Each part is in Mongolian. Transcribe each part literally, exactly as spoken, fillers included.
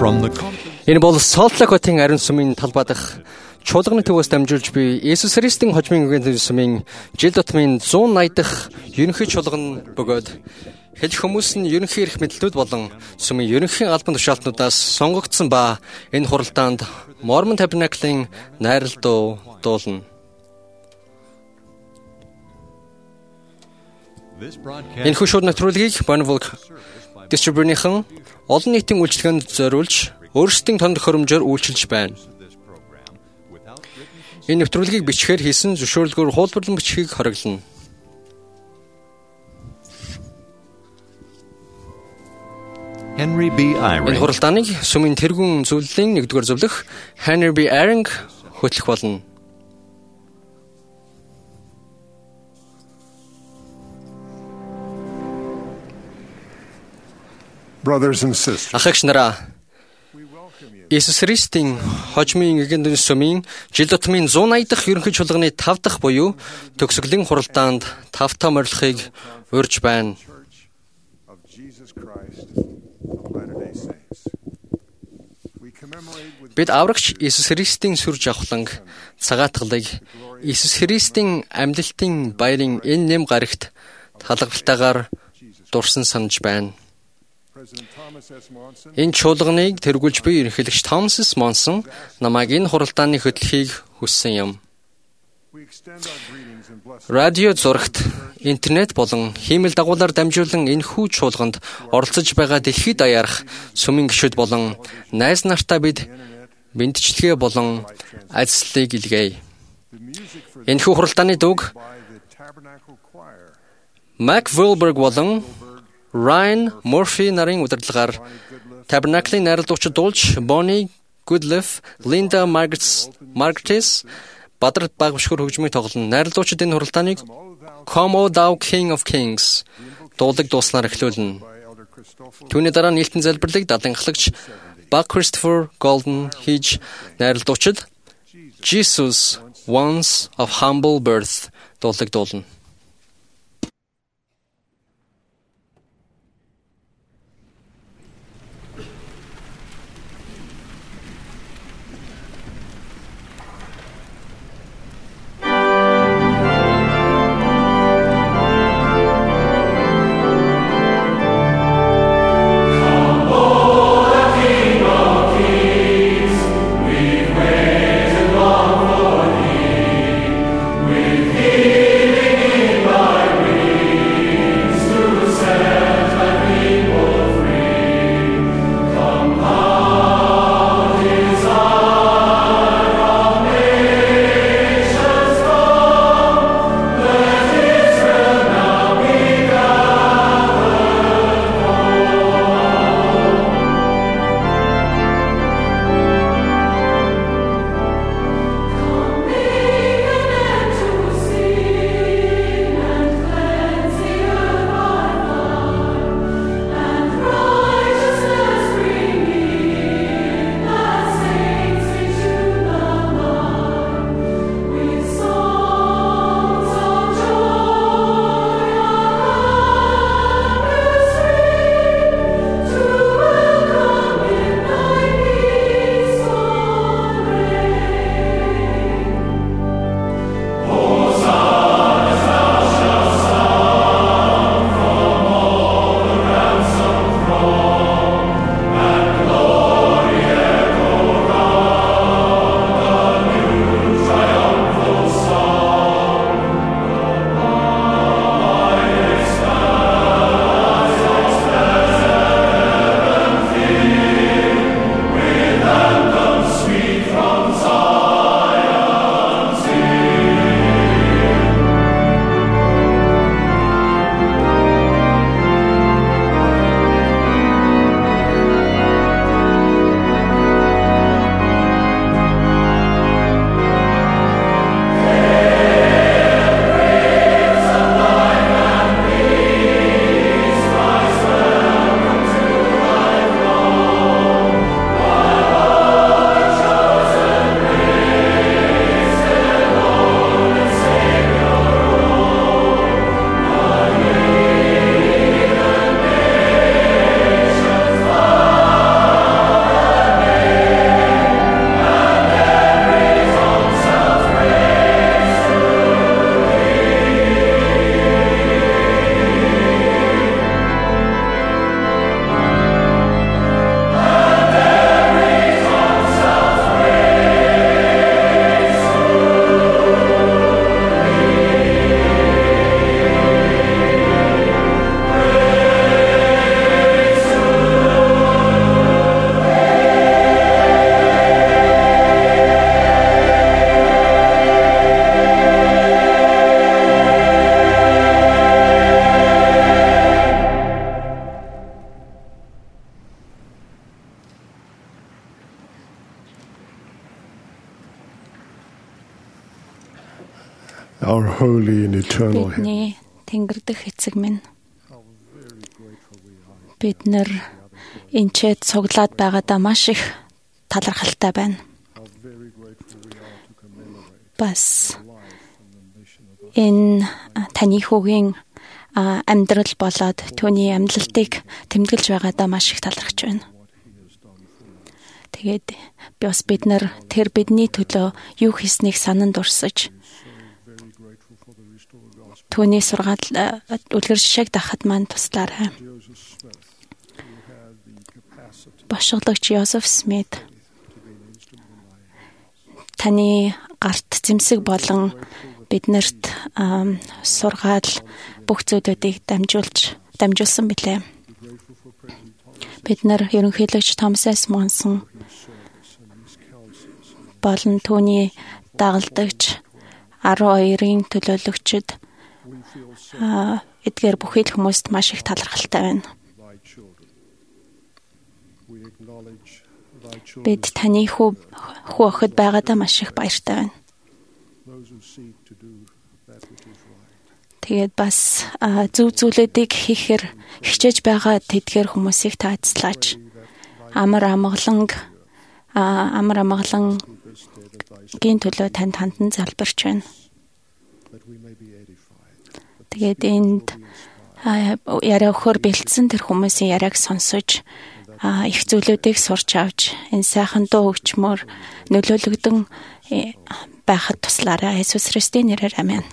Энэ бол Солт Лейк хотын ариун сүмийн талбай дахь чуулганы төвөөс дамжуулж би Есүс Христийн хожмын үгийн сүмийн жил тутмын зуун наяд дахь ерөнхий чуулган бөгөөд хэлэх хүмүүс нь ерөнхий эрх мэдлүүд болон сүмийн ерөнхий албан тушаалтнуудаас сонгогдсон ба энэ хуралдаанд Mormon Tabernacle-ийн найрал дуу дуулна. Энэ хөшүүд нэвтрүүлгийг Bonneville Distribution-ийн олон нийтийн үйлчлэгэнд зориулж өөрсдийн тонд төхөөрөмжөөр үйлчилж байна. Энэ нэвтрүүлгийг бичгээр хийсэн зөвшөөрлгөөр хуулбарлан бичгийг хориглоно. Henry B. Eyring. Энэ хуралдааныг сүмийн тэргүүн зөвлөлийн нэгдүгээр зөвлөх Henry B. Eyring хөтлөх болно. Brothers and sisters. Ахагч нараа, Есүс Христийн хожмын эгийн сүмийн жил тутмын зуун наяд дахь ерөнхий чуулганы тав дахь буюу төгсгөлийн хуралдаанд тавтаа морилохыг урьж байна. Бид аврагч Есүс Христийн сүр жавхланг цагаатгалыг Есүс Христийн амьдлалтын баярын энэ нэм гарагт талархалтайгаар дурсан санаж байна. Энэ чуулганыг тэргүүлж буй ерөнхийлөгч Thomas S. Monson намайг энэ хуралдааны хөтлөхийг хүссэн юм. Радио зурагт, интернет болон хиймэл дагуулаар дамжуулан энэхүү чуулганд оролцож байгаа дэлхийд даярах сүмийн гишүүд болон найз нартаа бид бэнтчлэгээ болон ажлыг илгээе. Энэхүү хуралдааны дууг Mac Wilberg болон Ryan Murphy нарын удирдлагаар Tabernacle-ийн найрал дуучид дуулж Bonnie Goodliff, Linda Margatis Бадрат баг бишгүр хөгжмийг тоглоно. Найрал дуучид энэ хуралдааныг Come O Thou King of Kings дуулаг дууснаар эхлүүлнэ. Түүний дараа нийлтэн залбирлыг даланхлагч Баг Christopher Golden хийж найрал дуучид Jesus Once of Humble Birth дуулаг дуулна. With healing holy and eternal heaven. Бидний Тэнгэр дэх эцэг минь. Бид нэр энчээд цуглаад байгаадаа маш их талархалтай байна. Бас энэ таны хүүгийн амьдрал болоод түүний амьдлалтыг тэмдэглэж байгаадаа маш их талархаж байна. Тэгээд би бас бид нар тэр бидний төлөө юу хийснийг сананд урсаж түүний сургаал үлгэр жишээг дахад маань туслаарай. Бошгоологч Йозеф Смит таны гарт зэмсэг болон биднэрт сургаал бүх зүйлүүдийг дамжуулж дамжуулсан билээ. Бид нар ерөнхийлөгч Томас С. Монсон болон түүний дагалдагч арван хоёрын төлөөлөгчд эдгээр бүхий л хүмүүст маш их талархалтай байна. Бид таны хүү хүү охид байгаадаа маш их баяртай байна. Тэгээд бас зөв зүйлүүдийг хийхээр хичээж байгаа тэдгээр хүмүүсийг таацлаач. Амар амгалан амар амгалан гин төлөө танд хандан залбирч байна. Тэгээд энд яриа өгөхөр бэлдсэн тэр хүмүүсийн яриаг сонсож их зүйлүүдийг сурч авч энэ сайхан дуу өгчмөр нөлөөлөгдөн байхад туслаарай. Иесус Христийн нэрээр амен.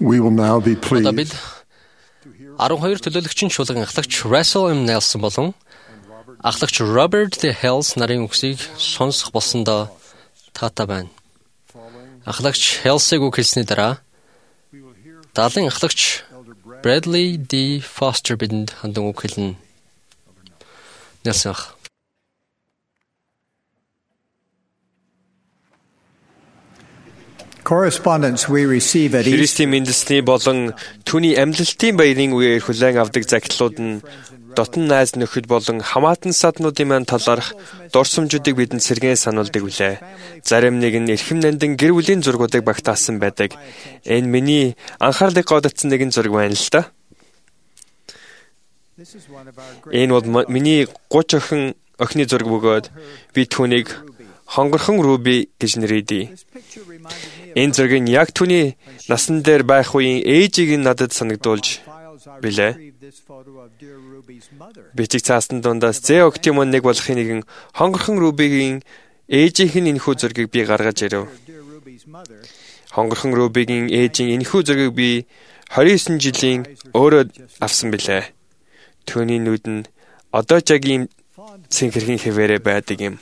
We will now be Одоо бид pleased арван хоёр төлөөлөгчийн чуулган ахлагч Russell M. Nelson болон ахлагч Robert D. Hales нарын үгсийг сонсох болсондоо таатай байна. Ахлагч Hales-ийг үг хэлсний дараа даалын ахлагч Bradley D. Foster бидэнд хандан үг хэлнэ. Nelson ах. Correspondence we receive at Easter Христийн мэндэлсний болон түүний амьдлалтын баярын үеэр хүлээн авдаг захидлууд нь дотн найз нөхөд болон хамаатан саднуудын маань талаарх дурсамжуудыг бидэнд сэргээн сануулдаг үлээ. Зарим нэг нь эрхэм нандин гэр бүлийн зургуудыг багтаасан байдаг. Энэ миний анхаарлыг годотсон нэгэн зураг байна л да. Энэ бол миний гуч охин охины зураг бөгөөд би түүнийг хонгорхон Руби гэж нэрийдэе. Энэ зургийг нь яг түүний насан дээр байх үеийн ээжийг нь надад санагдуулж билээ. Бичиг цаасан дундаас Зэ Октимон нэг болохын нэгэн хонгорхон Рубигийн ээжийнх нь энэхүү зургийг би гаргаж ирэв. Хонгорхон Рубигийн ээжийн энэхүү зургийг би двадцать и девять жилийн өөрөө авсан билээ. Түүний нүд нь одоо ч яг ийм цэнхэрхэн хэвээрээ байдаг юм.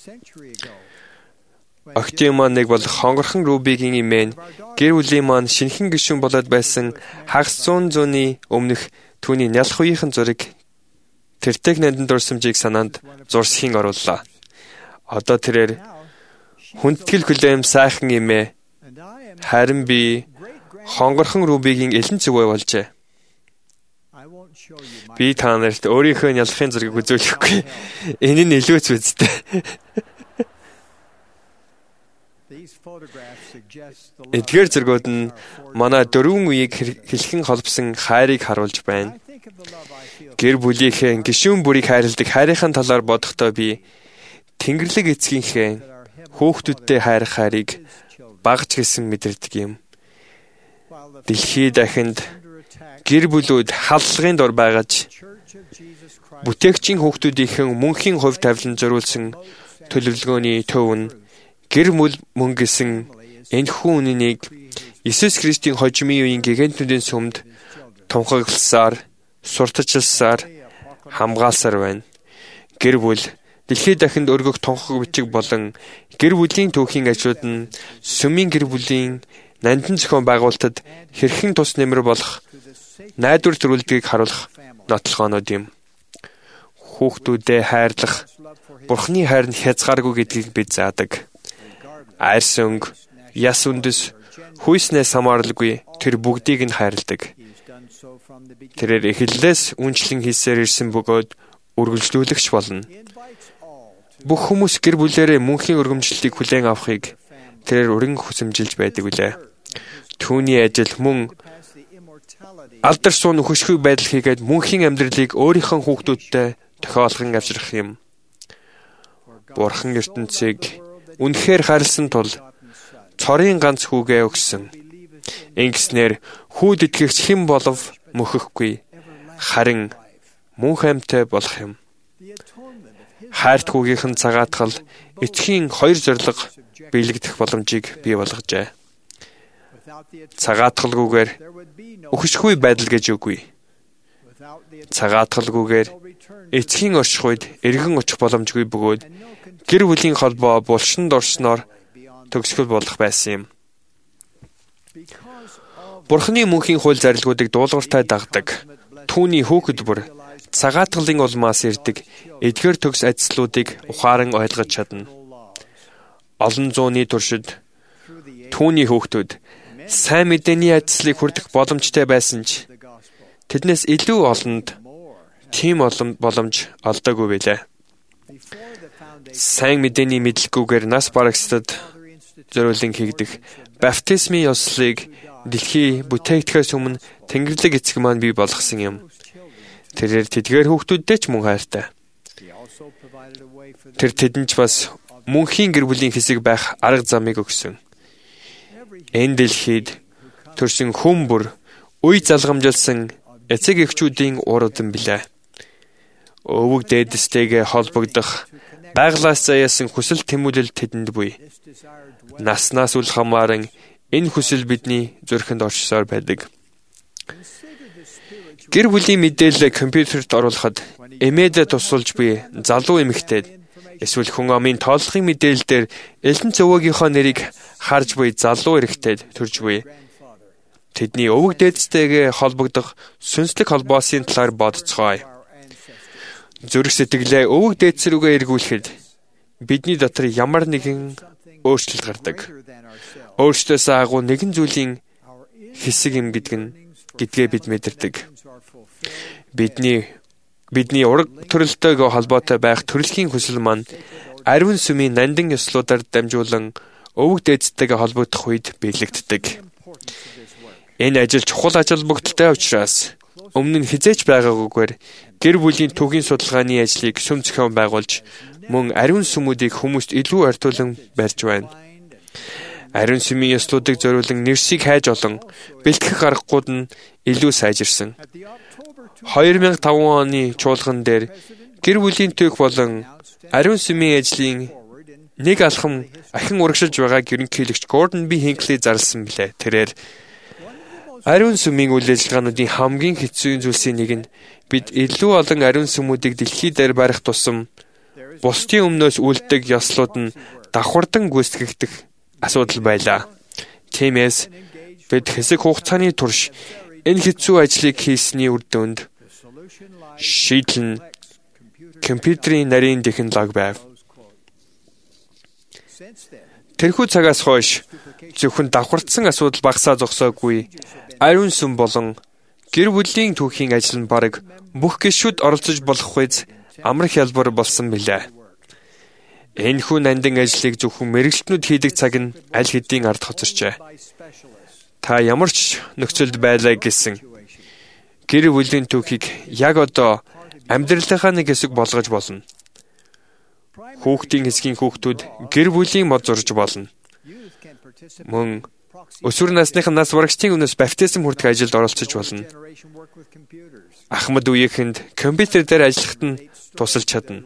Октимон нэг бол хонгорхон Рубигийн имэн гэр бүлийн маань шинхэн гишүүн болоод байсан хагас зуун зууны өмнөх түүний нялх үеийнхэн зураг тэртэг нандин дурсамжийг санаанд зурсхийн орууллаа. Одоо тэрээр хүндэтгэл хүлэм сайхан имэ харин би хонгорхон Рубигийн элен зүвэ болжээ. Би та нарт өөрийнхөө нялхын зургийг үзүүлэхгүй. Энэ нь илүү зүзтэй. Эдгээр зургууд нь манай дөрвөн үеийг хэлхэн холбосон хайрыг харуулж байна. Гэр бүлийнхээ гишүүн бүрийг хайрладаг хайрынхаа талаар бодохдоо би Тэнгэрлэг эцгийнхээ хүүхдүүдтэй хайрах хайрыг багч гэсэн мэдэрдэг юм. Дэлхий дахинд гэр бүлүүд халдлагын дор байгаж бүтээгчийн хүүхдүүдийнхэн мөнхийн хувь тавилан зориулсан төлөвлөгөөний төв нь гэр бүл мөн гэсэн энэхүү үннийг Иесус Христийн хожимын үеийн гигантнүүдийн сүмд тунхагласаар, сурталчилсаар, хамгаалсаар байна. Гэр бүл дэлхийд дахинд өргөх тунхаг бичиг болон гэр бүлийн түүхийн ажлууд нь сүмийн гэр бүлийн нандин зохион байгуулалтад хэрхэн тус нэмэр болох найдвар төрүүлдгийг харуулах нотлохоонууд юм. Хүүхдүүдэд хайрлах Бурхны хайр нь хязгааргүй гэдгийг бид заадаг. Айрс өнг, яс үндэс, хүйснээс хамааралгүй тэр бүгдийг нь хайрладаг. Тэрээр эхлэлээс үнчлэн хийсээр ирсэн бөгөөд үргэлжлүүлэгч болно. Бүх хүмүүс гэр бүлээрээ мөнхийн өргөмжлөлтийг хүлээн авахыг тэрээр өрн хүсэмжилж байдаг үлээ. Түүний ажил мөн алдар суун хөшгүй байдал хийгээд мөнхийн амьдралыг өөрийнхөө хүүхдүүдтэй тохиолгон авчрах юм. Бурхан ертөнцийг үнэхээр хайрлсан тул цорын ганц хүүгээ өгсөн. Ингэснээр хүүд итгэгч хэн болов мөхөхгүй, харин мөнх амьтаа болох юм. Хайрт хүүгийнхэн цагаатгал эцгийн хоёр зориг биелэгдэх боломжийг бий болгожээ. Цагаатгалгүйгээр өгшгүй байдал гэж үгүй. Цагаатгалгүйгээр эцгийн орших үед эргэн очих боломжгүй бөгөөд гэр бүлийн холбоо булшинд орсноор төгсгөл болох байсан юм. Бурхны мөнхийн хууль зарилгуудыг дуулууртай дагдаг. Түүний хүүхэд бүр цагаатгалын улмаас ирдэг эдгээр төгс ажлуудыг ухаан ойлгож чадна. Олон зууны туршид түүний хүүхдүүд сайн мэдээний ажлыг хүртэх боломжтой байсан ч тэднээс илүү олонд тийм олон боломж олдоогүй байлаа. Сайн мэдээний мэдлэггүйгээр нас барагчдад зориулан хийгдэх баптизмын ёслолыг дэлхий бүтээгдэхээс өмнө Тэнгэрлэг эцэг маань бий болгосон юм. Тэрээр тэдгээр хүүхдүүдтэй ч мөн хайртай. Тэр тэдэнд ч бас мөнхийн гэр бүлийн хэсэг байх арга замыг өгсөн. Энэ дэлхийд төрсөн хүн бүр үе залгамжилсан эцэг эхчүүдийн ууруудан билээ. Өвөг дээдэстэйгээ холбогдох байглаас заяасан хүсэл тэмүүлэл тэдэнд буй. Наснаас үл хамааран Энэ хүсэл бидний зүрхэнд оршсоор байдаг. Гэр бүлийн мэдээлэл компьютерт оруулахад эмээд тусалж буй залуу эмэгтэйд эсвэл хүн амын тооллогын мэдээлэл дээр элдэн цөвөөгийнхөө нэрийг харж буй залуу эрэгтэйд төрж буй тэдний өвөг дээдстэйгээ холбогдох сүнслэг холбоосын талаар бодцгоё. Зүрх сэтгэлээ өвөг дээдс рүүгээ эргүүлэхэд бидний дотор ямар нэгэн өөрчлөлт гардаг. Өөртөөс агуу нэгэн зүйлийн хэсэг юм гэдэг нь гэдгээ бид мэдэрдэг. Бидний бидний ураг төрөлтөйгөө холбоотой байх төрөлхийн хүсэл маань ариун сүмийн нандин ёслуудаар дамжуулан өвөг дээдстэйгээ холбогдох үед биелэгддэг. Энэ ажил чухал ажил бүгдэлтэй учраас өмнө нь хизээч байгаагүйгээр гэр бүлийн төвийн судалгааны ажлыг сүм зохион байгуулж мөн ариун сүмүүдийг хүмүүст илүү артуулан барьж байна. Ариун сүмийн ёслуудыг зориулан нэрсийг хайж олон бэлтгэх аргууд нь илүү сайжирсан. две тысячи пять оны чуулган дээр гэр бүлийн төөх болон ариун сүмийн ажлын нэг алхам ахин урагшилж байгааг ерөнхийлөгч Гордон Би Хинкли зарласан билээ. Тэрээр ариун сүмийн үйл ажиллагаануудын хамгийн хэцүү зүйлсийн нэг нь бид илүү олон ариун сүмүүдийг дэлхий дээр барих тусам бусдын өмнөөс үлддэг ёслууд нь давхардан гүйцэтгэгдэх асуудал байлаа. Тиймээс бид хэсэг хугацааны турш энэ хэцүү ажлыг хийсний үр дүнд шийдэл нь компьютерийн нарийн технологи байв. Тэрхүү цагаас хойш зөвхөн давхардсан асуудал багасаа зогсоогүй ариун сүм болон гэр бүлийн түүхийн ажил нь бараг бүх гишүүд оролцож болох үз амар хялбар болсон билээ. Энэхүү нандин ажлыг зөвхөн мэрэгчлэнүүд хийдэг цаг нь аль хэдийн ард хоцорчээ. Та ямар ч нөхцөлд байлаа гэсэн гэр бүлийн түүхийг яг одоо амьдралынхаа нэг хэсэг болгож болно. Хүүхдийн хэсгийн хүүхдүүд гэр бүлийн мод зурж болно. Мөн өсвөр насныхан нас барагчдын өмнөөс баптизм хүртэх ажилд оролцож болно. Ахмад үеийнхэнд компьютер дээр ажиллахад нь тусалж чадна.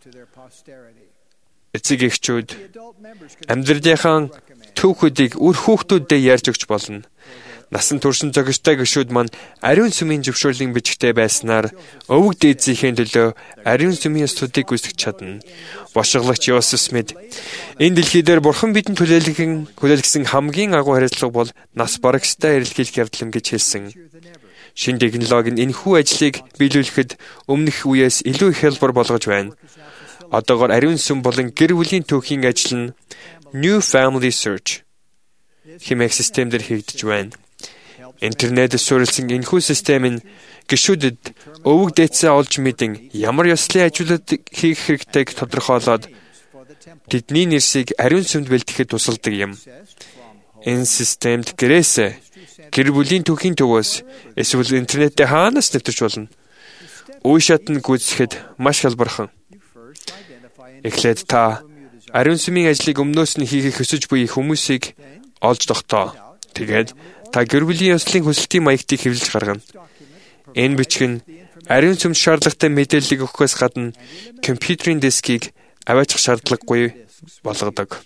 Эцэг эхчүүд амьдралынхаа түүхүүдийг үр хүүхдүүдэд ярьж өгч болно. Насан турш зохистой гишүүд маань ариун сүмийн зөвшөөрлийн бичгтэй байснаар өвөг дээдсийнхээ төлөө ариун сүмийн ёслуудыг гүйцэтгэж чадна. Бошголагч Йосеф Смит энэ дэлхий дээр бурхан бидэнд хүлээлгэн хүлээлгэсэн хамгийн агуу хариуцлага бол нас барагчтай эрэлхийлэх явдал юм гэж хэлсэн. Шинэ технологи нь энэхүү ажлыг биелүүлэхэд өмнөх үеэс илүү их хялбар болгож байна. Одоогоор ариун сүм болон гэр бүлийн түүхийн ажил нь New Family Search хэмээх системээр хийгдэж байна. Интернетд суурилсан энэхүү систем нь гишүүдэд өвөг дээдсээ олж мэдэн ямар ёслын ажлууд хийх хэрэгтэйг тодорхойлоод тэдний нэрсийг ариун сүмд бэлтгэхэд тусалдаг юм. Энэ системд гэрээсээ гэр бүлийн түүхийн төвөөс эсвэл интернетээ хаанаас нэвтэрч болно. Үе шатнд гүйцэтгэхэд маш хялбархан. Эхлээд та ариун сүмийн ажлыг өмнөөс нь хийхийг хүсэж буй хүмүүсийг олж тогтоо. Тэгээд та гэр бүлийн ёслын хүсэлтийн маягтыг хэвлэж гаргана. Энэ бичиг нь ариун сүмд шаардлагатай мэдээллийг өгөхөөс гадна компьютерийн дискийг аваачих шаардлагагүй болгодог.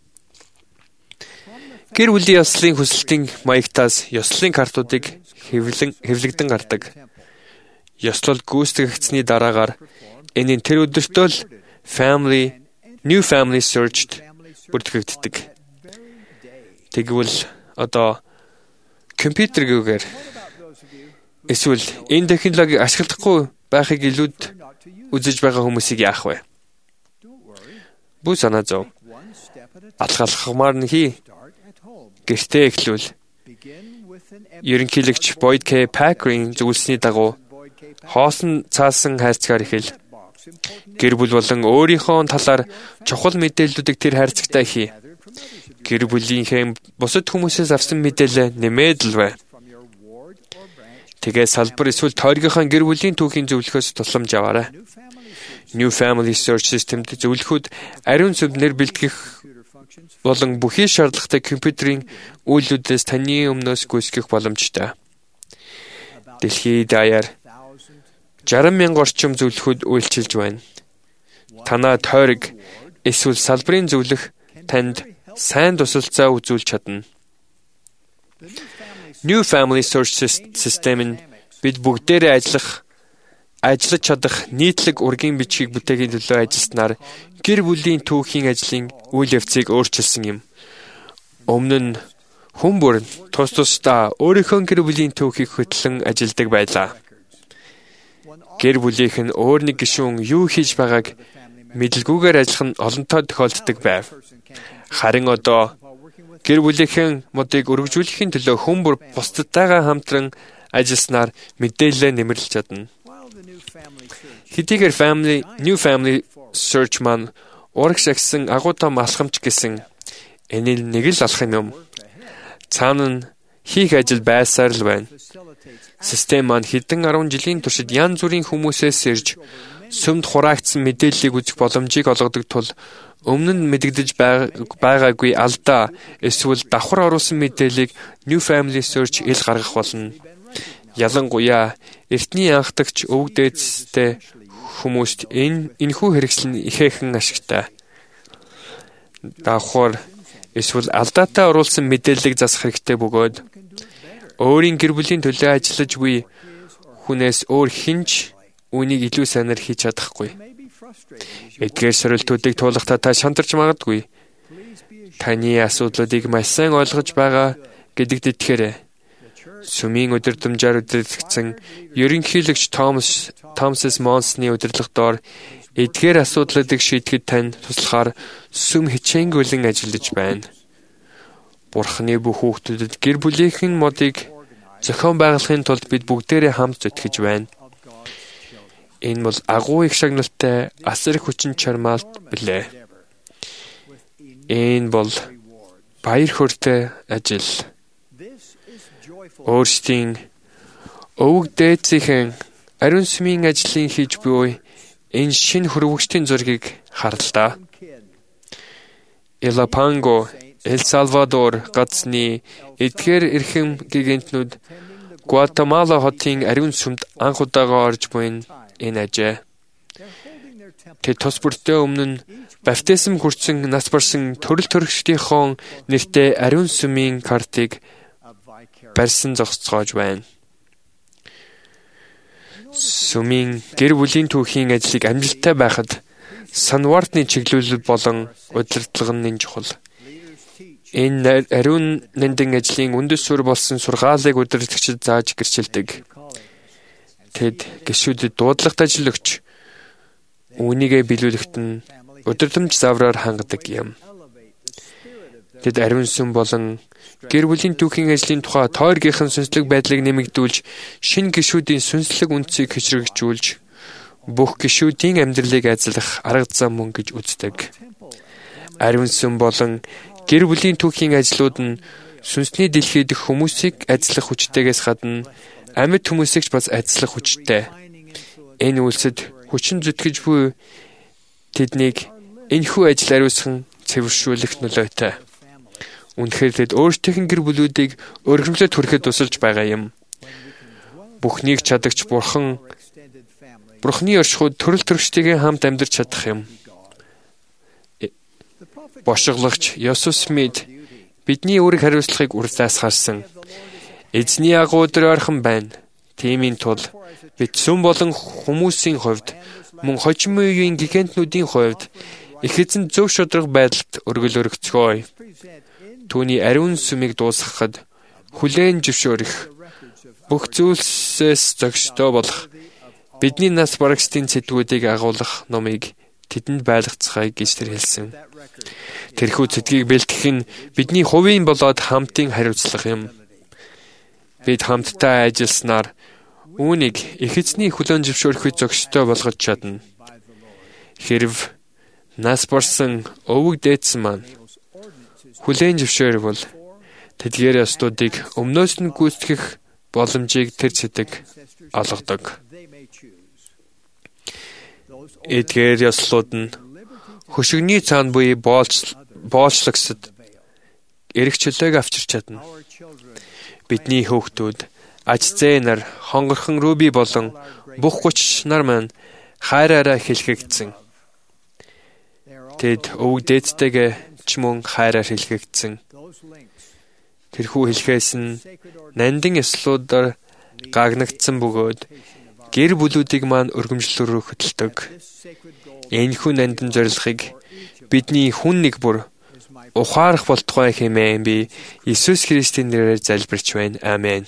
Гэр бүлийн ёслын хүсэлтийн маягтаас ёслын картуудыг хэвлэн хэвлэгдэн гардаг. Ёслол гүйцэтгэгдсэний дараагаар энэ нь тэр өдөртөө л Family New Family Searched бүртгэгддэг. Тэгвэл одоо компьютергээр эсвэл энэ технологиг ашиглахгүй байхыг илүүд үзэж байгаа хүмүүсийг яах вэ? Бүү санаа зов. Алхалхмаар нь хий. Гэртээ эхлүүл. Ерөнхийлөгч Boyd K. Packer-ийн зөвлөсний дагуу хоосон цаасан хайрцгаар ихэл. Гэр бүл болон өөрийнхөө талаар чухал мэдээллүүдийг тэр хайрцагтай хий. Гэр бүлийнхээ бусад хүмүүсээс авсан мэдээлэл нэмээдэлвэ. Тэгээ салбар эсвэл тойргийнхаа гэр бүлийн түүхийн зөвлөхөөс тусламж аваарай. New Family Search System-д зөвлөхүүд ариун сүмд нэр бэлтгэх болон бүхий шаардлагатай компьютерийн үйлдэлээс таны өмнөөс гүйцэтгэх боломжтой. Дэлхийд даяар жарган мянган орчим зөвлөхүүд үйлчилж байна. Танаа тойрог эсвэл салбарын зөвлөх танд сайн тусалцаа үзүүлж чадна. New Family Search System нь бид бүгдээрээ ажиллах ажиллаж чадах нийтлэг ургийн бичгийг бүтээхийн төлөө ажилласнаар гэр бүлийн түүхийн ажлын үйл явцыг өөрчилсөн юм. Өмнө нь хүн бүр тус тусдаа өөрийнхөө гэр бүлийн түүхийг хөтлөн ажилладаг байлаа. Гэр бүлийнх нь өөр нэг гишүүн юу хийж байгааг мэдлгүйгээр ажиллах нь олонтоо тохиолддог байв. Харин одоо гэр бүлийнхэн модыг өргөжүүлэхийн төлөө хүн бүр бусдадтайгаа хамтран ажилласнаар мэдээлэлээ нэмэрлэж чадна. Хэдийгээр family New Family Search маань урагш агсан агуу том алхамч гэсэн энэ нэг л алхам юм. Цаана нь хийх ажил байсаар л байна. Систем маань хэдэн арван жилийн туршид янз бүрийн хүмүүсээс ирж сүмд хураагдсан мэдээллийг үзэх боломжийг олгодог тул өмнө нь мэдэгдэж байгаагүй алдаа эсвэл давхар оруулсан мэдээллийг New Family Search ил гаргах болно. Ялангуяа эртний анхдагч өвөг дээдстэй хүмүүст энэ энэхүү хэрэгсэл нь ихээхэн ашигтай. Давхар эсвэл алдаатай оруулсан мэдээллийг засах хэрэгтэй бөгөөд өөрийн гэр бүлийн төлөө ажиллаж буй хүнээс өөр хинч үнийг илүү сайнаар хийж чадахгүй. Эдгээр сорилтуудыг туулахдаа та шантарч магадгүй. Таны асуудлуудыг маш сайн ойлгож байгаа гэдэгт итгээрэй. Сүмийн өдөртөмжөөр удирдагдсан ерөнхийлөгч Томас Томас Монсны удирдлагадор эдгээр асуудлуудыг шийдэхэд тань туслахаар сүм хичээнгүйлэн ажиллаж байна. Бурхны бүх хүүхдүүдэд гэр бүлийнхэн модыг зохион байгуулахын тулд бид бүгдээрээ хамт зүтгэж байна. Энэ бол агуу их шагналтай асар хүчин чармаалт билээ. Энэ бол баяр хөөртэй ажил. Өөрсдийн өвөг дээдсийн ариун сүмийн ажлын хийж буй энэ шинэ хөрвөгчдийн зургийг харлаа. Илапанго, Эл Салвадор газны эдгээр эрхэм гигантнууд Гватемала хотын ариун сүмд анх удаага орж буй энэ ажээ. Тэд тус бүртээ өмнө нь баптизм хүртсэн нас барсан төрөл төрөгчдийнхөө нэртэй ариун сүмийн картыг барьсан зогсоож байна. Сүмийн гэр бүлийн түүхийн ажлыг амжилттай байхад санвартны чиглүүлэл болон удирдлага нь чухал. Энэ ариун нандин ажлын үндэс суурь болсон сургаалыг удирдагчид зааж гэрчилдэг. Тэд гишүүдэд дуудлагт ажил өгч үүнийгээ биелүүлэхэд нь удирдамж завраар хангадаг юм. Тэд ариун сүм болон гэр бүлийн түүхийн ажлын тухай тойргийнхэн сүнслэг байдлыг нэмэгдүүлж, шинэ гишүүдийн сүнслэг үндсийг хэчрэгжүүлж, бүх гишүүдийн амьдралыг ажиллах арга зам мөн гэж үздэг. Ариун сүм болон гэр бүлийн түүхийн ажлууд нь сүнсний дэлхийд хүмүүсийг ажиллах хүчтэйгээс гадна амьд хүмүүсийг ч бас ажиллах хүчтэй. Энэ үйлсэд хүчин зүтгэж буй тэднийг энэхүү ажил ариусган цэвэршүүлэх нөлөөтэй. Үнэхээр тэд өөрсдийнх гэр бүлүүдийг өргөмжлөд хүрэхэд тусалж байгаа юм. Бүхнийг чадагч Бурхан Бурханы оршихуйд төрөл төрөгчдийн хамт амьдарч чадах юм. Бошголагч Йосеф Смит бидний үүрэг хариуцлагыг урьдаас харсан. Эзний агуу өдөр ойрхон байна. Тиймийн тул бид сүм болон хүмүүсийн хувьд мөн хожим үеийн гигантнуудын хувьд их эзэн зөв шударга байдалд өргөл өргөцгөөе. Түүний ариун сүмийг дуусгахад хүлээн зөвшөөрөх бүх зүйлсээс зохистой болох бидний нас барагчдын цэдгүүдийг агуулах номыг тэдэнд байлгацгаая гэж тэр хэлсэн. Тэрхүү цэдгийг бэлтгэх нь бидний хувийн болоод хамтын хариуцлага юм. Бид хамтдаа ажилласнаар үүнийг их эзний хүлээн зөвшөөрөхөд зохистой болгож чадна. Хэрв нас барсан өвөг дээдс маань хүлээн зөвшөөрвөл тэдгээр ёслуудыг өмнөөс нь гүйцэтгэх боломжийг тэр цэдэг олгодог. Эдгээр ёслууд нь хөшигний цаана буй боолч боолчлагсад эрх чөлөөг авчирч чадна. Бидний хүүхдүүд, аж зээ нар, хонгорхон Руби болон бүх гуч нар маань хайраараа хэлхэгдсэн. Тэд өвөг дээдтэйгээ ч мөн хайраар хэлхэгдсэн. тэрхүү хэлхээс нь нандин ёслуудаар гагнагдсан бөгөөд гэр бүлүүдийг маань өргөмжлөл рүү хөдөлдөг. Энэхүү нандин зорилгыг бидний хүн нэг бүр ухаарах болтугай хэмээн би Иесус Христийн нэрээр залбирч байна. Амен.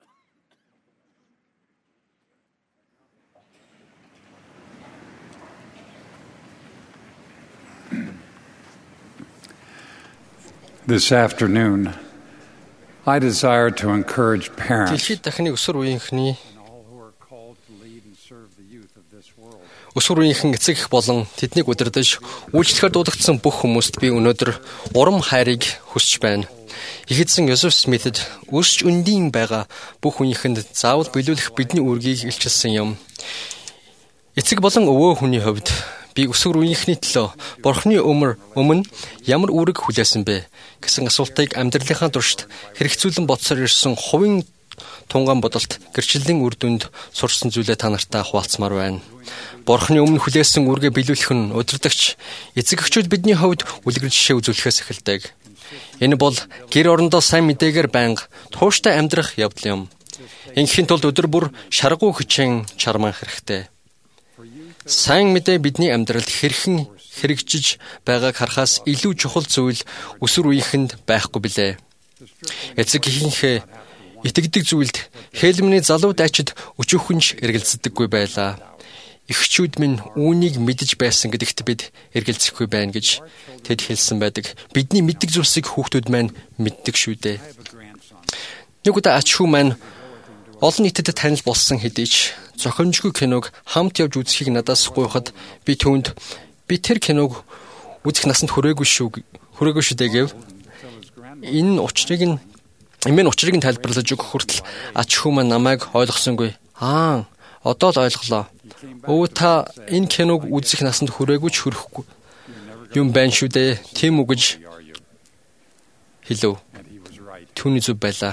This afternoon, I desire to encourage parents Дэлхийд дахны өсвөр үеийнхний and all who are called to lead and serve the youth of this world. өсвөр үеийнхэн эцэг эх болон тэднийг удирдах, үйлчлэхээр дуудагдсан бүх хүмүүст би өнөөдөр урам хайрыг хүсэж байна. Их эзэн Йозеф Смитэд өсч өндийн байгаа бүх үеийнхэнд заавал биелүүлэх бидний үүргийг илчилсэн юм. Эцэг болон өвөө хүний хувьд би өсвөр үеийнхний төлөө Бурхны өмнө өмнө ямар үүрэг хүлээсэн бэ гэсэн асуултыг амьдралынхаа туршид хэрэгцүүлэн бодсоор ирсэн хувийн тунгаан бодолт гэрчлэлийн үр дүнд сурсан зүйлээ та нартай хуваалцмаар байна. Бурхны өмнө хүлээсэн үүргээ биелүүлэх нь удирдагч эцэг эхчүүд бидний хувьд үлгэр жишээ үзүүлэхээс эхэлдэг. Энэ бол гэр орондоо сайн мэдээгээр байнга тууштай амьдрах явдал юм. Инхийн тулд өдөр бүр шаргуу хүчин чарман хэрэгтэй. Сайн мэдээ бидний амьдралд хэрхэн хэрэгжиж байгааг харахаас илүү чухал зүйл өсвөр үеийнхэнд байхгүй билээ. Эцэг эхийнхээ итгэдэг зүйлд хэлмний залуу дайчид өчүүхэнж эргэлздэггүй байлаа. Эхчүүд минь үүнийг мэдэж байсан гэдэгт бид эргэлзэхгүй байна гэж тэд хэлсэн байдаг. Бидний мэддэг зүйлсийг хүүхдүүд маань мэддэг шүү дээ. Нэг удаа ач хүү маань олон нийтэд танил болсон хэдий ч зохимжгүй киног хамт явж үзэхийг надаас гуйхад би түүнд би тэр киног үзэх насанд хүрээгүй шүү хүрээгүй шүү дээ гэв. Энэ учрыг нь эмээ учрыг нь тайлбарлаж өгөх хүртэл ач хүү маань намайг ойлгосонгүй. Аа, одоо л ойлголоо. Өө та энэ киног үзэх насанд хүрээгүй ч хүрэхгүй юм байна шүү дээ. Тийм үг гэж хэлв. Түүний зүв байлаа.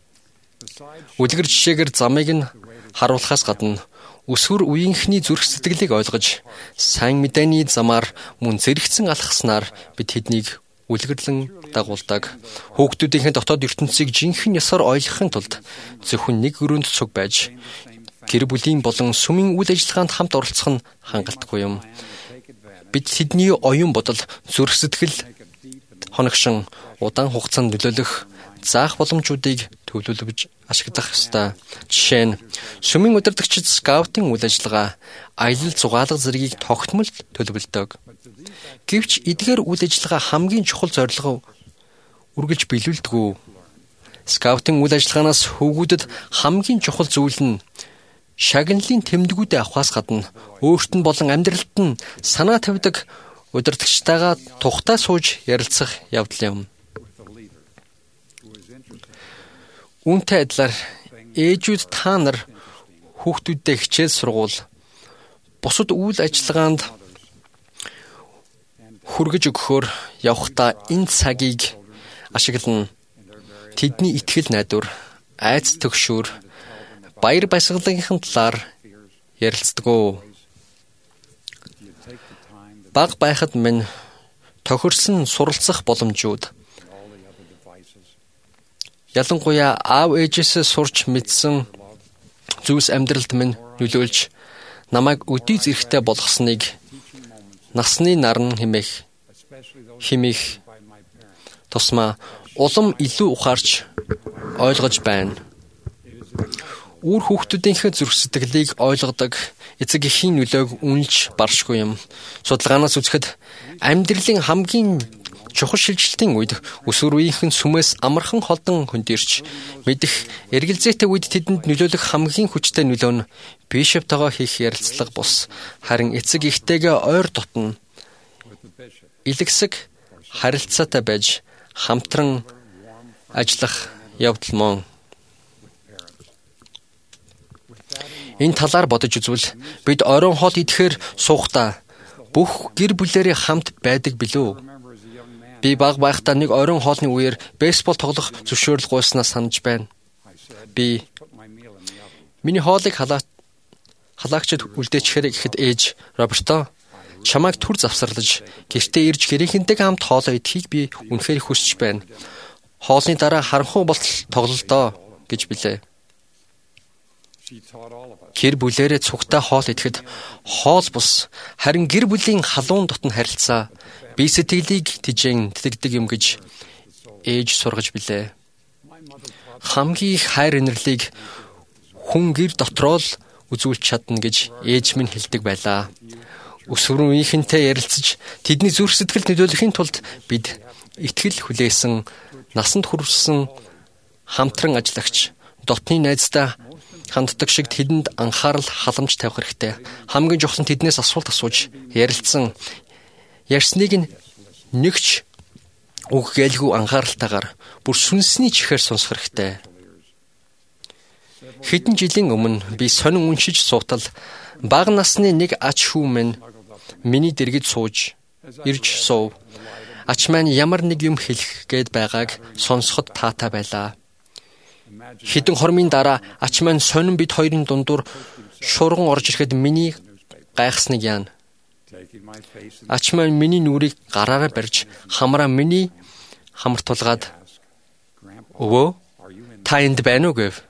Үлгэр жишээгээр замыг нь харуулахаас гадна өсвөр үеийнхний зүрх сэтгэлийг ойлгож сайн мэдээний замаар мөн зэрэгцэн алхаснаар бид тэднийг үлгэрлэн дагуулдаг. Хүүхдүүдийн дотоод ертөнцийг жинхэнэ ёсоор ойлгохын тулд зөвхөн нэг өрөөнд цуг байж гэр бүлийн болон сүмийн үйл ажиллагаанд хамт оролцох нь хангалтгүй юм. Бид тэдний оюун бодол, зүрх сэтгэл хоногшин удаан хугацаанд нөлөөлөх заах боломжуудыг төвлөрүүлж ашиглах ёстой. Жишээ нь сүмийн удирдагчид скаутын үйл ажиллагаа, аялал зугаалга зэргийг тогтмол төлөвлөдөг. Гэвч эдгээр үйл ажиллагаа хамгийн чухал зорилгоо үргэлж биелүүлдэг. Скаутын үйл ажиллагаанаас хөвгүүдэд хамгийн чухал зүйл нь шагналын тэмдгүүдээ авахаас гадна өөрт нь болон амьдралд нь санаа тавьдаг удирдагчтайгаа тухтай сууж ярилцах явдал юм. Үүнтэй адилаар ээжүүд та нар хүүхдүүддээ хичээл сургуул, бусад үйл ажиллагаанд хүргэж өгөхөөр явахдаа энэ цагийг ашиглана. Тэдний итгэл найдвар, айц төгшөөр, баяр баясгалынхын талаар ярилцдаг. Баг байхад минь тохирсон суралцах боломжууд ялангуяа аав ээжээсээ сурч мэдсэн зүйлс амьдралд минь нөлөөлж намайг өдий зэрэгтэй болгосныг насны наран хэмээх хэмээх тусмаа улам илүү ухаарч ойлгож байна. Үр хүүхдүүдийнхээ зүрх сэтгэлийг ойлгодог эцэг эхийн нөлөөг үнэлж баршгүй юм. Судалгаанаас үзэхэд амьдралын хамгийн чухал шилжилтийн үед өсвөр үеийнхэн сүмээс амархан холдон хөндөрч мэдэх эргэлзээтэй үед тэдэнд нөлөөлөх хамгийн хүчтэй нөлөө нь бишоптойгоо хийх ярилцлага бус. Харин эцэг эхтэйгээ ойр дотно илэгсэг харилцаатай байж хамтран ажиллах явдал мөн. Энэ талаар бодож үзвэл бид оройн хоол идэхээр суухдаа бүх гэр бүлээрээ хамт байдаг билүү? Би баг байхдаа нэг оройн хоолны үеэр бейсбол тоглох зөвшөөрөл гуйснаа санаж байна. Би миний хоолыг халаа халаагчид үлдээчихээр гэхэд ээж Роберто чамайг түр завсарлаж гэртээ ирж гэрийнхэнтэйгээ хамт хоолоо идэхийг би үнэхээр хүсэж байна. хоолны дараа харанхуй болтол тоглолдоо гэж билээ. Гэр бүлээрээ цугтай хоол идэхэд хоол бус харин гэр бүлийн халуун дотн харилцаа бие сэтгэлийг тижэн тэтгдэг юм гэж ээж сургаж билээ. Хамгийн их хайр инэрлийг хүн гэр дотроо л үзүүлж чадна гэж ээж минь хэлдэг байлаа. Өсвөр үеийнхэнтэй ярилцаж тэдний зүрх сэтгэл нөлөөлөхийн тулд бид итгэл хүлээсэн насанд хүрсэн хамтран ажиллагч дотны найзтай ханддаг шиг тэдэнд анхаарал халамж тавих хэрэгтэй. Хамгийн чухал нь тэднээс асуулт асууж ярилцсан ярьсныг нь нэгч үг гэлгүй анхааралтайгаар бүр сүнсний чихээр сонсох хэрэгтэй. Хэдэн жилийн өмнө би сонин уншиж суутал бага насны нэг ач хүү минь миний дэргэд сууж ирж суув. Ач маань ямар нэг юм хэлэх гээд байгааг сонсоход таатай байлаа. Хэдэн хормын дараа ач маань сонин бид хоёрын дундуур шурган орж ирэхэд миний гайхсныг яана. Ач маань миний нүрийг гараараа барьж хамраа миний хамар тулгаад өвөө та энд байна уу гэв.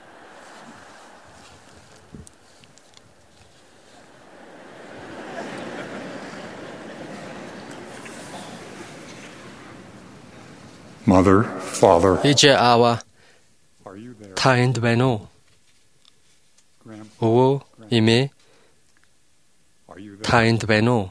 Mother, father, Ээжээ аава та энд байна уу? Өвөө эмээ та энд байна уу?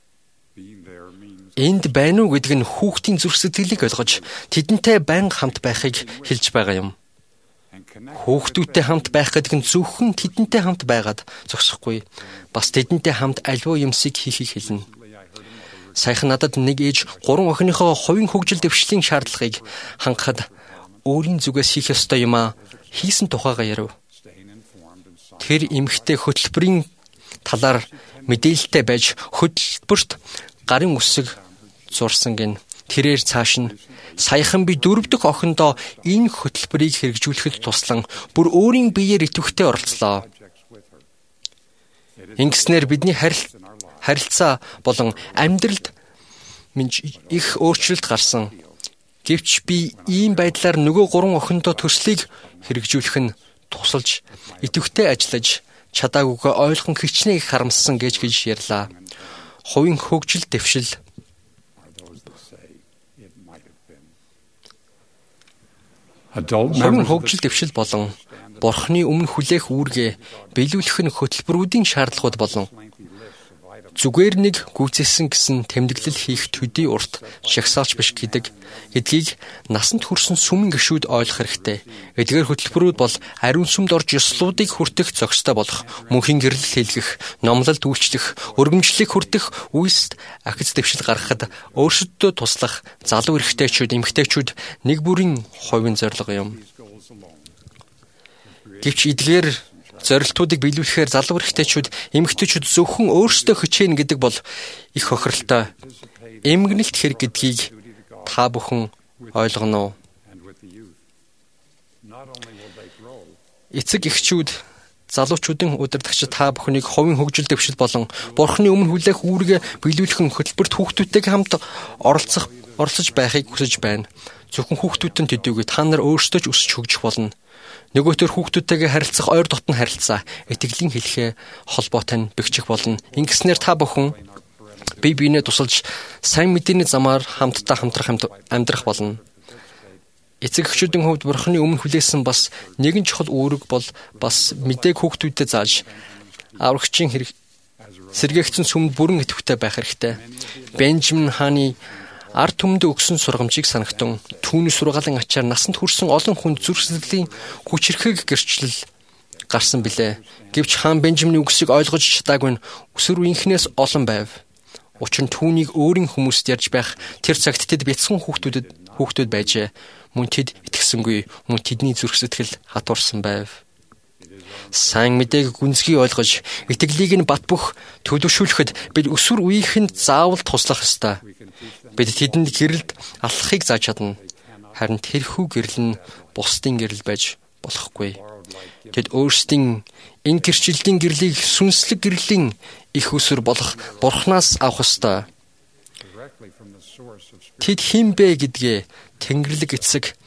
Энд байна уу гэдэг нь хүүхдийн зүрх сэтгэлийг ойлгож тэдэнтэй байнга хамт байхыг хэлж байгаа юм. Хүүхдүүдтэй хамт байх гэдэг нь зөвхөн тэдэнтэй хамт байгаад зогсохгүй. Бас тэдэнтэй хамт аливаа юмсыг хийхийг хэлнэ. Саяхан надад нэг ээж гурван охиныхоо хувийн хөгжил дэвшлийн шаардлагыг хангахад өөрийн зүгээс хийх ёстой юм а хийсэн тухайгаа ярив. Тэр эмэгтэй хөтөлбөрийн талаар мэдээлэлтэй байж хөтөлбөрт гарын үсэг зурсан гин. Тэрээр цааш нь саяхан би дөрөв дэх охиндоо энэ хөтөлбөрийг хэрэгжүүлэхэд туслан бүр өөрийн биеэр идэвхтэй оролцлоо. Ингэснээр бидний харилцаа болон амьдралд минь их өөрчлөлт гарсан. Гэвч би ийм байдлаар нөгөө гурван охиндоо төслийг хэрэгжүүлэх нь тусалж идэвхтэй ажиллаж чадаагүйгээ ойлгон хичнээн их харамссан гэж гэж ярьлаа. Хувийн хөгжил дэвшил Хувийн хөгжил дэвшил болон Бурхны өмнө хүлээх үүргээ биелүүлэх нь хөтөлбөрүүдийн шаардлагууд болон зүгээр нэг гүйцэсэн гэсэн тэмдэглэл хийх төдий урт шагсаалч биш гэдэг гэдгийг насанд хүрсэн сүмэн гишүүд ойлгох хэрэгтэй. Эдгээр хөтөлбөрүүд бол ариун сүмд орж ёслуудыг хүртэх зохистой болох мөнхийн гэрэл хийлгэх, номлолд үйлчлэх, өргөмжлөлийг хүртэх үйлсд ахиц дэвшил гаргахад өөрсдөдөө туслах залуу эрэгтэйчүүд, эмэгтэйчүүд нэг бүрийн хувийн зорилго юм. Гэвч эдгээр зорилтуудыг биелүүлэхээр залуу эрэгтэйчүүд, эмэгтэйчүүд зөвхөн өөрсдөө хичээнэ гэдэг бол их хохиролтой. Эмгэнэлт хэрэг гэдгийг та бүхэн ойлгоно уу? Эцэг эхчүүд, залуучуудын удирдагч та бүхнийг хувийн хөгжил дэвшил болон Бурхны өмнө хүлээх үүргээ биелүүлэх хөтөлбөрт хүүхдүүдтэйгээ хамт оролцох оролцож байхыг хүсэж байна. Зөвхөн хүүхдүүдтэй төдийгүй та нар өөрсдөө ч өсөж хөгжих болно. Нөгөөтөр хүүхдүүдтэйгээ харилцах ойр дотн харилцаа итгэлийн хэлхээ холбоотой нь бэхжих болно. Ингэснээр та бүхэн бие биенээ тусалж сайн мэдээний замаар хамтдаа хамтрах амьдрах болно. Эцэг эхчүүдийн хувьд Бурхны өмнө хүлээсэн бас нэгэн чухал үүрэг бол бас мэдээг хүүхдүүдэд зааж аврагчийн хэрэг сэргээгдсэн сүмд бүрэн идэвхтэй байх хэрэгтэй. Бенжамин хааны ард түмэнд өгсөн сургамжийг санагтун түүний сургаалын ачаар насанд хүрсэн олон хүнд зүрх сэтгэлийн хүчирхэг гэрчлэл гарсан билээ. Гэвч хаан Бенжамины үгсийг ойлгож чадаагүй нь өсвөр үеийнхнээс олон байв. Учир нь түүнийг өөрийн хүмүүст ярьж байх тэр цагт тэд бяцхан хүүхдүүдэд хүүхдүүд байжээ. Мөн тэд итгэсэнгүй, мөн тэдний зүрх сэтгэл хатуурсан байв. Сайн мэдээг гүнзгий ойлгож, итгэлийг нь бат бөх төлөвшүүлэхэд бид өсвөр үеийнхэнд заавал туслах ёстой. Бид тэдэнд гэрэлд алхахыг зааж чадна. Харин тэрхүү гэрэл нь бусдын гэрэл байж болохгүй. Тэд өөрсдийн энэ гэрчлэлийн гэрлийг сүнслэг гэрлийн их өсвөр болох Бурханаас авах ёстой. Тэд хэн бэ гэдгээ Тэнгэрлэг эцэг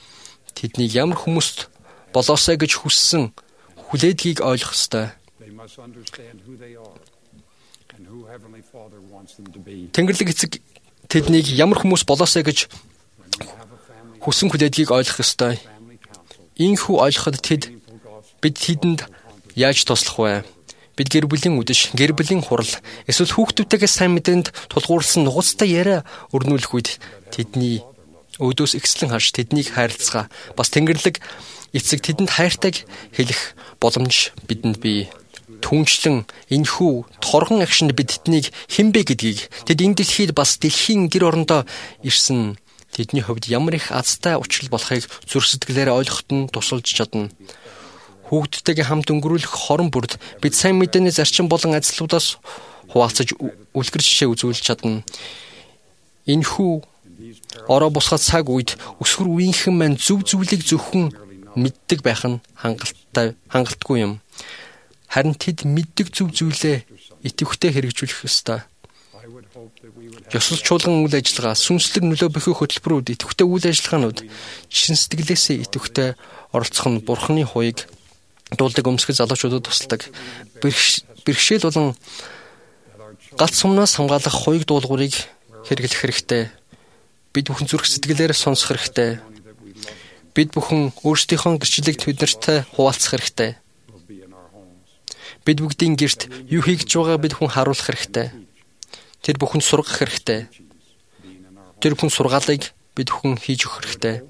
тэднийг ямар хүмүүст болоосоо гэж хүссэн хүлээдгийг ойлгох ёстой. They must understand who they are and who Heavenly Father wants them to be. Тэнгэрлэг эцэг тэднийг ямар хүмүүс болоосоо гэж хүссэн хүлээдгийг ойлгох ёстой. Ийхүү ойлгоход тэд бид тэдэнд яаж туслах вэ? Бид гэр бүлийн үдэш, гэр бүлийн хурал, эсвэл хүүхдүүдтэйгээ сайн мэдээнд тулгуурласан нугацтай яриа өрнүүлэх үед тэдний өөдөөс ихслэн харж тэднийг хайрлцгаа. Бас Тэнгэрлэг эцэг тэдэнд хайртайг хэлэх боломж бидэнд бий. Түүнчлэн энэхүү торгон агшинд бид тэднийг хинбэ гэдгийг тэд энэ дэлхийд бас дэлхийн гэр орондоо ирсэн тэдний хувьд ямар их азтай учрал болохыг зүрх сэтгэлээрээ ойлгоход нь тусалж чадна. Хүүхдтэйгээ хамт өнгөрүүлэх хорон бүрд бид сайн мэдээний зарчим болон ажлуудаас хуваалцаж үлгэр жишээ үзүүлж чадна. Энэхүү ороо босгох цаг үед өсвөр үеийнхэн маань зөв зүйлийг зөвхөн мэддэг байх нь хангалттай хангалтгүй юм. Харин тэд мэддэг зөв зүйлээ идэвхтэй хэрэгжүүлэх ёстой. Ёсол чуулган үйл ажиллагаа, сүнслэг нөлөө бөхөх хөтөлбөрүүд, идэвхтэй үйл ажиллагаанууд чин сэтгэлээсээ идэвхтэй оролцох нь Бурханы хуйг дуулдаг өмсгөл залуучуудад тусалдаг. Бэрхшээл болон галт сумнаас хамгаалах хуйг дуулуурыг хэрэглэх хэрэгтэй. Бид бүхэн зүрх сэтгэлээр сонсох хэрэгтэй. Бид бүхэн өөрсдийнхөө гэрчлэлийг тэднэртэй хуваалцах хэрэгтэй. Бид бүгдийн гэрт юу хийж байгааг бид бүхэн харуулах хэрэгтэй. Тэр бүхэнд сургах хэрэгтэй. Тэр бүхэн сургаалыг бид бүхэн хийж өгөх хэрэгтэй.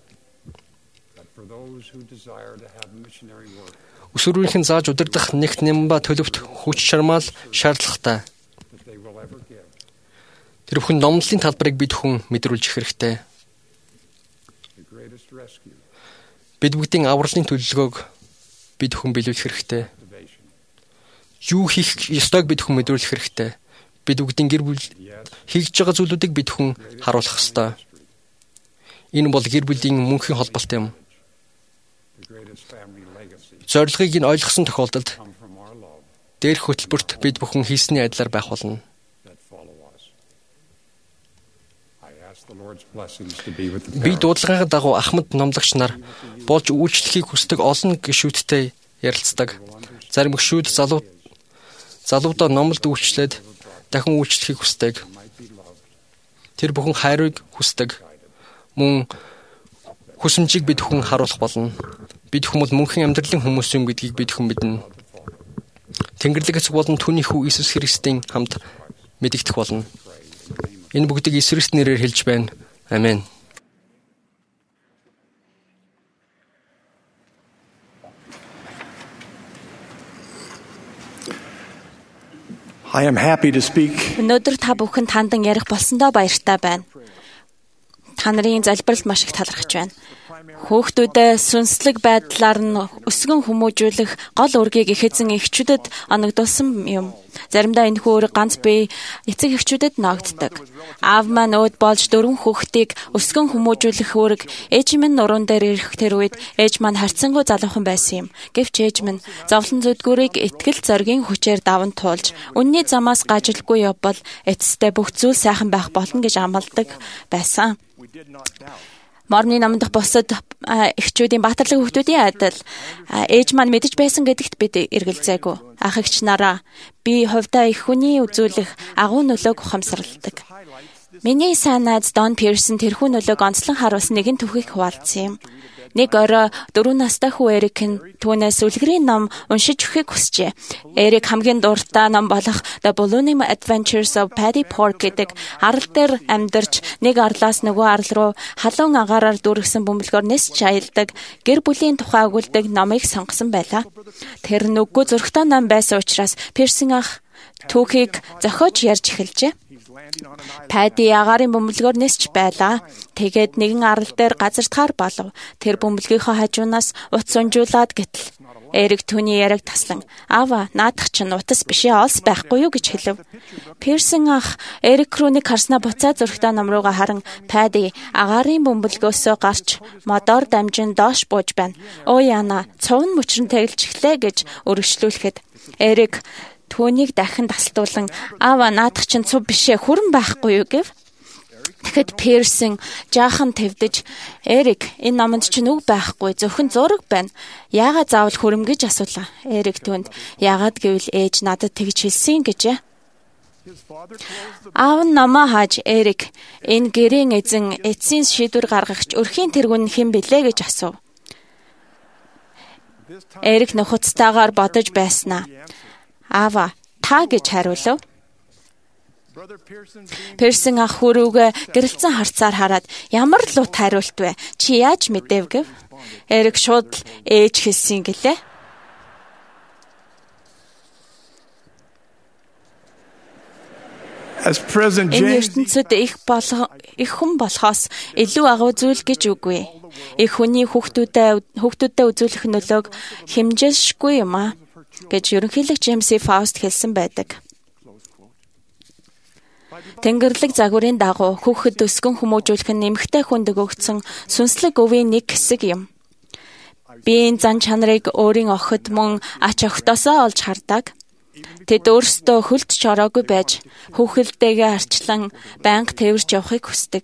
Өсвөрийнхэн зааж удирдах нэгт нямба төлөвт хүч чармаал шаардлагатай. Тэр бүхэн номлолын талбарыг бид бүхэн мэдрүүлж хэрэгтэй. Бид бүгдийн авралын төлөвлөгөөг бид бүхэн биелүүлэх хэрэгтэй. Юу хийх ёстойг бид бүхэн мэдрүүлэх хэрэгтэй. Бид бүгдийн гэр бүл хийж байгаа зүйлүүдийг бид бүхэн харуулах ёстой. Энэ бол гэр бүлийн мөнхийн холболт юм. Зорилгыг нь ойлгосон тохиолдолд дээрх хөтөлбөрт бид бүхэн хийсний адилаар байх болно. Би дуудлагын дагуу Ахмад номлогч нар болж үйлчлэхийг хүсдэг олон гишүүдтэй ярилцдаг. Зарим гишүүд залуу залуудаа номлолд үйлчлээд дахин үйлчлэхийг хүсдэг. Тэр бүхэн хайрыг хүсдэг. Мөн хүсэмжийг бид бүхэн харуулах болно. Бид хүмүүс мөнхийн амьдралын хүмүүс юм гэдгийг бид бүхэн мэднэ. Тэнгэрлэг эцэг болон түүний хүү Иесус Христийн хамт мэдэгдэх болно. Энэ бүгдийг Иесус Христийн нэрээр хэлж байна. Амен. I am happy to speak. Өнөөдөр та бүхэн тандан ярих болсондоо баяртай байна. Та нарын залбиралд маш их талархаж байна. Хүүхдүүдэд сүнслэг байдлаар нь өсгөн хүмүүжүүлэх гол үргийг их эзэн эхчүүдэд оногдуулсан юм. Заримдаа энэ хүүрэг ганц бие эцэг эхчүүдэд ногддог. Аав маань өөд болж дөрвөн хүүхдийг өсгөн хүмүүжүүлэх үүрэг ээж минь нуруунд дээр ирэх тэр үед ээж маань харьцангуй залуухан байсан юм. Гэвч ээж минь зовлон зүдгүүрийг итгэл зоригийн хүчээр даван туулж үнний замаас гажилгүй явбал эцэстээ бүх зүйл сайхан байх болно гэж амладаг байсан. Морны намд босод эхчүүдийн баатарлаг хүүхдүүдийн адил ээж маань мэдэж байсан гэдэгт бид эргэлзээгүй. Ах эгч нараа би хувьдаа их хүний үзүүлэх агуу нөлөөг ухамсарладаг. Миний сайн найз Дон Пирсон тэрхүү нөлөөг онцлон харуулсан нэгэн түүхийг хуваалцсан юм. Нэг орой дөрвөн настай хүү Эрик нь түүнээс үлгэрийн ном уншиж өгөхийг хүсжээ. Эрик хамгийн дуртай ном болох The Blooming Adventures of Paddy Pork гэдэг арал дээр амьдарч нэг арлаас нөгөө арал руу халуун агаараар дүүргэсэн бөмбөлгөөр нисч аялдаг гэр бүлийн тухай өгүүлдэг номыг сонгосон байлаа. Тэр нүггүй зөрөгтэй ном байсан учраас Пирсон ах түүхийг зохиож ярьж эхэлжээ. Пади агаарын бөмбөлгөөр нисч байлаа. Тэгээд нэгэн арал дээр газардахаар болов. Тэр бөмбөлгийнхөө хажуунаас утас унжуулаад гítэл. Эрик түүний яриг таслан "Аава, наадах чинь утас биш ээ, олс байхгүй юу?" гэж хэлв. Пирсон ах Эрик рүү нэг харснаа буцаа зөрөгтэй ном руугаа харан Пади агаарын бөмбөлгөөсөө гарч модоор дамжин доош бууж байна. "Өө яана, цувн мөчрөн тэглэж эхлэе" гэж өргөжлүүлэхэд Эрик түүнийг дахин тасалдуулан "Аава, наадах чинь цув бишээ, хүрэн байхгүй юу?" гэв. Тэгэхэд Персин жаахан твдэж Эрик энэ номонд ч нүг байхгүй зөвхөн зураг байна. Яагаад заавал хүрэмэ гэж асуулаа. Эрик түүнд яагаад гэвэл ээж надад тэгж хэлсэн гэжээ. Аав нь намаа хааж Эрик энэ гэрийн эзэн эцсийн шийдвэр гаргагч өрхийн тэргүүн хэн билээ гэж асуув. Эрик нөхөцтойгоор бодож байснаа. Аава та гэж хариулв. Персин ах хүрүүгээ гэрэлцэн харцаар хараад ямар л ут хариулт вэ? Чи яаж мэдэв гэв. Эрик шууд ээж хэлсэн гэлээ. Энэ ертөнцид их болох их хүн болохоос илүү агуу зүйл гэж үгүй. Их хүний хүүхдүүдэд хүүхдүүдэд үзүүлэх нөлөөг хэмжээшгүй юм а гэж ерөнхийлөгч Джеймс Фауст хэлсэн байдаг. Тэнгэрлэг загварын дагуу хүүхэд өсгөн хүмүүжүүлэх нь эмэгтэй хүнд өгөгдсөн сүнслэг өвийн нэг хэсэг юм. Биеийн зан чанарыг өөрийн охид мөн ач охидоосоо олж хардаг. Тэд өөрсдөө хөлт чороогүй байж хүүхэлдэйгээ арчлан байнга тэрвэрч явахыг хүсдэг.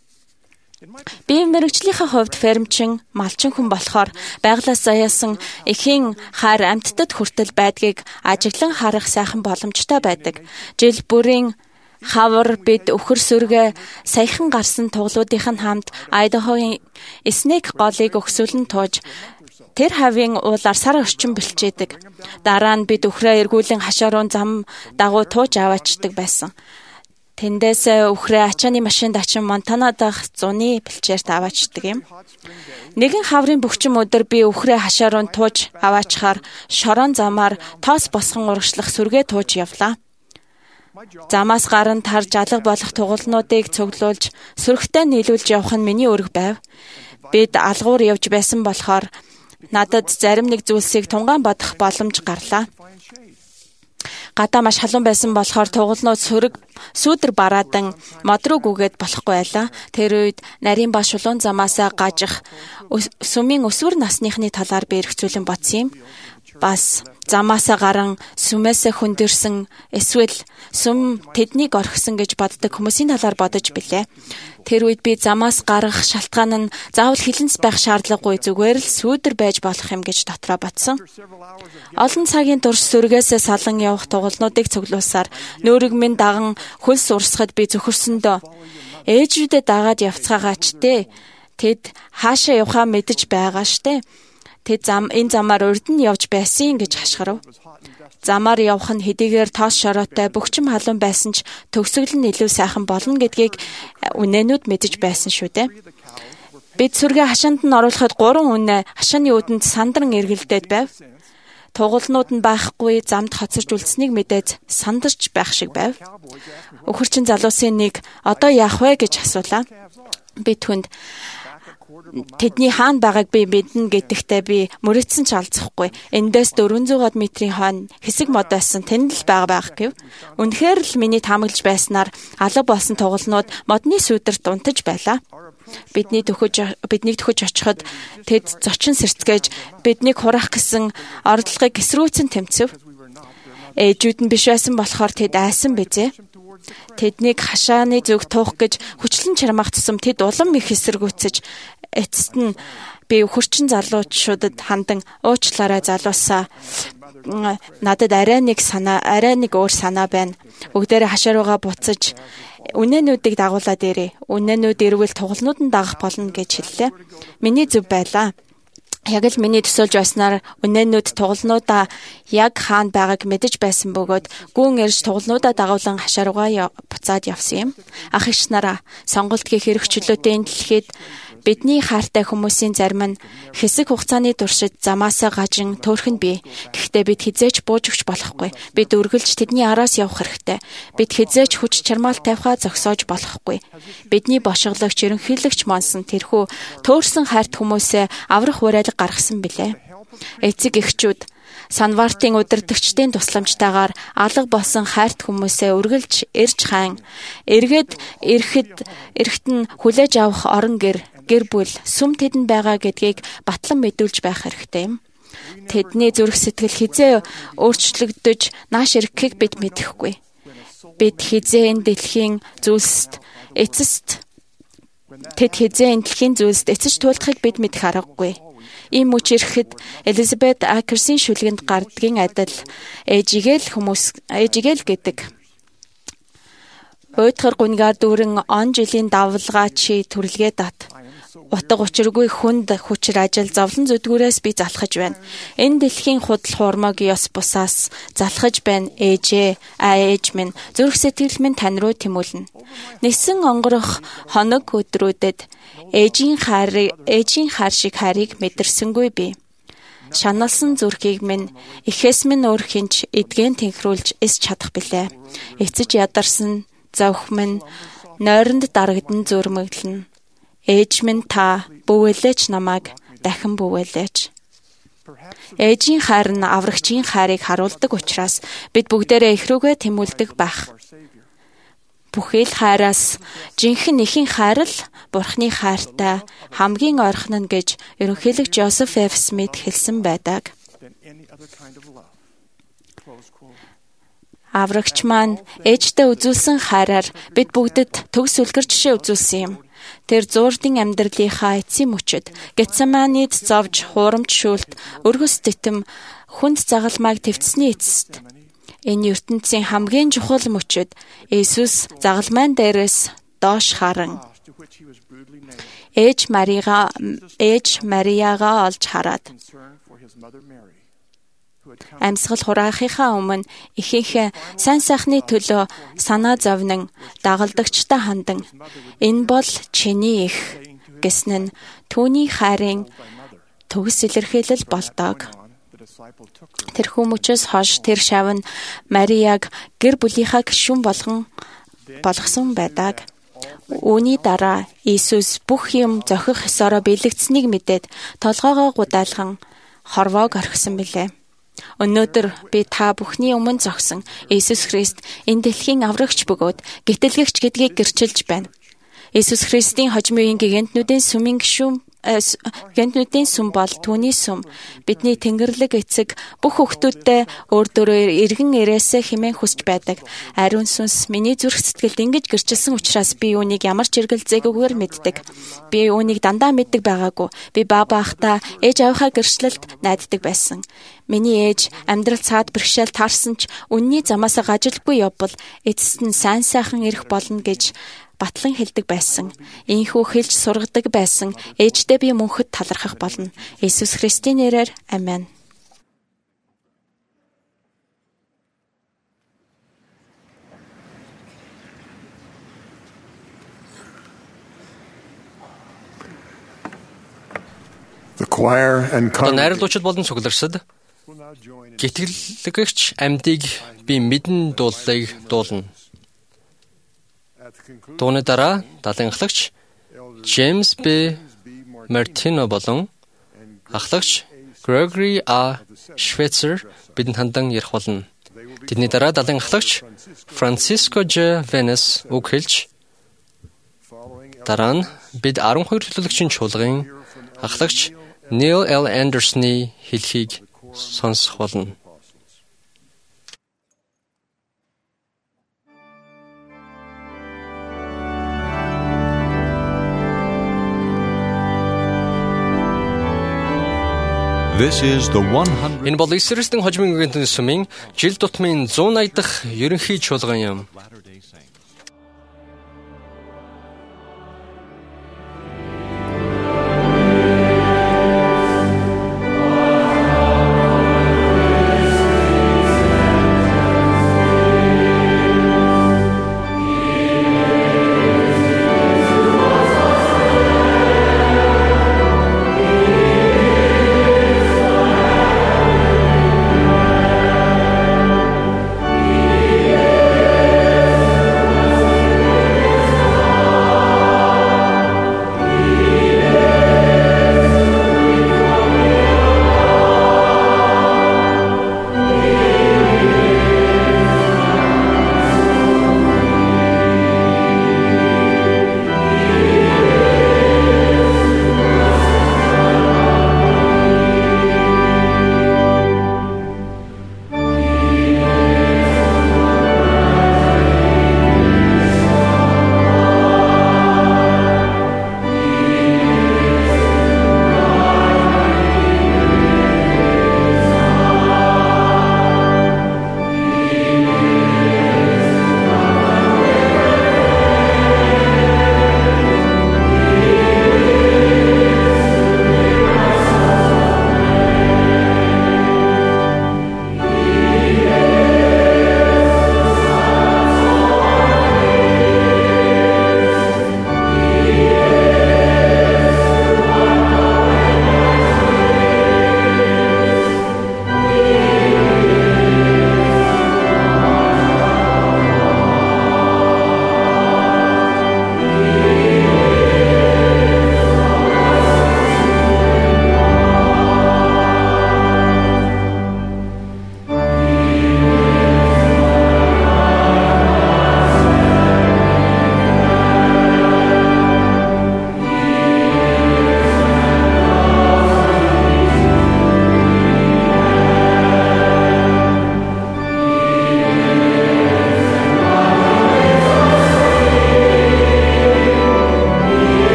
Би мэрэгжлийнхээ хувьд фермчин, малчин хүн болохоор байглаасаа яасан эхийн хайр амьтдад хүртэл байдгийг ажиглан харах сайхан боломжтой байдаг. Жил бүрийн хавар бид өхөр сүргээ саяхан гарсан туглуудын хамт Айдахогийн Снэйк голыг өгсүүлэн тууж тэр хавийн уулаар сар орчим бэлчээдэг. Дараа нь бид өхрөө эргүүлэн хашааруун зам дагуу тууж аваачдаг байсан. Тэндээс өхрөө ачааны машинд ачин Монтана дахь зуны бэлчээрт аваачдаг юм. Нэгэн хаврын бөхчим өдөр би өхрөө хашааруун тууж аваачхаар шорон замаар тоос босгон урагшлах сүргээ тууж явлаа. Замаас гаран тарж алга болох тугалнуудыг цуглуулж сүргтээ нийлүүлж явах нь миний үүрэг байв. Бид алгуур явж байсан болохоор надад зарим нэг зүйлсийг тунгаан бодох боломж гарлаа. Гадаа маш халуун байсан болохоор тугалнууд сүрэг сүүдэр бараадан мод руу гүгээд болохгүй байлаа. Тэр үед нарийн ба шулуун замаасаа гажих сүмийн өсвөр насныхны талаар би эргцүүлэн бодсон юм. Бас замаасаа гарan сүмээсээ хөндөрсөн эсвэл сүм тэднийг орхисон гэж боддог хүмүүсийн талаар бодож билээ. Тэр үед би замаас гарах шалтгаан нь заавал хилэнц байх шаардлагагүй зүгээр л сүүдэр байж болох юм гэж дотроо бодсон. Олон цагийн турш сүргээсээ салан явах тугалнуудыг цуглуулсаар нөөрөг минь даган хөлс урсахад би зөвхөрсөндөө ээжүүдээ дагаад явцгаагаач дээ. Тэд хаашаа явахаа мэдэж байгаа штэ. Тэд зам энэ замаар урд нь явж байсан гэж хашгирав. Замаар явах нь хэдийгээр тоос шороотой бөхчим халуун байсан ч төгсгөл нь илүү сайхан болно гэдгийг үнэнүүд мэдэж байсан шүү дээ. Бид сүргээ хашаанд нь оруулахад гурван үнэ хашааны үүдэнд сандран эргэлдээд байв. Тугалнууд нь байхгүй замд хоцорж үлдсэнийг мэдээд сандарч байх шиг байв. Өхөрчин залуусын нэг одоо яах вэ гэж асуулаа. Би түнд тэдний хаана байгааг би мэднэ гэдэгтээ би мөрөөдсөн ч алзахгүй. Эндээс дөрвөн зуун метрийн хойно хэсэг мод байсан тэнд л байгаа байх гэв. Үнэхээр л миний таамаглаж байснаар алга болсон тугалнууд модны сүүдэрт унтаж байлаа. Бидний төхөж биднийг төхөж очиход тэд зочин сэрцгээж биднийг хурах гэсэн ордлогыг гисрүүцэн тэмцэв. Ээжүүд нь биш байсан болохоор тэд айсан бизээ. Тэднийг хашааны зүг туах гэж хүчлэн чармаах тусам тэд улам их эсэргүүцэж эцэст нь би хөрчин залуучуудад хандан уучлаарай залуусаа надад арай нэг санаа арай нэг өөр санаа байна. Бүгдээрээ хашааруугаа буцаж үнэнүүдийг дагуулад ирээ. Үнэнүүд ирвэл тугалнууд нь дагах болно гэж хэллээ. Миний зөв байлаа. Яг л миний төсөөлж байснаар үнэнүүд тугалнуудаа яг хаана байгааг мэдэж байсан бөгөөд гүн ирж тугалнуудаа дагуулan хашааруугаа буцаад явсан юм. Ах иш нараа сонголт гэх хэрэгчлөөтэй энэ дэлхийд бидний хайртай хүмүүсийн зарим нь хэсэг хугацааны туршид замаасаа гажин төөрхөн бий. Гэхдээ бид хизээч бууж өгч болохгүй. Бид үргэлж тэдний араас явах хэрэгтэй. Бид хизээч хүч чармаал тавихаа зогсоож болохгүй. Бидний бошиглогч ерөнхийлөгч Монсон тэрхүү төөрсөн хайрт хүмүүсээ аврах уриалга гаргасан билээ. Эцэг эхчүүд Санвартын удирдагчдын тусламжтайгаар алга болсон хайрт хүмүүсээ үргэлж ирж хаан эргээд эрэхэд эрэхт нь хүлээж авах орон гэр гэр бүл сүм тэдэнд байгаа гэдгийг батлан мэдүүлж байх хэрэгтэй юм. Тэдний зүрх сэтгэл хизээ өөрчлөгдөж нааш ирэхийг бид мэдэхгүй. Бид хизээ энэ дэлхийн зүйлсд эцэст тэд хизээ энэ дэлхийн зүйлсд эцэж туулахыг бид мэдэх аргагүй. Ийм мөч ирэхэд Элизабет Акерсийн шүлгэнд гардгийн адил ээжигээ л хүмүүс ээжигээ л гэдэг. Уйтгар гунгаар дүүрэн он жилийн давлгаа чи түрлгээ дат. Утга учиргүй хүнд хүчээр ажил зовлон зүдгүүрээс би залхаж байна. Энэ дэлхийн худал хуурмаг ёс бусаас залхаж байна ээжээ, аа ээж минь, зүрх сэтгэл минь тань руу тэмүүлнэ. Нисэн онгорох хоног өдрүүдэд ээжийн хайр ээжийн хайр шиг хайрыг мэдэрсэнгүй би. Шаналсан зүрхийг минь ихэс минь өөр хинч эдгэн тэнхрүүлж эс чадах билээ. Эцэж ядарсан зовх минь нойронд дарагдан зүрмэглэн. Ээж минь та бүвэлээч намайг дахин бүвэлээч. Ээжийн хайр нь аврагчийн хайрыг харуулдаг учраас бид бүгдээрээ их рүүгээ тэмүүлдэг байх. Бүхэл хайраас жинхэнэ ихийн хайр л Бурхны хайртай хамгийн ойрхон нь гэж ерөнхийлөгч Жозеф Ф. Смит хэлсэн байдаг. Аврагч маань ээжтэй үзүүлсэн хайраар бид бүгдэд төгс үлгэр жишээ үзүүлсэн юм. Тэр зуурдын амьдралынхаа эцсийн мөчөд Гетсеманид зовж хуурамч шүүлт өргөс тэтэм хүнд загалмайг твцсний эцэст энэ ертөнцийн хамгийн чухал мөчөд Иесус загалмайн дээрээс доош харан ээж Марига ээж Марияга олж хараад амьсгал хураахынхаа өмнө ихэнх сайн сайхны төлөө санаа зовнин дагалдагчтай хандан энэ бол чиний их гэснэн түүний хайрын төгс илэрхийлэл болдог. Тэрхүү мөчөөс хойш тэр шавн Марияг гэр бүлийнхаа гишүүн болгон болгосон байдаг. Үүний дараа Иесус бүх юм зохих ёсороо бэлэгдсэнийг мэдээд толгоогоо гудаалхан хорвоог орхисон билээ. Өнөөдөр би та бүхний өмнө зогсон Иесус Христ энэ дэлхийн аврагч бөгөөд гитэлгэгч гэдгийг гэрчилж байна. Иесус Христийн хожим үеийн гигантнүүдийн сүмийн гишүүн гигантнүүдийн сүм бол түүний сүм. Бидний Тэнгэрлэг эцэг бүх хүүхдүүдтэй өөр дөрөөр эргэн ирээсэ хэмээн хүсч байдаг. Ариун сүнс миний зүрх сэтгэлд ингэж гэрчилсэн учраас би үүнийг ямар ч эргэлзээгүйгээр мэддэг. Би үүнийг дандаа мэддэг байгаагүй. Би баа баахта ээж авийнхаа гэрчлэлд найддаг байсан. Миний ээж амьдрал цаад бэрхшээл таарсан ч үнний замаасаа гажилгүй явбал эцэст нь сайн сайхан ирэх болно гэж батлан хэлдэг байсан. Ийхүү хэлж сургадаг байсан. Ээждээ би мөнхөд талархах болно. Иесус Христийн нэрээр амен. Найрлуучид болон цугларсад гитгэлэгч амьдыг би мэдэн дуулыг дуулна. Дууны дараа далангахлагч Джеймс Б. Мартино болон ахлагч Грегори А. Швейцер бидэнд хандан ярих болно. Тэдний дараа далангахлагч Франциско Ж. Венес үг хэлж дараа нь бид арван хоёр төлөөлөгчийн чуулгын ахлагч Neil L. Anderson-ы хэлхийг сонсох болно. This is the one hundred Энэ бол Исрэлтэн хожимын гинтэн сүмийн жил тутмын зуун ая дахь ерөнхий чуулган юм.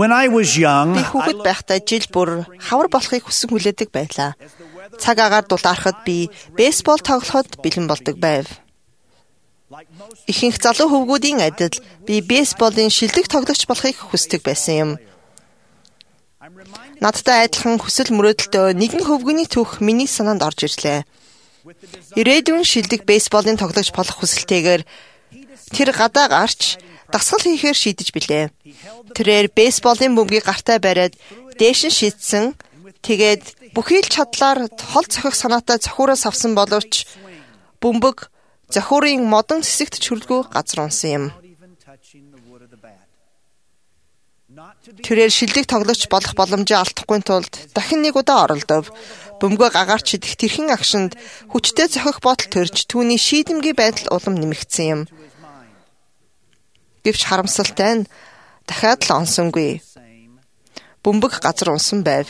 When I was young, Би хүүхэд байхдаа жил бүр хавар болохыг хүсэн хүлээдэг байлаа. Цаг агаар дулаарахад би бейсбол тоглоход бэлэн болдог байв. Ихэнх залуу хөвгүүдийн адил би бейсболын шилдэг тоглогч болохыг хүсдэг байсан юм. Надтай адилхан хүсэл мөрөөдөлтөө нэгэн хөвгөний түүх миний санаанд орж ирлээ. Ирээдүйн шилдэг бейсболын тоглогч болох хүсэлтэйгээр тэр гадаа гарч дасгал хийхээр шийдэж билээ. Тэрээр бейсболын бөмбөгийг гартаа бариад дээш нь шийдсэн. Тэгээд бүхий л чадлаар хол цохих санаатай цохиураас авсан боловч бөмбөг зохиурын модон цэцэгт чөрлгөө газар унсан юм. Тэрээр шилдэг тоглогч болох боломжоо алдахгүй тулд дахин нэг удаа оролдов. Бөмбөгөө гагарч идэх тэрхэн агшинд хүчтэй зохих бодол төрж түүний шийдэмгий байдал улам нэмэгдсэн юм. Гэвч харамсалтай нь дахиад л онсонгүй. Бөмбөг газар унсан байв.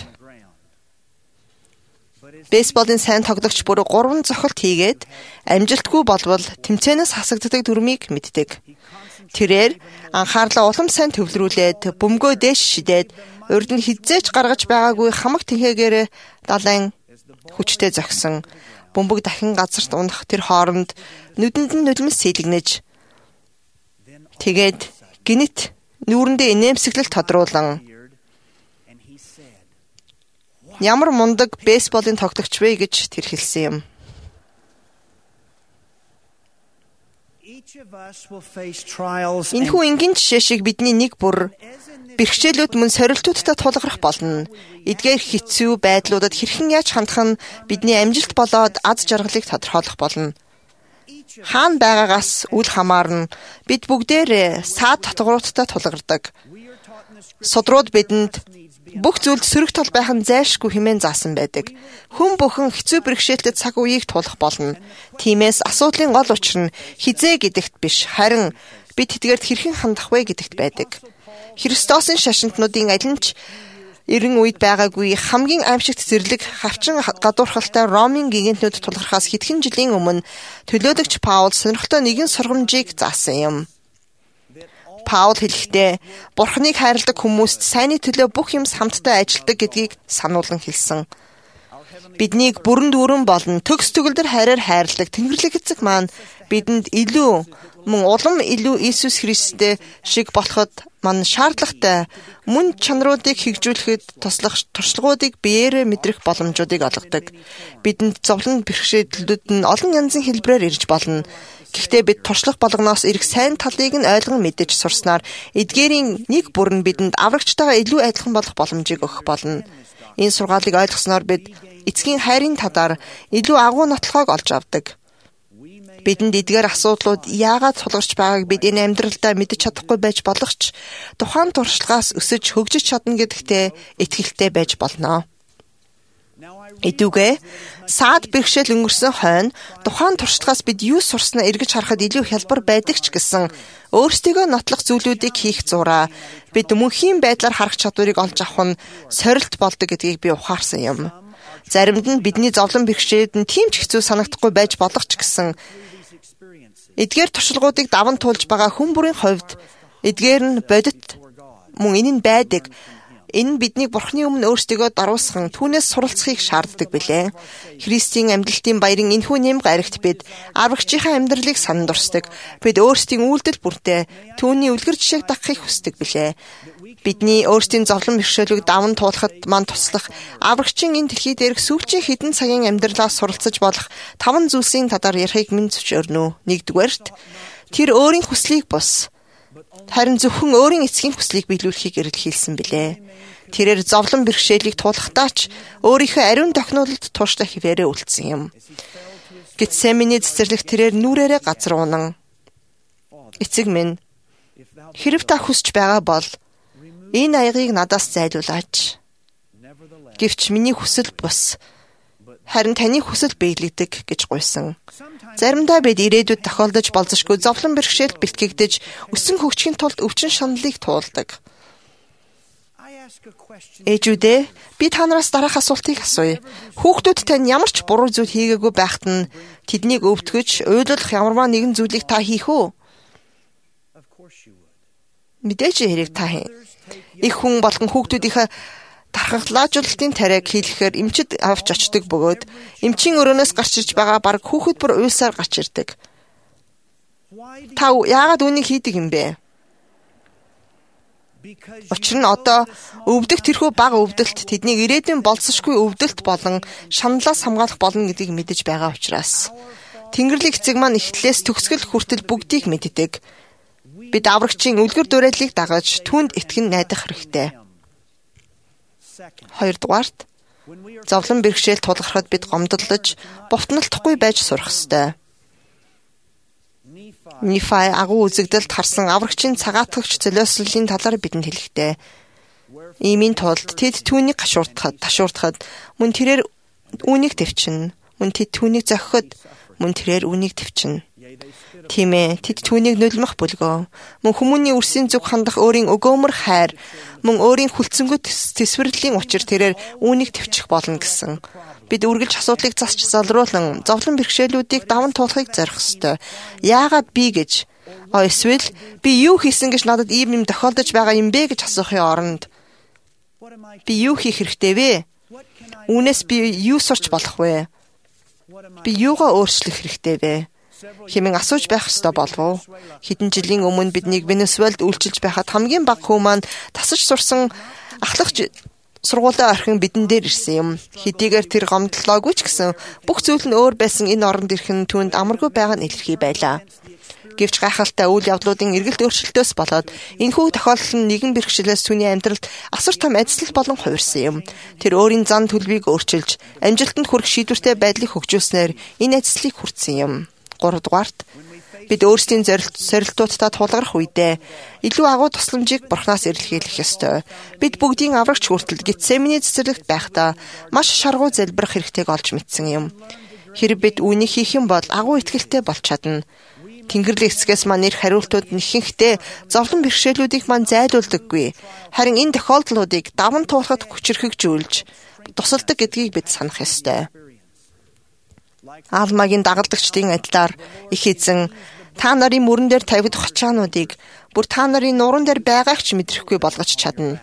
Бейсболын сайн тоглогч бүр гурван зохилт хийгээд амжилтгүй болбол тэмцээнээс хасагддаг дүрмийг мэддэг. Тэрээр анхаарлаа улам сайн төвлөрүүлээд бөмбөгөө дээш шидээд урд нь хизээч гаргаж байгаагүй хамаг тэнхээгээр далайн хүчтэй зогсон. Бөмбөг дахин газарт унах тэр хооронд нүдэнд нь нулимс сэлгэнэж тэгээд гинэт нүүрэндээ инээмсэглэл тодруулан ямар мундаг бейсболын тоглогч вэ гэж тэр хэлсэн юм. Энэхүү энгийн жишээ шиг бидний нэг бүр бэрхшээлүүд мөн сорилтуудтай тулгарх болно. Эдгээр хэцүү байдлуудад хэрхэн яаж хандах нь бидний амжилт болоод аз жаргалыг тодорхойлох болно. Хаана байгаагаас үл хамаарна бид бүгдээрээ саад татгууруудтай тулгардаг. Судрууд бидэнд бүх зүйлд сөрөг тал байх нь зайлшгүй хэмээн заасан байдаг. Хүн бүхэн хэцүү бэрхшээлтэд цаг үеийг тулах болно. Тиймээс асуудлын гол учир нь хизээ гэдэгт биш, харин бид тэдгээрд хэрхэн хандах вэ гэдэгт байдаг. Христосын шашинтнуудын аль нь ч эрен үед байгаагүй хамгийн аимшигт зэрлэг хавчин гадуурхалтай Ромын гигантнууд тулгархаас хэдхэн жилийн өмнө төлөөлөгч Паул сонирхолтой нэгэн сургамжийг заасан юм. Паул хэлэхдээ Бурхныг хайрладаг хүмүүст сайнны төлөө бүх юмс хамтдаа ажилдаг гэдгийг сануулan хэлсэн. Биднийг бүрэн дүүрэн болон төгс төгөлдөр хайраар хайрладаг Тэнгэрлэг эцэг маань бидэнд илүү мөн улам илүү Иесус Христтэй шиг болоход мань шаардлагатай мөн чанаруудыг хөгжүүлэхэд туслах туршлагуудыг биеэрээ мэдрэх боломжуудыг олгодог. Бидэнд зовлон бэрхшээлүүд нь олон янзын хэлбэрээр ирж болно. Гэхдээ бид туршлах болгоноос ирэх сайн талыг нь ойлгон мэдэж сурснаар эдгээрийн нэг бүр нь бидэнд аврагчтайгаа илүү адилхан болох боломжийг өгөх болно. Энэ сургаалыг ойлгосноор бид эцгийн хайрын талаар илүү агуу нотлохыг олж авдаг. Бидэнд эдгээр асуудлууд яагаад тулгарч байгааг бид энэ амьдралдаа мэдэж чадахгүй байж болох ч тухайн туршлагаас өсөж хөгжиж чадна гэдэгтээ итгэлтэй байж болно. Эдүгэ саад бэрхшээл өнгөрсөн хойно тухайн туршлагаас бид юу сурснаа эргэж харахад илүү хялбар байдаг ч гэсэн өөрсдийгөө нотлох зүйлүүдийг хийх зураа бид мөнхийн байдлаар харах чадварыг олж авах нь сорилт болдог гэдгийг би ухаарсан юм. Заримд нь бидний зовлон бэрхшээлд нь тийм ч хэцүү санагдахгүй байж болох ч гэсэн эдгээр туршлагуудыг даван туулж байгаа хүн бүрийн хувьд эдгээр нь бодит мөн энэ нь байдаг. Энэ нь биднийг Бурхны өмнө өөрсдийгөө даруусган түүнээс суралцахыг шаарддаг билээ. Христийн амьдралтын баярын энэхүү нэм гарагт бид аврагчийнхаа амьдралыг санан дурсдаг. Бид өөрсдийн үйлдэл бүртээ түүний үлгэр жишээг дагахыг хүсдэг билээ. Бидний өөрсдийн зовлон бэрхшээлийг даван туулахад мань туслах аврагчийн энэ дэлхий дээрх сүүлчийн хэдэн цагийн амьдралаас суралцаж болох таван зүйлсийн талаар ярихыг минь зөвшөөрнө. Нэгдүгээрт тэр өөрийн хүслийг бус харин зөвхөн өөрийн эцгийн хүслийг биелүүлэхийг эрэлхийлсэн билээ. Тэрээр зовлон бэрхшээлийг туулахдаа ч өөрийнхөө ариун тохиолдолд тууштай хിവэрэ үлдсэн юм. Гетсеманы цэцэрлэгт тэрээр нүрээрээ газар унан эцэг минь хэрв та хүсч байгаа бол энэ аягийг надаас зайлуулаач. Гэвч миний хүсэл бус харин таны хүсэл биелэгдэг гэж гуйсан. Заримдаа бид ирээдүйд тохиолдож болзошгүй зовлон бэрхшээлд бэлтгэгдэж өсөн хөгжихийн тулд өвчин шаналлыг туулдаг. Ээжүүдээ би та нараас дараах асуултыг асууя. Хүүхдүүд тань ямар ч буруу зүйл хийгээгүй байхад нь тэднийг өвтгөж, уйлуулах ямарваа нэгэн зүйлийг та хийх үү? Мэдээж хэрэг та Их хүн болон хүүхдүүдийнхээ тархалаажуулалтын тариаг хийлгэхээр эмчид авч очдог бөгөөд эмчийн өрөөнөөс гарч ирж байгаа баг хүүхэд бүр уйлсаар гарч ирдэг. Та яагаад үүнийг хийдэг юм бэ? Учир нь одоо өвдөх тэрхүү бага өвдөлт тэднийг ирээдүйн болцсошгүй өвдөлт болон шаналлаас хамгаалах болно гэдгийг мэдэж байгаа учраас Тэнгэрлэг эцэг маань эхлээс төгсгөл хүртэл бүгдийг мэддэг. Бид аврагчийн үлгэр дуурайлыг дагаж түүнд итгэн найдах хэрэгтэй. Хоёрдугаарт зовлон бэрхшээл тулгархад бид гомдлож, бовтнолдохгүй байж сурах ёстой. Нифай агуу үзэгдэлд харсан аврагчийн цагаатгагч золиослолын талаар бидэнд хэлэхдээ иймийн тулд тэд түүнийг гашуурдахад, ташуурдахад мөн тэрээр үүнийг төвчнө. Мөн тэд түүнийг зохиход мөн тэрээр үүнийг төвчнө. Тийм ээ, тэд түүнийг нулимх бүлгөө. Мөн хүмүүний үрсийн зүг хандах өөрийн өгөөмөр хайр, мөн өөрийн хүлцэнгүт тэсвэрлэлийн учир тэрээр үүнийг төвчих болно гэсэн. Бид үргэлж асуудлыг засч залруулан зовлон бэрхшээлүүдийг даван туулахыг зорих ёстой. Яагаад би гэж? А эсвэл би юу хийсэн гэж надад ийм юм тохиолдож байгаа юм бэ гэж асуухын оронд би юу хийх хэрэгтэй вэ? Үүнээс би юу сурч болох вэ? Би юугаа өөрчлөх хэрэгтэй вэ? Хэмээн асууж байх ёстой болов уу? Хэдэн жилийн өмнө биднийг Венесуэлд үйлчилж байхад хамгийн бага хүү маань тасаж сурсан ахлагч сургуулийн орхин бидэн дээр ирсэн юм. Хэдийгээр тэр гомдлоогүй ч гэсэн бүх зүйл нь өөр байсан энэ оронд ирэх нь түүнд амаргүй байгаа нь илэрхий байлаа. Гэвч гайхалтай үйл явдлуудын эргэлт өөрчлөлтөөс болоод энэхүү тохиолдол нь нэгэн бэрхшээлээс түүний амьдралд асар том эзлэл болон хувирсан юм. Тэр өөрийн зан төлөвийг өөрчилж, амжилтанд хүрэх шийдвэртэй байдлыг хөгжүүлснээр энэ эзлэлийг хүртсэн юм. Гуравдугаарт бид өөрсдийн зорилтуудтай тулгарх үедээ илүү агуу тусламжийг Бурханаас эрэлхийлэх ёстой. Бид бүгдийн аврагч хүртэл Гетсеманы цэцэрлэгт байхдаа маш шаргуу залбирах хэрэгтэйг олж мэдсэн юм. Хэрэг бид үүнийг хийх юм бол агуу итгэлтэй болж чадна. Тэнгэрлэг эцгээс маань ирэх хариултууд нь ихэнхдээ зовлон бэрхшээлүүдийг маань зайлуулдаггүй. Харин энэ тохиолдлуудыг даван туулахад хүчрхэгжүүлж тусалдаг гэдгийг бид санах ёстой. Алмагийн дагалдагчдын адилаар их эзэн та нарын мөрөн дээр тавигдах хачаануудыг бүр та нарын нуран дээр байгаагч мэдрэхгүй болгож чадна.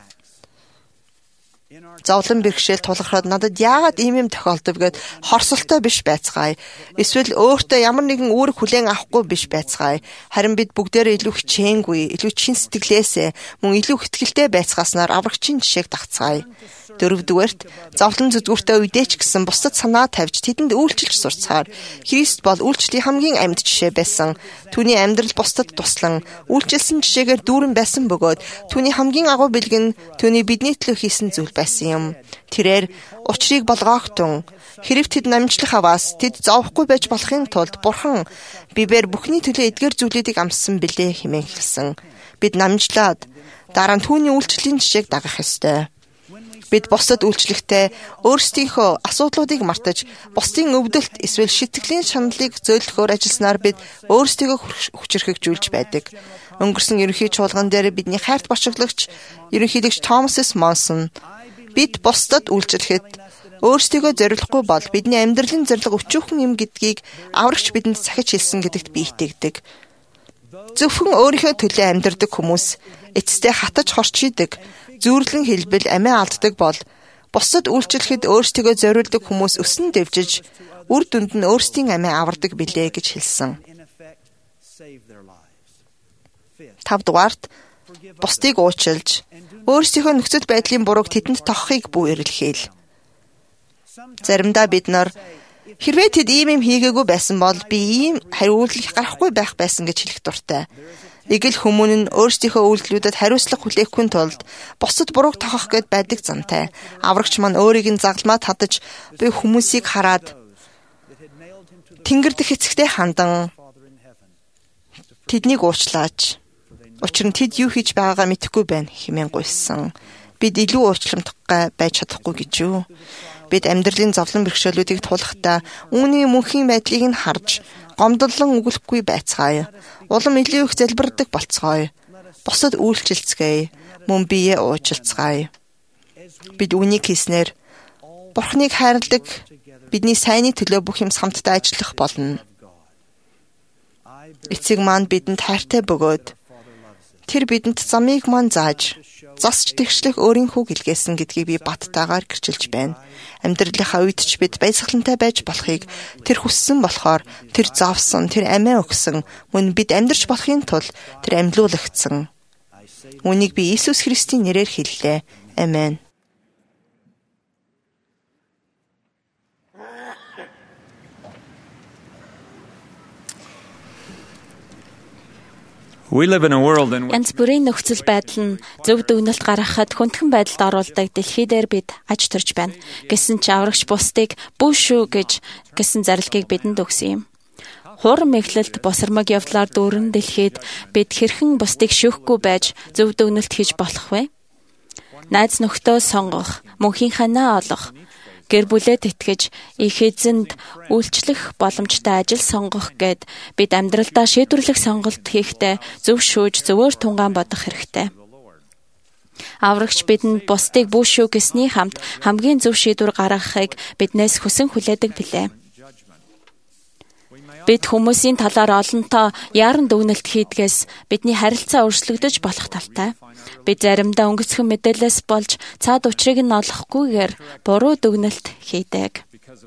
Зовлон бэрхшээл тулгархад надад яагаад ийм юм тохиолдов гэд хорсолтой биш байцгаая. Эсвэл өөртөө ямар нэгэн үүрэг хүлээн авахгүй биш байцгаая. Харин бид бүгдээрээ илүү хичээнгүй, илүү чин сэтгэлээсээ мөн илүү ихтгэлтэй байцгааснаар аврагчийн жишээг дагцгаая. Дөрөвдүгээрт зовлон зүдгүүртэй үедээ ч гэсэн бусдад санаа тавьж тэдэнд үйлчилж сурцгаар Христ бол үйлчлэлийн хамгийн амьд жишээ байсан. Түүний амьдрал бусдад туслан үйлчилсэн жишээгээр дүүрэн байсан бөгөөд түүний хамгийн агуу бэлэг нь түүний бидний төлөө хийсэн зүйл байсан юм. Тэрээр учрыг болгоогтун хэрэг тэд намжлах аваас тэд зовхгүй байж болохын тулд Бурхан бибээр бүхний төлөө эдгээр зүйлүүдийг амссан билээ хэмээн хэлсэн. Бид намжлаад дараа нь түүний үйлчлэлийн жишээг дагах ёстой. Бид бусдад үйлчлэхдээ өөрсдийнхөө асуудлуудыг мартаж, бусдын өвдөлт эсвэл шитгэлийн шаналлыг зөөлөхөөр ажилласнаар бид өөрсдийгөө хүчрхэгжүүлж байдаг. Өнгөрсөн ерөнхий чуулган дээр бидний хайрт бошиглагч ерөнхийлөгч Томас С. Монсон бид бусдад үйлчлэхэд өөрсдийгөө зориулахгүй бол бидний амьдралын зорилго өчүүхэн юм гэдгийг аврагч бидэнд захиж хэлсэн гэдэгт би итгэдэг. Зөвхөн өөрийнхөө төлөө амьдардаг хүмүүс эцэстээ хатаж хорчийдэг, зүүрлэн хэлбэл амиа алддаг бол бусдад үйлчлэхэд өөрсдийгөө зориулдаг хүмүүс өсөн дэвжиж үр дүнд нь өөрсдийн амиа авардаг билээ гэж хэлсэн. Тавдугаарт бусдыг уучлж өөрсдийнхөө нөхцөл байдлын бурууг тэдэнд тоххыг бүү эрэлхийл. Заримдаа бид нар хэрвээ тэд ийм юм хийгээгүй байсан бол би ийм хариулт гарахгүй байх байсан гэж хэлэх дуртай. Игэл хүмүүн нь өөрсдийнхөө үйлдэлүүдэд хариуцлага хүлээхгүй тулд бусдад бурууг тохох гэд байдаг зантай. Аврагч маань өөрийг нь загламад хадаж буй хүмүүсийг хараад Тэнгэр дэх эцэгтэй хандан тэднийг уучлаач. Учир нь тэд юу хийж байгаагаа мэдэхгүй байна хэмээн гуйсан. Бид илүү уурчламтгай байж чадахгүй гэж юу? Бид амьдралын зовлон бэрхшээлүүдийг тулахдаа үүний мөнхийн байдлыг нь харж гомдлон өгөхгүй байцгаая. Улам илүү их залбирдаг болцгоё. Бусад үйлчилцгээе. Мөн биеэ уучлцгаая. Бид үүнийг хийснээр Бурхныг хайрладаг бидний сайнны төлөө бүх юм хамтдаа ажиллах болно. Эцэг маань бидэнд хайртай бөгөөд тэр бидэнд замыг маань зааж засч тэгшлэх өөрийнхөө гэлгээсэн гэдгийг би баттайгаар гэрчилж байна. Амьдралынхаа үед ч бид баясгалантай байж болохыг тэр хүссэн болохоор тэр зовсон, тэр амиа өгсөн, мөн бид амьдарч болохын тулд тэр амьлуулагдсан. Үүнийг би Иесус Христийн нэрээр хэллээ. Амен. Янз бүрийн нөхцөл байдал нь зөв дүгнэлт гаргахад хүндхэн байдалд оруулдаг дэлхий дээр бид аж төрж байна. Гэсэн ч аврагч бусдыг бүү шүү гэж гэсэн зарилгыг бидэнд өгсөн юм. Хурам мэхлэлд босромог явдлаар дүүрэн дэлхийд бид хэрхэн бусдыг шүүхгүй байж зөв дүгнэлт хийж болох вэ? Найз нөхдөө сонгох, мөнхийнханаа олох, гэр бүлэд итгэж их эзэнд үйлчлэх боломжтой ажил сонгох гэд бид амьдралдаа шийдвэрлэх сонголт хийхдээ зөв шүүж зөвөр тунгаан бодох хэрэгтэй. Аврагч бидэнд бусдыг бүү шүү гэсний хамт хамгийн зөв шийдвэр гаргахыг биднээс хүсэн хүлээдэг билээ. Бид хүмүүсийн талаар олонтоо яаран дүгнэлт хийдгээс бидний харилцаа өөрчлөгдөж болох талтай. Бид заримдаа өнгөцхөн мэдээлэлээс болж цаад учрыг нь олохгүйгээр буруу дүгнэлт хийдэг.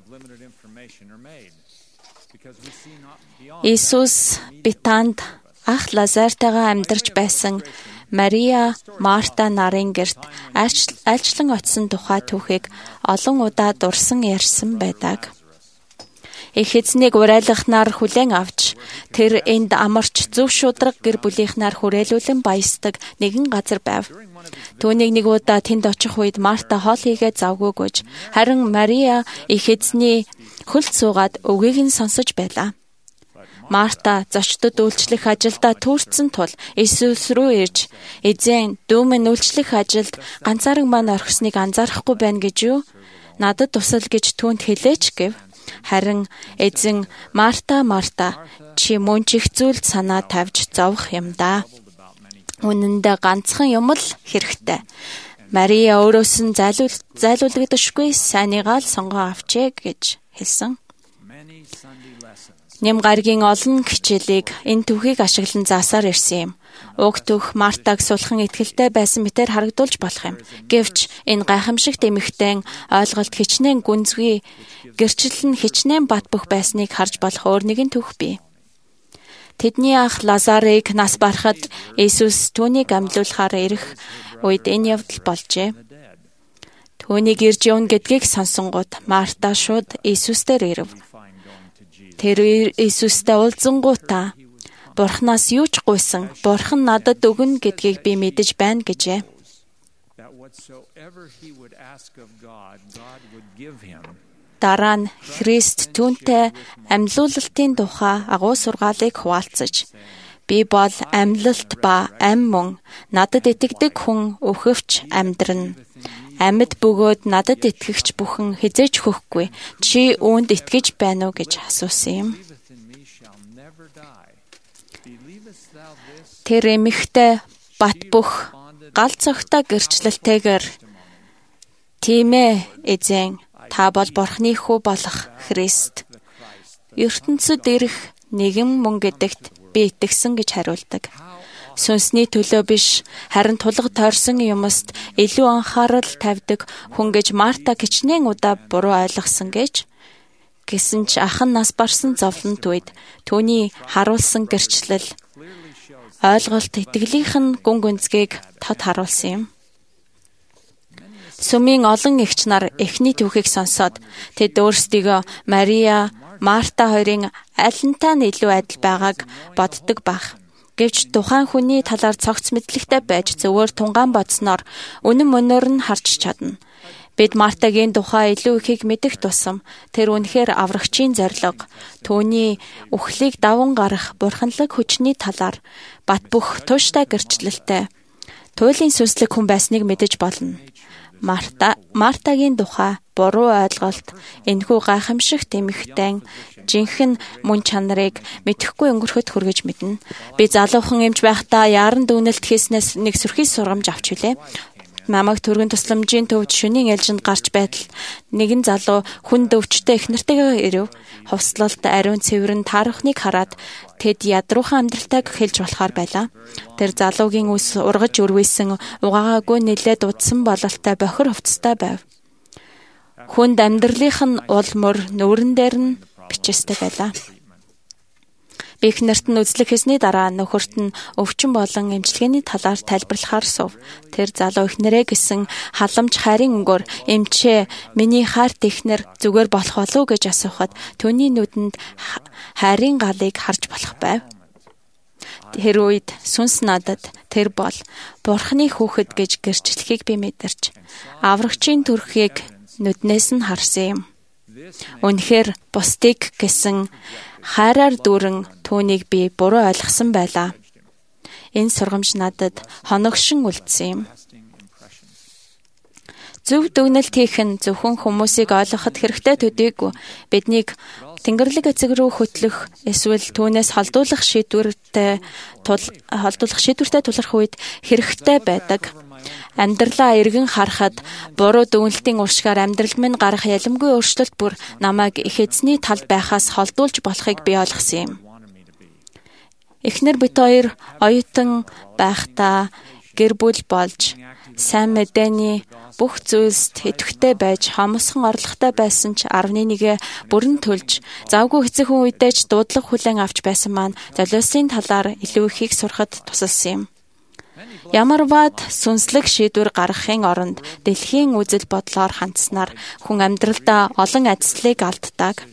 Иесус Битанд ах Лазартайгаа амьдарч байсан Мария, Марта нарын гэрт айлчлан очисон тухай түүхийг олон удаа дурсан ярьсан байдаг. Их эзнийг урайлахнаар хүлээн авч тэр энд амарч зөв шударга гэр бүлийнхнаар хүрээлүүлэн баясдаг нэгэн газар байв. Түүнийг нэг удаа тэнд очих үед Марта хоол хийгээд завгүй гүйж, харин Мария их эзний хөлд суугаад үгийг нь сонсож байлаа. Марта зочдод үйлчлэх ажилдаа түүрсэн тул Иесус рүү ирж, "Эзэн, дүү минь үйлчлэх ажилд ганцаараа маань орхисныг анзаарахгүй байна гэж юу? Надад тусал" гэж түүнд хэлээч гэв. Харин эзэн "Марта, Марта, чи мөн ч их зүйлд санаа тавьж зовх юм да. Үнэндээ ганцхан юм л хэрэгтэй. Мария өөрөөс нь зайлуулагдашгүй сайныгаа л сонгоо авчээ" гэж хэлсэн. Нэм гаргийн олон хичээлийг энэ түүхийг ашиглан заасаар ирсэн юм. Уг түүх Мартаг сулхан итгэлтэй байсан мэтээр харагдуулж болох юм. Гэвч энэ гайхамшигт эмэгтэй ойлголт хичнээн гүнзгий, гэрчлэл нь хичнээн бат бөх байсныг харж болох өөр нэгэн түүх бий. Тэдний ах Лазарыг нас барахад Иесус түүнийг амьлуулахаар ирэх үед энэ явдал болжээ. Түүнийг ирж явна гэдгийг сонсонгууд Марта шууд Иесус дээр ирэв. Тэр Иесустэй уулзсангуудаа Бурханаас юу ч гуйсан, Бурхан надад өгнө гэдгийг би мэдэж байна гэжээ. Дараа нь Христ түүнтэй амьлуулалтын тухай агуу сургаалыг хуваалцаж, "Би бол амьлалт ба ам мөн, надад итгэдэг хүн өхөвч амьдрна. Амьд бөгөөд надад итгэгч бүхэн хизээж хөхгүй. Чи үүнд итгэж байна уу?" гэж асуусан юм. Тэр эмэгтэй бат бөх гал цогтой гэрчлэлтэйгээр "Тийм ээ, эзэн, та бол Бурханы хүү болох Христ. ертөнцид ирэх нэгэн мөн гэдэгт би итгэсэн" гэж хариулдаг. Сүнсний төлөө биш, харин тулга тойрсон юмст илүү анхаарал тавьдаг хүн гэж Марта хичнээн удаа буруу ойлгосон гэж. Гэсэн ч ах нь нас барсан зовлонт үед түүний харуулсан гэрчлэл ойлголт итгэлийнх нь гүн гүнзгийг тод харуулсан юм. Сүмийн олон эгч нар эхний түүхийг сонсоод тэд өөрсдийгөө Мария, Марта хоёрын алинтай нь илүү адил байгааг боддог байх. Гэвч тухайн хүний талаар цогц мэдлэгтэй байж зөвөр тунгаан бодсноор үнэн мөнөөр нь харж чадна. Бид Мартагийн тухай илүү ихийг мэдэх тусам тэр үнэхээр аврагчийн зориг, түүний үхлийг даван гарах бурханлаг хүчний талаар бат бөх тууштай гэрчлэлтэй туйлын сүнслэг хүн байсныг мэдэж болно. Марта Мартагийн тухай буруу ойлголт энэхүү гайхамшигт эмэгтэй жинхэнэ мөн чанарыг мэдэхгүй өнгөрөхөд хүргэж мэднэ. Би залуухан эмч байхдаа яаран дүгнэлт хийснээс нэг сүрхий сургамж авч хүлээ. намайг түргэн тусламжийн төвд шөнийн ээлжинд гарч байтал нэгэн залуу хүн дөвчтэй их нартайгаа ирэв. Хувцлалт ариун цэврэн таарахныг хараад тэд ядруухан амьдралтайг хэлж болохоор байлаа. Тэр залуугийн үс ургаж өрвөйсөн угаагаагүй нэлээд удсан бололтой бохир хувцастай байв. Хүнд амьдралынх нь ул мөр нүүрэн дээр нь бичээстэй байлаа. Бихнэрт нь үзлэг хийсний дараа нөхөрт нь өвчин болон эмчилгээний талаар тайлбарлахаар сув. Тэр залуу ихнэрээ гэсэн халамж хайрын өнгөөр эмчээ миний хайрт ихнэр зүгээр болох болов уу гэж асуухад түүний нүдэнд хайрын галыг харж болох байв. Тэр үед сүнс надад тэр бол Бурхны хүүхэд гэж гэрчлэхийг би мэдэрч аврагчийн төрхийг нүднээс нь харсан юм. Үнэхээр бусдыг гэсэн хайраар дүүрэн түүнийг би буруу ойлгосон байлаа. Энэ сургамж надад хоногшин үлдсэн юм. Зөв дүгнэлт хийх нь зөвхөн хүмүүсийг ойлгоход хэрэгтэй төдийгүй биднийг Тэнгэрлэг эцэг рүү хөтлөх эсвэл түүнээс холдуулах шийдвэртэй тул холдуулах шийдвэртэй тулах үед хэрэгтэй байдаг. Амьдралаа эргэн харахад буруу дүгнэлтийн уршгаар амьдрал минь гарах ялимгүй өөрчлөлт бүр намайг их эзний талд байхаас холдуулж болохыг би ойлгосон юм. Эхнэр бит хоёр оюутан байхдаа гэр бүл болж сайн мэдээний бүх зүйлсд идэвхтэй байж хомсхон орлоготой байсан ч арваны нэгэ бүрэн төлж завгүй хэцэхэн үедээ ч дуудлага хүлээн авч байсан маань золиосын талаар илүү ихийг сурахад тусалсан юм. Ямарваад сүнслэг шийдвэр гаргахын оронд дэлхийн үзэл бодлоор хандсанаар хүн амьдралдаа олон ажлыг алддаг.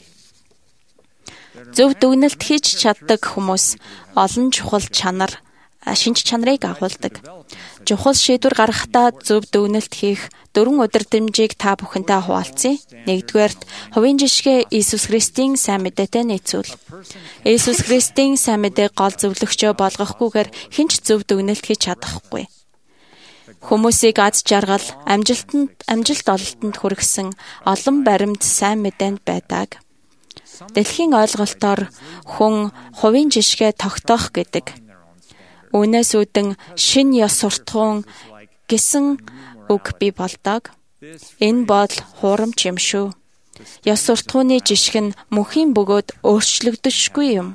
Зөв дүгнэлт хийж чаддаг хүмүүс олон чухал чанар шинж чанарыг агуулдаг. Чухал шийдвэр гаргахдаа зөв дүгнэлт хийх дөрвөн удирдамжийг та бүхэнтэй хуваалцъя. Нэгдүгээрт хувийн жишгээ Иесус Христийн сайн мэдээтэй нийцүүл. Иесус Христийн сайн мэдээг гол зөвлөгчөө болгохгүйгээр хинч зөв дүгнэлт хийж чадахгүй. Хүмүүсийг аз жаргал, амжилтанд амжилт ололтод хүргэсэн олон баримт сайн мэдээнд байдаг. Дэлхийн ойлголтоор хүн хувийн жишгээ тогтоох гэдэг. Үүнээс үүдэн шин ёс суртахуун гэсэн үг бий болдог. Энэ бол хуурамч юм шүү. Ёс суртахууны жишг нь мөнхийн бөгөөд өөрчлөгдөшгүй юм.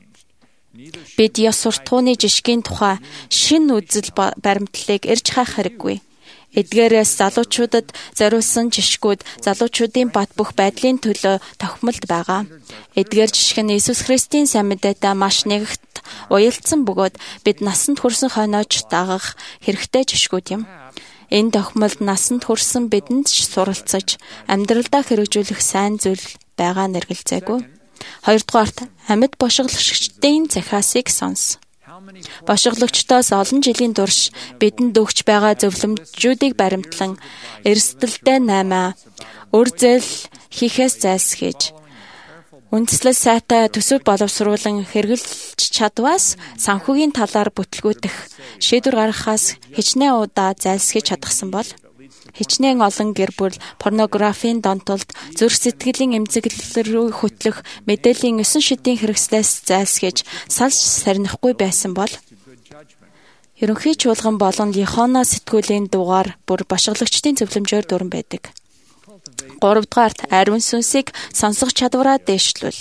Бид ёс суртахууны жишгийн тухай шин үзэл баримтлалыг ирж хаах хэрэггүй. Эдгээрээс залуучуудад зориулсан жишгүүд залуучуудын бат бөх байдлын төлөө тохимолд байгаа. Эдгээр жишг нь Иесус Христийн сайн мэдээтэй маш нэгт уялдсан бөгөөд бид насанд хүрсэн хойноож дагах хэрэгтэй жишгүүд юм. Энэ тохимолд насанд хүрсэн бидэнд ч суралцаж амьдралдаа хэрэгжүүлэх сайн зүйл байгаа нэргэлзээгүй. Хоёрдугаарт амьд бошиглагчдын захиасыг сонс. Бошиглагчдоос олон жилийн турш бидэнд өгч байгаа зөвлөмжүүдийг баримтлан эрсдэлтэй наймаа өр зээл хийхээс зайлсхийж үндслэл сайтай төсөв боловсруулан хэрэгжилж чадваас санхүүгийн талаар бүтлгүүтэх шийдвэр гаргахаас хичнээн удаа зайлсхийж чадсан бол хичнээн олон гэр бүл порнографийн донтолд зүрх сэтгэлийн эмзэглэл рүү хөтлөх мэдээллийн өсөн шидийн хэрэгслээс зайлсхийж салж сарнахгүй байсан бол ерөнхий чуулган болон Иоханна сэтгүүлийн дугаар бүр бошиглагчдын зөвлөмжөөр дүүрэн байдаг. Гуравдугаарт ариун сүнсийг сонсох чадвараа дээшлүүл.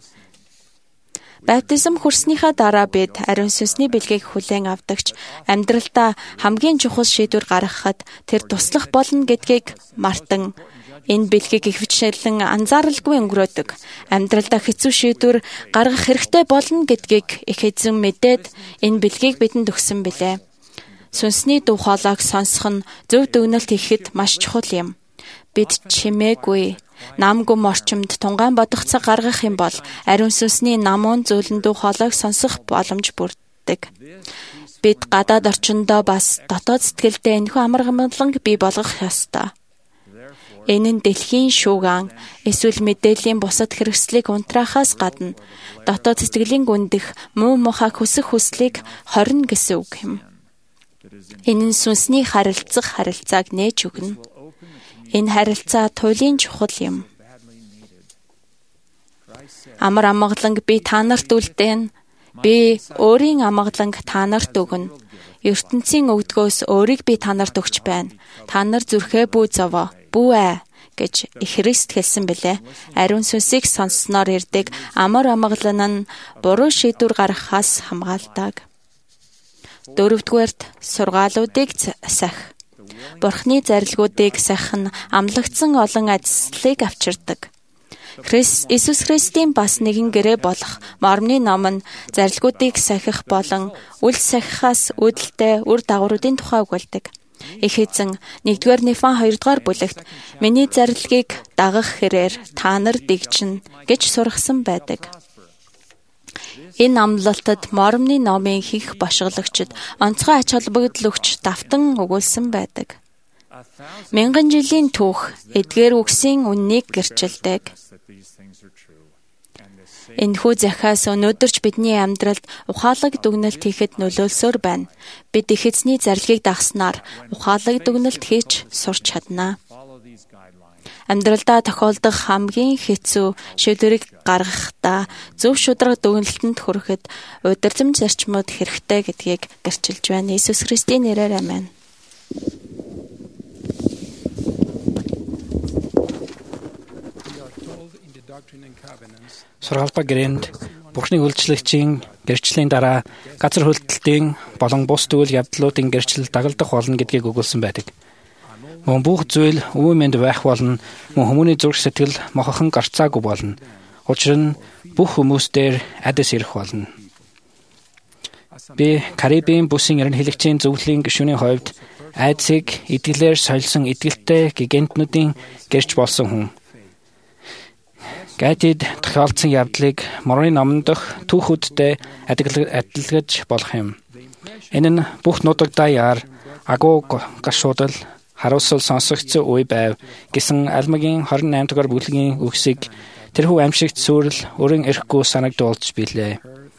Баптизм хүрснийхаа дараа бид ариун сүнсний бэлгийг хүлээн авдагч амьдралдаа хамгийн чухал шийдвэр гаргахад тэр туслах болно гэдгийг мартан энэ бэлгийг ихвчлэн анзааралгүй өнгөрөөдөг. Амьдралдаа хэцүү шийдвэр гаргах хэрэгтэй болно гэдгийг их эзэн мэдээд энэ бэлгийг бидэнд өгсөн билээ. Сүнсний дуу хоолойг сонсох нь зөв дүгнэлт хийхэд маш чухал юм. Бид чимээгүй намгүй орчимд тунгаан бодох цаг гаргах юм бол ариун сүнсний намуун зөөлөн дуу хоолойг сонсох боломж бүрддэг. Бид гадаад орчиндөө бас дотоод сэтгэлдээ энэхүү амар гамланг бий болгох ёстой. Энэ нь дэлхийн шууган эсвэл мэдээллийн бусад хэрэгслийг унтраахаас гадна дотоод сэтгэлийн гүндэх муу мухаг хүсэх хүслийг хорно гэсэн үг юм. Энэ нь сүнсний харилцах харилцааг нээж өгнө. Энэ харилцаа туйлын чухал юм. Амар амгаланг би та нарт үлдээн, би өөрийн амгаланг та нарт өгнө. ертөнцийн өгдгөөс өөрийг би та нарт өгч байна. Та нар зүрхээ бүү зовоо, бүү ээ гэж Христ хэлсэн билээ. Ариун сүнсийг сонссноор ирдэг амар амгалан нь буруу шийдвэр гаргахаас хамгаалдаг. Дөрөвдүгээрт сургаалуудыг сах. Бурхны зарилгуудыг сах нь амлагдсан олон ажлыг авчирдаг. Христ Иесус Христийн бас нэгэн гэрээ болох Мормны ном нь зарилгуудыг сахих болон үл сахихаас үүдэлтэй үр дагавруудын тухай өгүүлдэг. Их эзэн нэгдүгээр Нефан хоёрдугаар бүлэгт миний зарилгийг дагах хэрээр та нар дэгжин гэж сургасан байдаг. Энэ амлалтад Мормны номын хийх бошгоологчид онцгой ач холбогдол өгч давтан өгүүлсэн байдаг. Мянган жилийн түүх эдгээр үгсийн үннийг гэрчилдэг. Энэхүү захиас өнөөдөрч бидний амьдралд ухаалаг дүгнэлт хийхэд нөлөөлсөөр байна. Бид их эзний зарилгийг дагснаар ухаалаг дүгнэлт хийж сурч чаднаа. Амьдралдаа тохиолдох хамгийн хэцүү шийдвэрийг гаргахдаа зөв шударга дүгнэлтэнд хүрэхэд удирдамж зарчмууд хэрэгтэй гэдгийг гэрчилж байна. Иесус Христийн нэрээр аминь. Сургаалбаа гэрээнд Бурхны үйлчлэгчийн гэрчлийн дараа газар хөдлөлтийн болон бус тэгвэл явдлуудын гэрчлэл дагалдах болно гэдгийг өгүүлсэн байдаг. Мөн бүх зүйл өвөө мэнд байх болно. Мөн хүмүүний зүрх сэтгэл мохохон гарцаагүй болно. Учир нь бүх хүмүүс дээр адис ирэх болно. Би Карибын бүсийн ерөнхийлөгчийн зөвлөлийн гишүүний хувьд айдсыг итгэлээр солисон итгэлтэй гигантнуудын гэрч болсон хүн. Гайтид тохиолдсон явдлыг Морны номон дох түүхүүдтэй адилгаж болох юм. Энэ нь бүх нутаг даяар агуу гашуудал харуулсал сонсогдсон үе байв гэсэн Алмагийн хорин найм дугаар бүлгийн үгсийг тэрхүү амьшигт сүрэл өрн эрэхгүй санагдуулж билээ.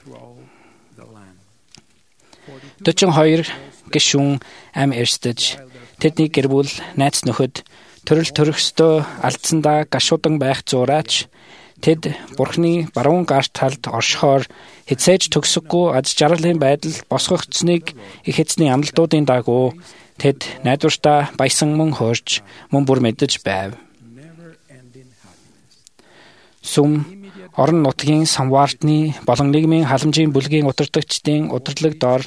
дөчөн хоёр гишүүн ам эрсдэж тэдний гэр бүл найз нөхөд төрөл төрөстөө алдсандаа гашуудан байх зураач тэд Бурхны баруун гарт талд оршихоор хэзээж төгсөхгүй аз жаргалын байдал босгогдсныг их эзний амлалтуудын дагуу тэд найдвартаа баясан мөн хөрж мөн бүр мэдэж байв. Сүм орон нутгийн самваартны болон нийгмийн халамжийн бүлгийн удирдагчдын удирдлаг дор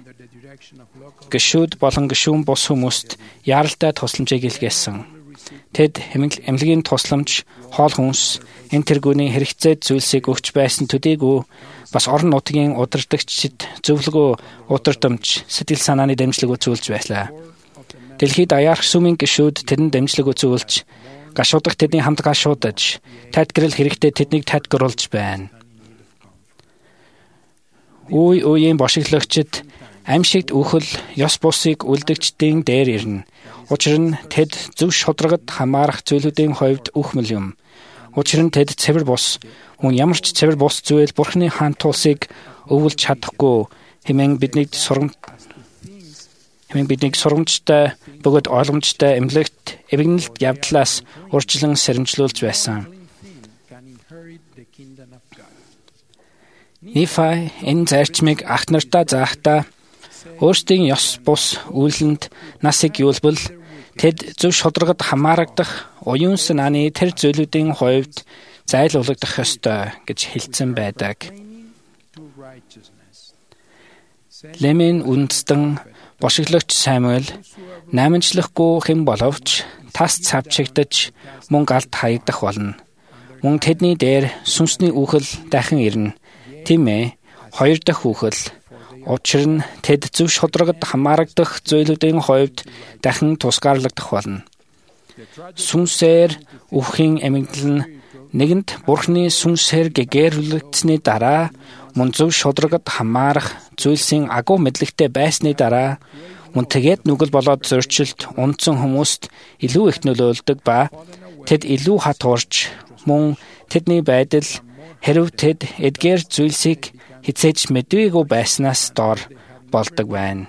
гишүүд болон гишүүн бус хүмүүст яаралтай тусламжийг илгээсэн. Тэд эмнэлгийн тусламж, хоол хүнс, энэ тэргүүний хэрэгцээ зүйлсийг өгч байсан төдийгүй бас орон нутгийн удирдагчид зөвлөгөө, удирдамж, сэтгэл санааны дэмжлэг үзүүлж байлаа. Дэлхийд аяарх сүмийн гишүүд тэдэнд дэмжлэг үзүүлж, гашуудах тэдний хамт гашуудаж, тайлбарл хэрэгтэй тэднийг тайлбарлуулж байна. Үе үеийн бошиглогчид амьшигт үхэл ёс бусыг үлдэгчдийн дээр ирнэ. Учир нь тэд зөв шударгад хамаарах зүйлүүдийн хувьд үхмэл юм. Учир нь тэд цэвэр бус, мөн ямар ч цэвэр бус зүйл Бурхны хаан тулсыг өвлж чадахгүй хэмээн биднийг сурам хэмээн биднийг сурамжтай бөгөөд ойлгомжтой эмнэлэгт эвгэнэлт явдлаас урьдчилан сэрэмжлүүлж байсан. Нефай энэ зарчмыг ах нартаа заахтаа өөрсдийн ёс бус үйлэнд насыг юулбал тэд зөв шударгад хамаарагдах уян санааны тэр зүйлүүдийн хувьд зайлуулагдах ёстой гэж хэлсэн байдаг. Лемэн үндэстэн бошиглогч Самуэль нааманчлахгүй хэн боловч тас цавчигдаж мөн галд хаягдах болно. Мөн тэдний дээр сүнсний үхэл дахин ирнэ. Тийм ээ, хоёр дахь үхэл. Учир нь тэд зөв шударгад хамаарагдах зүйлүүдийн хувьд дахин тусгаарлагдах болно. Сүнсээр үхэхийн эмгэнэл нь нэгэнд Бурхны сүнсээр гэгэрүүлэгдсэний дараа мөн зөв шударгад хамаарах зүйлсийн агуу мэдлэгтэй байсны дараа мөн тэгээд нүгэл болоод зөрчилд унтсан хүмүүст илүү их нөлөөлдөг ба тэд илүү хатуурч мөн тэдний байдал хэрв тэд эдгээр зүйлсийг хизээж мэдвээгүү байснаас доор болдог байна.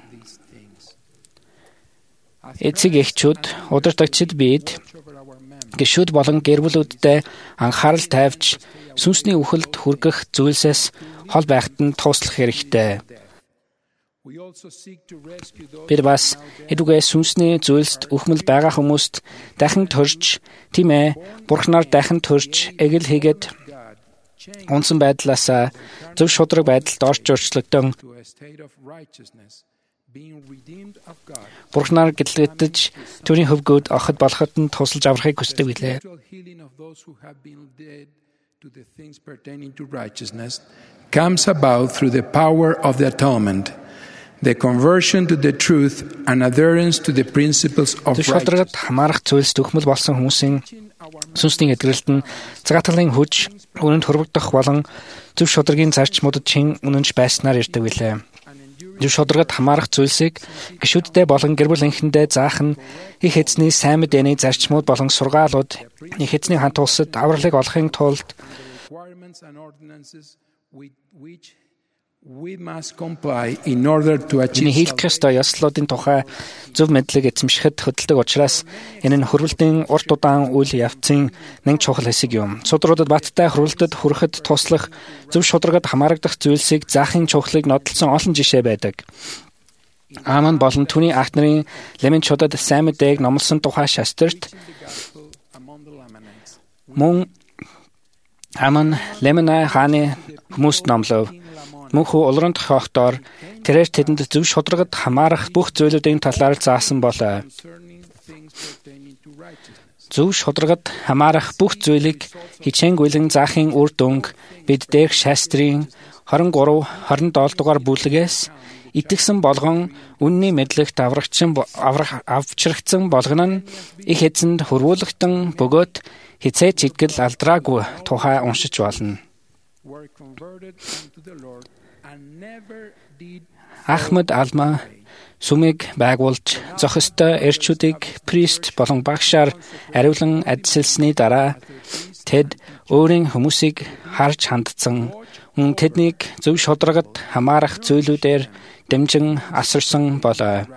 Эцэг эхчүүд, удирдагчид бид гишүүд болон гэр бүлүүдтэй анхаарал тавьж сүнсний үхэлд хүргэх зүйлсээс хол байхад нь туслах хэрэгтэй. Бид бас эдүгээ сүнсний зүйлсд үхмэл байгаа хүмүүст дахин төрж, тийм ээ, Бурхнаар дахин төрж, эгэл хийгээд унсан байдлаасаа зөв шудраг байдалд орж өөрчлөгдөн Бурхнаар гэрлэгдэж түүний хөвгүүд охид болоход нь тусалж аврахыг хүсдэг билээ. Comes about through the power of the atonement, the conversion to the truth and adherence to the principles of righteousness. Хамаарах зүйлс төгмөл болсон хүмүүсийн сүнсний эдгэрэлт нь цагаатгалын хүч, үнэнд хорвогдох болон зөв шударгийн зарчмуудад чин үнэнч байснаар ирдэг билээ. Зөв шударгад хамаарах зүйлсийг гишүүддээ болон гэр бүлийнхэндээ заах нь их эзний сайн мэдээний зарчмууд болон сургаалууд их эзний хамт улсад авралыг олохын тулд we must comply in order to achieve. Хийх ёстой ёслолуудын тухай зөв мэдлэг эзэмшихэд хөдөлдөг учраас энэ нь хөрвөлтийн урт удаан үйл явцын нэг чухал хэсэг юм. Судруудад баттай хөрвөлтөд хүрэхэд туслах зөв шударгад хамаарагдах зүйлсийг заахын чухлыг нодолсон олон жишээ байдаг. Аман болон түүний ахт нарын леминчуудад сайн мэдээг номлосон тухай шастрт мөн Аман Лемена хааны хүмүүст номлов. Мөнхөө улранд хохтоор тэрээр тэдэнд зөв шударгад хамаарах бүх зүйлүүдийн талаар заасан болоо. Зөв шударгад хамаарах бүх зүйлийг хичээнгүйлэн заахын үр дүнг бид дээрх шастрын двадцать три двадцать семь дугаар бүлгээс итгэсэн болгон үнний мэдлэгт аврагчин аврах авчрагдсан болгоно нь их эзэнд хөрвүүлэгтэн бөгөөд хизээ читгэл алдраагүй тухай уншиж болно. Ахмад Алма сүмийг байгуулж зохистой эрчүүдийг прист болон багшаар ариулан адилсны дараа тэд өөрийн хүмүүсийг харж хандсан мөн тэднийг зөв шударгад хамаарах зүйлүүдээр дэмжин асарсан болоо.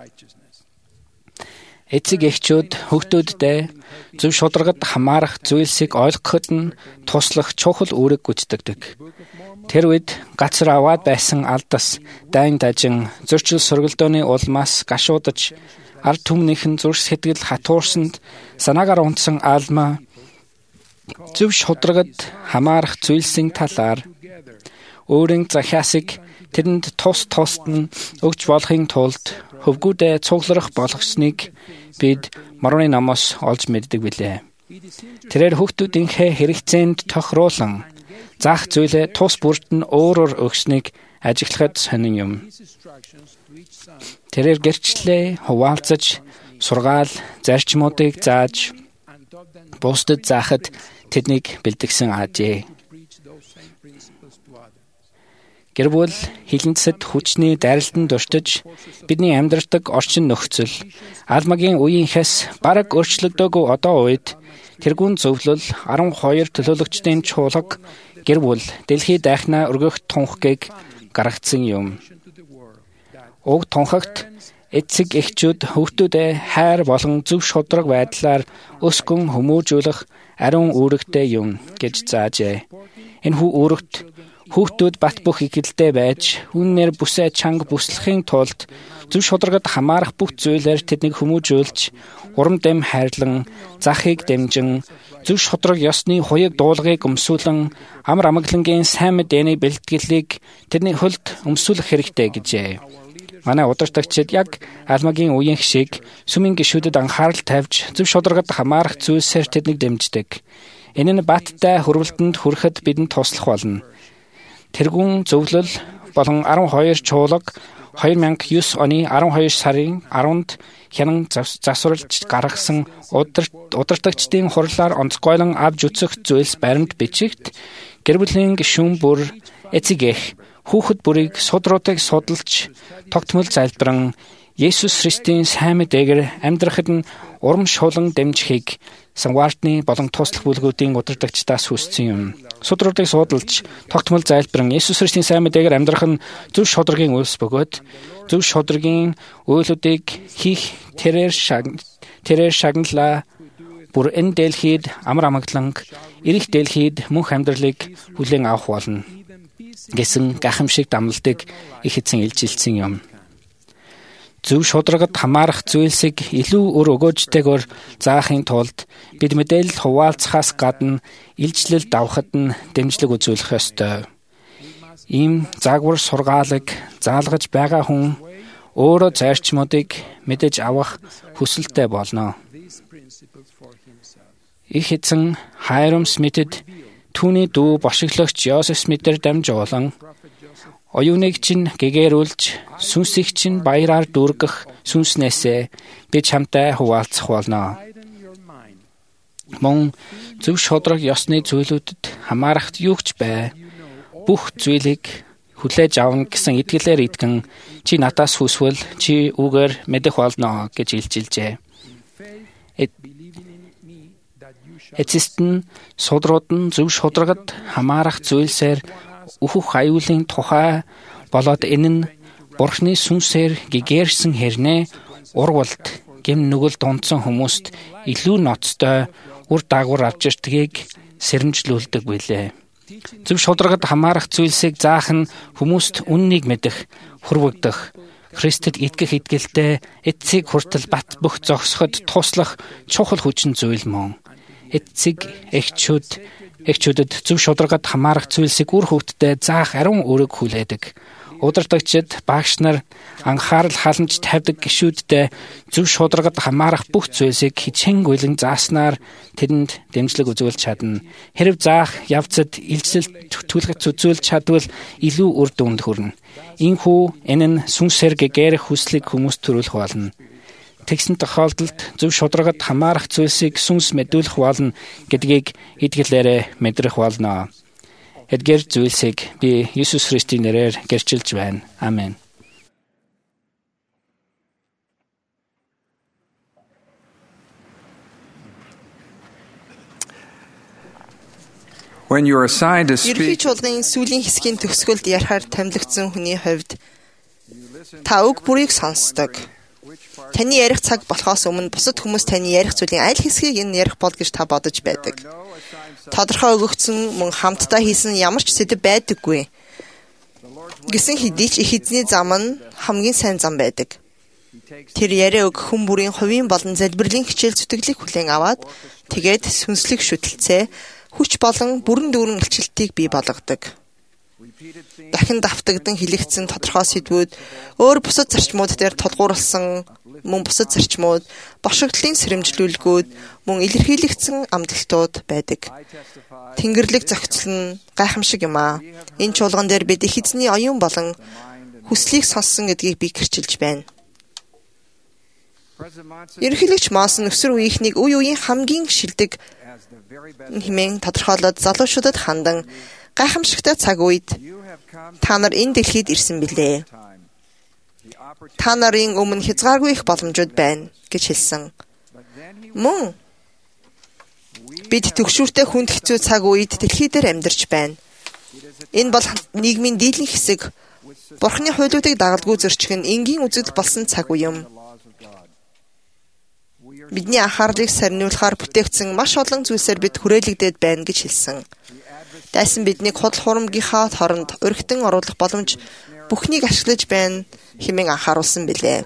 Эцэг эхчүүд хүүхдүүддээ зөв шударгад хамаарах зүйлсийг ойлгоход нь туслах чухал үүрэг гүйцэтгэдэг. Тэр үед гацар аваад байсан алдас, дайн дажин, зөрчил сургалдооны улмаас гашуудаж, ард түмнийхэн зүрх сэтгэл хатуурсанд санаагаар унтсан Алма зөв шударгад хамаарах зүйлсийн талаар өөрийн захиасыг тэрэнд тус тусад нь өгч болохын тулд хөвгүүдээ цугларах болгосныг бид Морoni номоос олж мэддэг билээ. Тэрээр хүүхдүүдийнхээ хэрэгцээнд тохируулан заах зүйлээ тус бүрд нь өөрөөр өгснийг ажиглахад сонин юм. Тэрээр гэрчлээ хуваалцаж, сургаал, зарчмуудыг зааж, бусдад заахад тэднийг бэлтгэсэн аажээ. Гэр бүл хилэнцэд хүчний дайралтанд дуртаж бидний амьдардаг орчин нөхцөл Алмагийн үеийнхээс бараг өөрчлөгдөөгүй одоо үед тэргүүн зөвлөл двадцать two төлөөлөгчдийн чуулга гэр бүл дэлхийд дайхнаа өргөх тунхгийг гаргацсан юм. Уг тунхагт эцэг эхчүүд хүүхдүүдээ хайр болон зөв шударга байдлаар өсгөн хүмүүжүүлэх ариун үүрэгтэй юм гэж заажээ. Энэ хүү үүрэгт хүүхдүүд бат бөх ихэлдэй байж үннээр бүсээ чанга бүслэхийн тулд зөв шударгад хамаарах бүх зүйлээр тэднийг хүмүүжүүлж урам дэм хайрлан захыг дэмжин зөв шударга ёсны хуяг дуулгыг өмсүүлэн амар амгалангийн сайн мэдээний бэлтгэлийг тэдний хөлд өмсүүлэх хэрэгтэй гэжээ. Манай удирдагчид яг Алмагийн үеийн шиг сүмийн гишүүдэд анхаарал тавьж зөв шударгад хамаарах зүйлсээр тэднийг дэмждэг. Энэ нь баттай хөрвөлтөнд хүрэхэд бидэнд туслах болно. Тэргүүн зөвлөл болон twelve чуулга two thousand nine оны twelve сарын ten-нд хянан засварлж гаргасан удирдагчдын хурлаар онцгойлон авж үзэх зүйлс баримт бичигт гэр бүлийн гишүүн бүр эцэг эх хүүхэд бүрийг судруудыг судалж тогтмол залбиран Есүс Христийн сайн мэдээгээр амьдрахад нь урам шулан дэмжихийг Санвартны болон туслах бүлгүүдийн удирдагчдаас хүссэн юм. Судруудыг судалж тогтмол залбиран Есүс Христийн сайн мэдээгээр амьдрах нь зөв шударгын үйлс бөгөөд зөв шударгын үйлүүдийг хийх тэрээр шаг тэрээр шагналаа бүр энэ дэлхийд амар амгаланг ирэх дэлхийд мөнх амьдралыг хүлээн авах болно гэсэн гайхамшиг дамлалтыг их эзэн илчилсэн юм. Зөв шударгад хамаарах зүйлсийг илүү өр өгөөжтэйгээр заахын тулд бид мэдээлэл хуваалцахаас гадна илчлэл давхад нь дэмжлэг үзүүлэх ёстой. Ийм загвар сургаалыг заалгаж байгаа хүн өөрөө зарчмуудыг мэдэж авах хүсэлтэй болно. Их эзэн Хайрам Смитэд түүний дүү бошиглогч Йосеф Смитээр дамжуулан оюуныг чинь гэгэрүүлж сүнсийг чинь баяраар дүүргэх сүнснээсээ бид хамтаа хуваалцах болно. Мөн зөв шударга ёсны зүйлүүдэд хамаарахт юу ч бай. Бүх зүйлийг хүлээж авна гэсэн итгэлээр итгэн чи надаас хүсвэл чи үгээр мэдэх болно гэж илчилжээ. Эцэст нь судрууд нь зөв шударгад хамаарах зүйлсээр өөхөх аюулын тухай болоод энэ нь Бурхны сүнсээр гэгэрсэн хэрнээ урвалд гэм нүгэл дундсан хүмүүст илүү ноцтой үр дагавар авч ирдгийг сэрэмжлүүлдэг билээ. Зөв шударгад хамаарах зүйлсийг заах нь хүмүүст үннийг мэдэх, хүрвэгдэх, Христэд итгэх итгэлтэй эцсийг хүртэл бат бөх зогсоход туслах чухал хүчин зүйл мөн. Эцэг эгчүүд эгчүүдэд зөв шударгад хамаарах зүйлсийг үр хөвгтдээ заах ариун үүрэг хүлээдэг. Удирдагчид, багш нар анхаарал халамж тавьдаг гишүүддээ зөв шударгад хамаарах бүх зүйлсийг хичээнгүйлэн зааснаар тэдэнд дэмжлэг үзүүлж чадна. Хэрв заах явцад илчлэл түлхэж үзүүлж чадвал илүү үр дүнд хүрнэ. Иймхүү энэ нь сүнсээр гэгэрэх хүслийг хүмүүст төрүүлэх болно. Тэгсэн тохиолдолд зөв шударгад хамаарах зүйлсийг сүнс мэдүүлэх болно гэдгийг итгэлээрээ мэдрэх болно. Эдгээр зүйлсийг би Иесус Христийн нэрээр гэрчилж байна. Амен. When you are assigned to speak, ерөнхий чуулганы сүүлийн хэсгийн төгсгөлд ярихаар томилогдсон хүний хувьд та үг бүрийг сонсдог. Таны ярих цаг болохоос өмнө бусад хүмүүс таны ярих зүйлийн аль хэсгийг энэ ярих бол гэж та бодож байдаг. Тодорхой өгөгдсөн мөн хамтдаа хийсэн ямар ч сэдэв байдаггүй. Гэсэн хэдий ч их эзний зам нь хамгийн сайн зам байдаг. Тэр яриа өгөх хүн бүрийн хувийн болон залбирлын хичээл зүтгэлийг хүлээн аваад тэгээд сүнслэг шүтэлцээ, хүч болон бүрэн дүүрэн илчилтийг бий болгодог. Дахин давтагдан хэлэгдсэн тодорхой сэдвүүд өөр бусад зарчмууд дээр тулгуурласан мөн бусад зарчмууд, бошигдлын сэрэмжлүүлгүүд, мөн илэрхийлэгдсэн амлалтууд байдаг. Тэнгэрлэг зохицол нь гайхамшиг юм аа. Энэ чуулган дээр бид их эзний оюун болон хүслийг сонссон гэдгийг би гэрчилж байна. Ерөнхийлөгч Монсон өсвөр үеийнхнийг үе үеийн хамгийн шилдэг хэмээн тодорхойлоод залуучуудад хандан гайхамшигтай цаг үед та нар энэ дэлхийд ирсэн билээ. Та нарын өмнө хязгааргүй их боломжууд байна гэж хэлсэн. Мөн бид төгшүүртэй хүнд хэцүү цаг үед дэлхий дээр амьдарч байна. Энэ бол нийгмийн дийлэн хэсэг Бурхны хуулиудыг дагалдгүй зөрчих нь энгийн үзэгдэл болсон цаг үе юм. Бидний анхаарлыг сарниулахаар бүтээгдсэн маш олон зүйлсээр бид хүрээлэгдээд байна гэж хэлсэн. Дайсан биднийг худал хурамгийнхаа хооронд өргөтөн оруулах боломж бүхнийг ашиглаж байна хэмээн анхааруулсан билээ.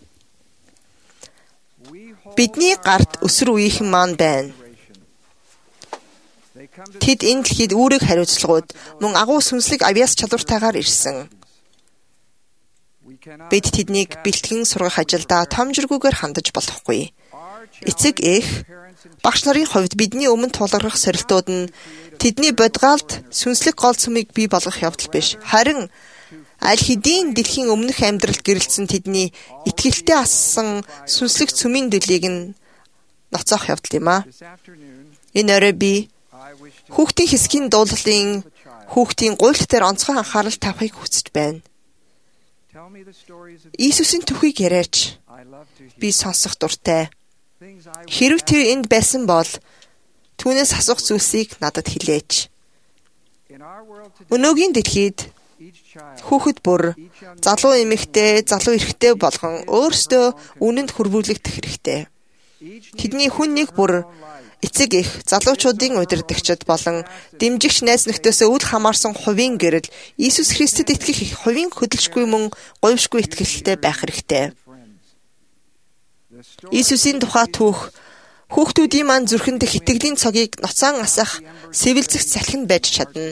Бидний гарт өсвөр үеийнхэн маань байна. Тэд энэ дэлхийд үүрэг хариуцлагууд мөн агуу сүнслэг авьяас чадвартайгаар ирсэн. Бид тэднийг бэлтгэн сургах ажилдаа томжиргүйгээр хандаж болохгүй. Эцэг эх, багш нарын хувьд бидний өмнө тулгарх сорилтууд нь тэдний бодгаалд сүнслэг гол цөмийг бий болгох явдал биш. Харин аль хэдийн дэлхийн өмнөх амьдралд гэрэлтсэн тэдний итгэлтэй ассан сүнслэг цөмийн дэлийг нь ноцоох явдал юм аа. Энэ орой би хүүхдийн хэсгийн дуулалын хүүхдийн гуйлт дээр онцгой анхаарал тавихыг хүсэж байна. Иесусийн түүхийг яриач. Би сонсох дуртай. Хэрв тэр энд байсан бол түүнээс асуух зүйлсийг надад хэлээч. Өнөөгийн дэлхийд хүүхэд бүр залуу эмэгтэй, залуу эрэгтэй болгон өөрсдөө үнэнд хүрвүүлэгдэх хэрэгтэй. Тэдний хүн нэг бүр эцэг эх, залуучуудын удирдагчид болон дэмжигч найз нөхдөсөө үл хамаарсан хувийн гэрэл Иесус Христэд итгэх их хувийн хөдөлшгүй мөн говьшгүй итгэлтэй байх хэрэгтэй. Иесусийн тухай түүх хүүхдүүдийн маань зүрхэнд итгэлийн цогийг ноцоон асах сэвэлзэх салхинд байж чадна.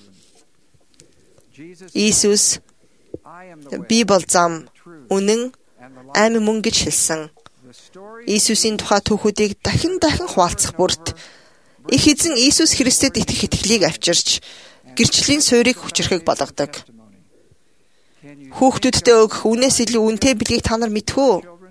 Иесус би бол зам, үнэн, амь мөн гэж хэлсэн. Иесусийн тухай түүхүүдийг дахин дахин хуваалцах бүрт их эзэн Иесус Христэд итгэх итгэлийг авчирч гэрчлийн суурийг хүчрэхэг болгодог. Хүүхдүүдтэй өгөх үнээс илүү үнэтэй билгийг та нар мэдэх үү?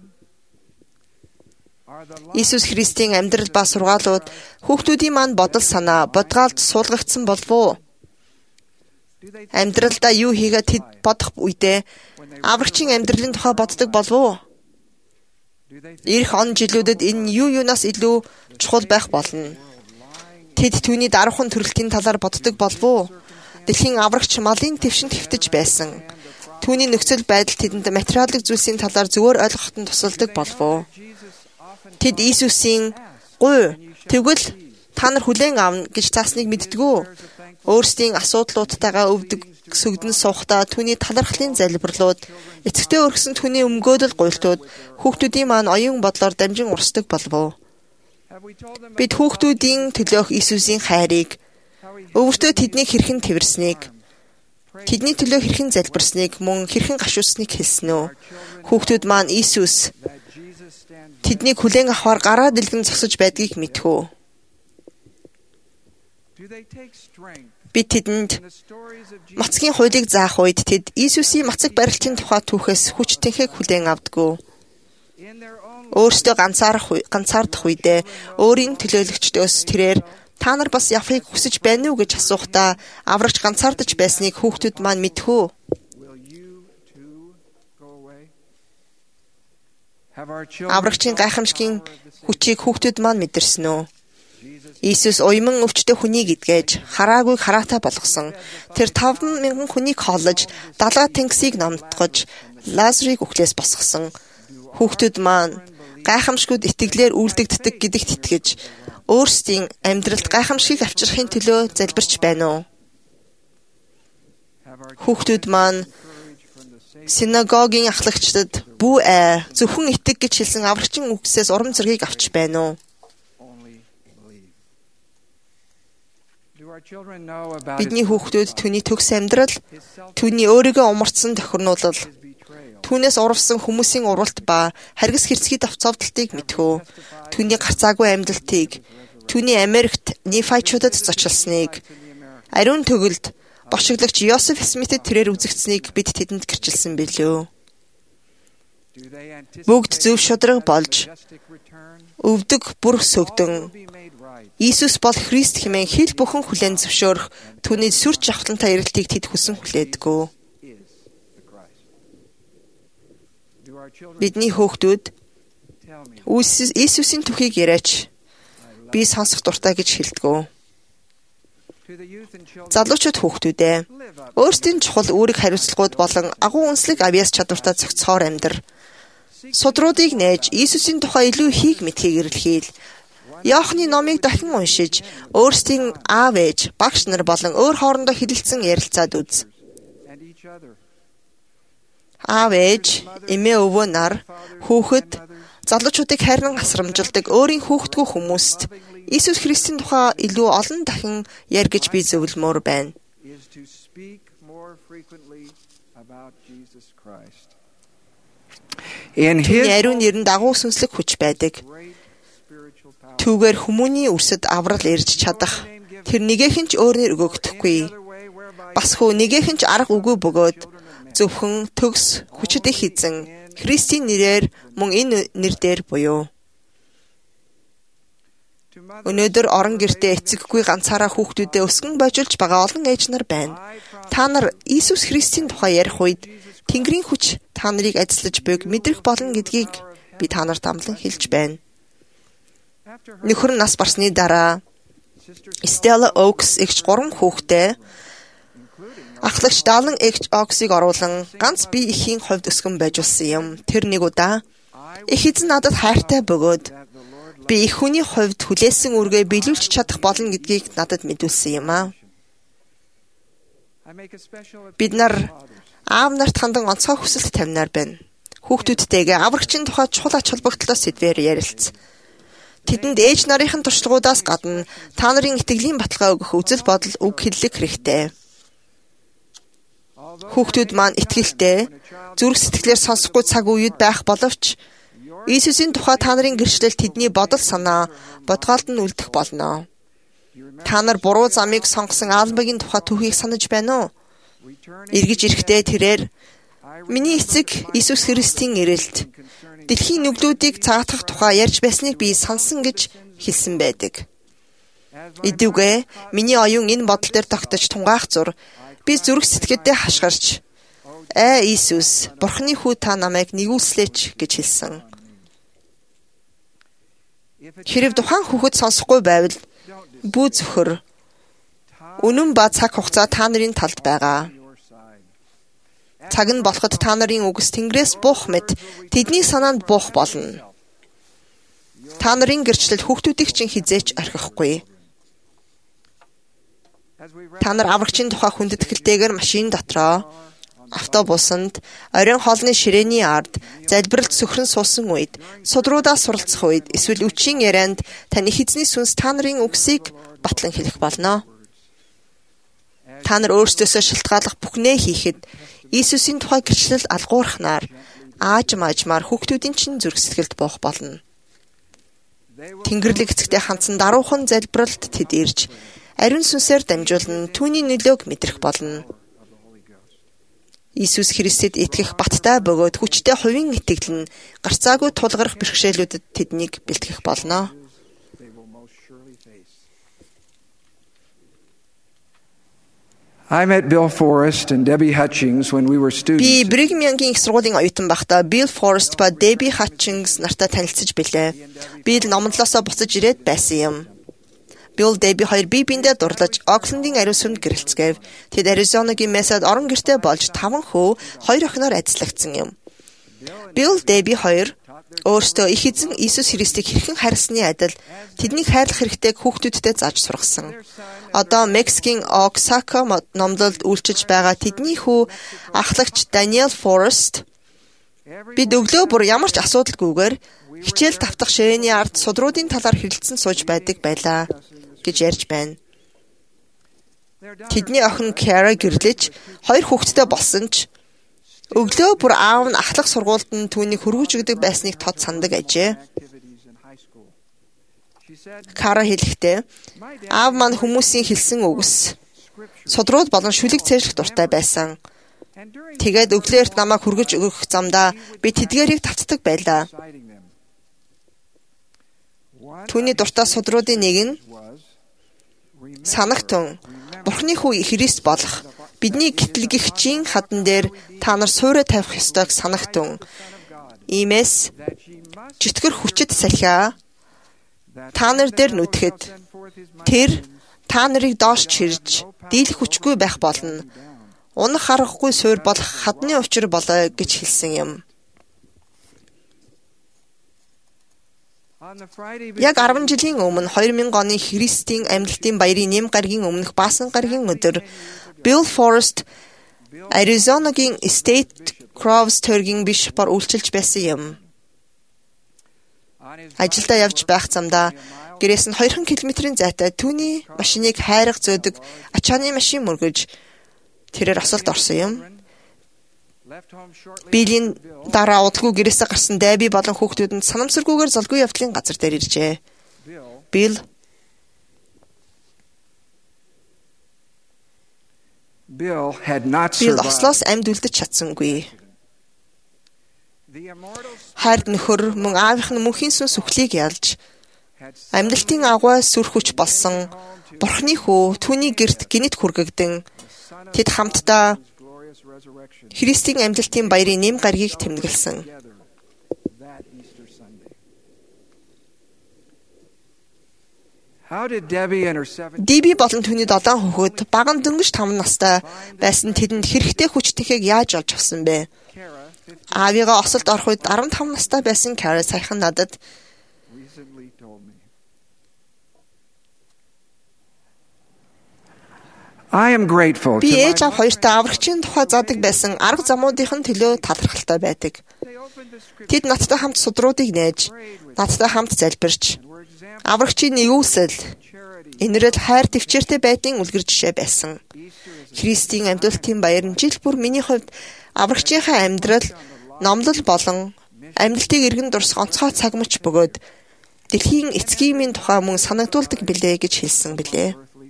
Иесус Христийн амьдрал ба сургаалууд хүүхдүүдийн маань бодол санаа, бодгаалд суулгагдсан болов уу? Амьдралдаа юу хийгээд тэд бодох үедээ аврагчийн амьдралын тухай боддог болов уу? Ирэх он жилүүдэд энэ юу юунаас илүү чухал байх болно. Тэд түүний даруухан төрөлтийн талаар боддог болов уу? Дэлхийн аврагч малын твшинд хэвтэж байсан. Түүний нөхцөл байдал тэдэнд материалын зүйлсийн талаар зөвөр ойлгоход нь тусалдаг болов уу? Тэд Иесусийн "Гуй, тэгвэл та нар хүлээн авна" гэж цаасныг мэддэггүй. Өөрсдийн асуудлуудтайгаа өвдөг сүгдэн суухдаа түүний талархлын залбирлууд, эцэгтэй өргөсөн түүний өмгөөдөл гуйлтууд хүүхдүүдийн маань оюун бодлоор дамжин урсдаг болов уу? Бид хүүхдүүдийн төлөөх Иесусийн хайрыг, өвөртөө тэднийг хэрхэн тэрвэрснийг, тэдний төлөө хэрхэн залбирсныг, мөн хэрхэн гашуусныг хэлсэн үү? Хүүхдүүд маань Иесус тэднийг хүлээн авахар гараа дэлгэн зогсож байдгийг мэдэх үү? Бид тэдэнд мацгийн хуулийг заах үед тэд Иесусийн мацаг барилтын тухай түүхээс хүч тэнхэг хүлээн авдаггүй. Өөрсдөө ганцаарах ганцаардах үедээ өөрийн төлөөлөгчдөөс тэрээр та нар бас явахыг хүсэж байна уу гэж асуухдаа аврагч ганцаардаж байсныг хүүхдүүд маань мэдэх үү? Аврагчийн гайхамшигын хүчийг хүүхдүүд маань мэдэрсэн үү? Иесус уйман өвчтөе хүнийг идгээж, хараагүй хараатай болгосон. Тэр таван мянган хүнийг хооллож, далаа тэнгисийг номтгож, Лазарыг үхлээс босгосон. Хүүхдүүд маань гайхамшгүйд итгэлээр үлдэгддэг гэдэгт итгэж, өөрсдийн амьдралд гайхамшгийг авчрахын төлөө залбирч байна уу? Хүүхдүүд маань синагогийн ахлагчдад "Бүү ээ, зөвхөн итэг" гэж хэлсэн аврагчин үгсээс урам зориг авч байна уу? Бидний хүүхдүүд түүний төгс амьдрал, түүний өөрийгөө умарцсан тохирнуулал, түүнээс урвсан хүмүүсийн уралт ба харгас хэрцгий давцовдолтыг мэдэх үү? Түүний гарцаагүй амьдлтыг, түүний Америкт Нефайчуудад зочлсныг, ариун төгөлд бошиглагч Йосеф Смитэд тэрээр үзэгдсэнийг бид тэдэнд гэрчилсэн билүү. Бүгд зөв шударга болж, өвдөг бүр сөгдөн, Иесус бол Христ хэмээн хэл бүхэн хүлээн зөвшөөрөх түүний сүр жавхлантай ирэлтийг тэд хүсэн хүлээдэггүй. Бидний хүүхдүүд Иесусийн түүхийг яриач би сонсох дуртай гэж хэлдэг. Залуучууд хүүхдүүдээ өөрсдийн чухал үүрэг хариуцлагууд болон агуу үнслэг авьяас чадвартай зохицохоор амьдр. Судруудыг нээж Иесусийн тухай илүү хийх мэдхийг эрэлхийл. Иохны номыг дахин уншиж, өөрсдийн аав ээж, багш нар болон өөр хоорондоо хэлэлцэн ярилцаад үз. Аав ээж, эмээ өвөө нар, хүүхэд, залуучуудыг хайран асрамжилдаг өөрийн хүүхдгүү хүмүүст Иесус Христийн тухай илүү олон дахин ярь гэж би зөвлөмөр байна. Түүний ариун нэрэнд агуу сүнслэг хүч байдаг. Түүгээр хүмүүний үрсэд аврал ирж чадах. Тэр нэгэхэн ч өөрөөр өгөгдөхгүй. Бас хөө нэгэхэн ч арга үгүй бөгөөд зөвхөн төгс хүчит их эзэн Христийн нэрээр мөн энэ нэр дээр буюу. Өнөөдөр орон гертэ эцэггүй ганцаараа хүүхдүүдэд өсгөн божуулж байгаа олон ээж нар байна. Та нар Иесус Христийн тухай ярих үед Тэнгэрийн хүч та нарыг ажиллаж буйг мэдрэх болно гэдгийг би та нарт амлан хэлж байна. Нөхөр нас барсны дараа Стелла Окс эгч гурван хүүхдээ ахлагч Далан эгч Оксыг оруулан ганц бие ихийн хувьд өсгөн байжулсан юм. Тэр нэг удаа их эзэн надад хайртай бөгөөд би их хүний хувьд хүлээсэн үргээ биелүүлж чадах болно гэдгийг надад мэдүүлсэн юм аа. Бид нар аав нарт хандан онцгой хүсэлт тавинаар байна. хүүхдүүдтэйгээ аврагчийн тухай чухал ач холбогдолтой сэдвээр ярилцсан. Тэдэнд ээж нарын туршлагуудаас гадна та нарын итгэлийн баталгаа өгөх үзэл бодол үг хэллэг хэрэгтэй. Хүүхдүүд маань итгэлтэй, зүрх сэтгэлээр сонсохгүй цаг үед байх боловч Иесусийн тухай та нарын гэрчлэл тэдний бодол санаа, бодгаалд нь үлдэх болно. Та нар буруу замыг сонгосон Албагийн тухай түүхийг санаж байна уу? Эргэж ирэхдээ тэрээр миний эцэг Иесус Христийн ирэлт дэлхийн нүглүүдийг цагаатгах тухай ярьж байсныг би сансан гэж хэлсэн байдаг. Идүүгээ миний оюун энэ бодол дээр тогтож тунгаах зур би зүрх сэтгэлдээ хашгирч "Ээ Иесус, Бурхны хүү та намайг нэгүүлслээч" гэж хэлсэн. Хэрэг тухайн хүүхэд сонсохгүй байвал бүү зөвхөр үнэн ба цаг хугацаа та нарын талд байгаа. Цаг нь болоход та нарын үгс Тэнгэрээс буух мэт тэдний санаанд буух болно. Та нарын гэрчлэл хүүхдүүдийг чинь хизээч орхихгүй. Та нар аврагчийн тухай хүндэтгэлтэйгээр машин дотроо, автобусанд, оройн хоолны ширээний ард, залбиралд сөхрөн суусан үед, судруудаа суралцах үед, эсвэл үчийн ярианд таны эзний сүнс та нарын үгсийг батлан хэлэх болно. Та нар өөрсдөөсөө шалтгааллах бүхнээ хийхэд Иесусийн тухай гэрчлэл алгуурхнаар ааж маажмаар хүүхдүүдийн чинь зүрх сэтгэлд буух болно. Тэнгэрлэг эцэгтэй хандсан даруухан залбиралд тэд ирж ариун сүнсээр дамжуулан түүний нөлөөг мэдрэх болно. Иесус Христэд итгэх баттай бөгөөд хүчтэй хувийн итгэл нь гарцаагүй тулгарх бэрхшээлүүдэд тэднийг бэлтгэх болно. I met Bill Forrest and Debbie Hutchings when we were students. Би Brigham Young-ийн их сургуулийн оюутан байхдаа Bill Forrest ба Debbie Hutchings нартай танилцж билээ. Би л номлолоосоо буцаж ирээд байсан юм. Bill Debbie хоёр бие биендээ дурлаж Оклендийн ариун сүмд гэрэлцгээв. Тэд Аризонагийн Месад орон гэртээ болж таван хүү хоёр охиноор ажиллагдсан юм. Bill Debbie хоёр өөрсдөө их эзэн Иесус Христийг хэрхэн хайрласны адил тэднийг хайрлах хэрэгтэйг хүүхдүүдтэй зааж сургасан. Одоо Мексикийн Оксака номлолд үйлчилж байгаа тэдний хүү ахлагч Daniel Forrest бид өглөө бүр ямар ч асуудалгүйгээр хичээл давтах ширээний ард судруудын талаар хэрэлдсэн сууж байдаг байлаа гэж ярьж байна. Тэдний охин Kara гэрлэж хоёр хүүхэдтэй болсон ч өглөө бүр аав нь ахлах сургуульд нь түүнийг хөргөж өгдөг байсныг тод сандаг ажээ. Kara хэлэхдээ аав маань хүмүүсийн хэлсэн үгс судрууд болон шүлэг цээжлэх дуртай байсан. Тэгээд өглөөрт намайг хөргөж өгөх замдаа би тэдгээрийг тавтдаг байлаа. Түүний дуртай судруудын нэг нь санагтун Бурхны хүү Христ болох бидний гэтлэгчийн хадан дээр та нар суурэ тавих ёстойг санагтун. Иймээс чөтгөр хүчит салхиа та нар дээр нүтгэд тэр та нарыг доош чирж дийлэх хүчгүй байх болно. Унах аргагүй суур болох хадны учир болоо гэж хэлсэн юм. Яг арван жилийн өмнө хоёр мянган оны Христийн амьдлтын баярын нэм гаригийн өмнөх баасан гаригийн өдөр Bill Forrest Аризонагийн State Crows төргийн бишопор үйлчилж байсан юм. Ажилдаа явж байх замдаа гэрээс нь хоёр километрийн зайтай түүний машиныг хайрга зөөдөг ачааны машин мөргөж тэрээр асуулт орсон юм. Билийн дараа удалгүй гэрээсээ гарсан Debbie болон хүүхдүүдэнд санамсаргүйгээр золгүй явдлын газар дээр иржээ. Bill Bill had not Bill survived. ослоос амьд үлдэж чадсангүй. Хайрд нөхөр мөн аавынх нь мөнхийн сүнс үхлийг ялж амьдлтын агуй сүр хүч болсон Бурхны хүү түүний гэрт гинэт хүргэгдэн тэд хамтдаа Христийн амьдлтын баярын нэм гаригийг тэмдэглэсэн. How did Debbie and her seven Debbie болон түүний долоон хүүхэд баган дөнгөж таван настай байсан тэдэнд хэрэгтэй хүч тэхийг яаж олж авсан бэ? Аавыгаа осолд орох үед арван таван настай байсан Kara саяхан надад recently told me. I am grateful Би to my ээж аав хоёртой аврагчийн тухай заадаг байсан арга замуудын төлөө талархалтай байдаг. Тэд надтай хамт судруудыг нээж, надтай хамт залбирч, аврагчийн нэгүсэл, инрэл хайр төвчээртэй байдгийн үлгэр жишээ байсан. Христийн амьдлалтын баяр нь жил бүр миний хувьд аврагчийнхаа амьдрал, номлол болон амьдлтыг эргэн дурсах онцгой цаг мөч бөгөөд дэлхийн эцгийн минь тухай мөн санагдуулдаг билээ гэж хэлсэн билээ.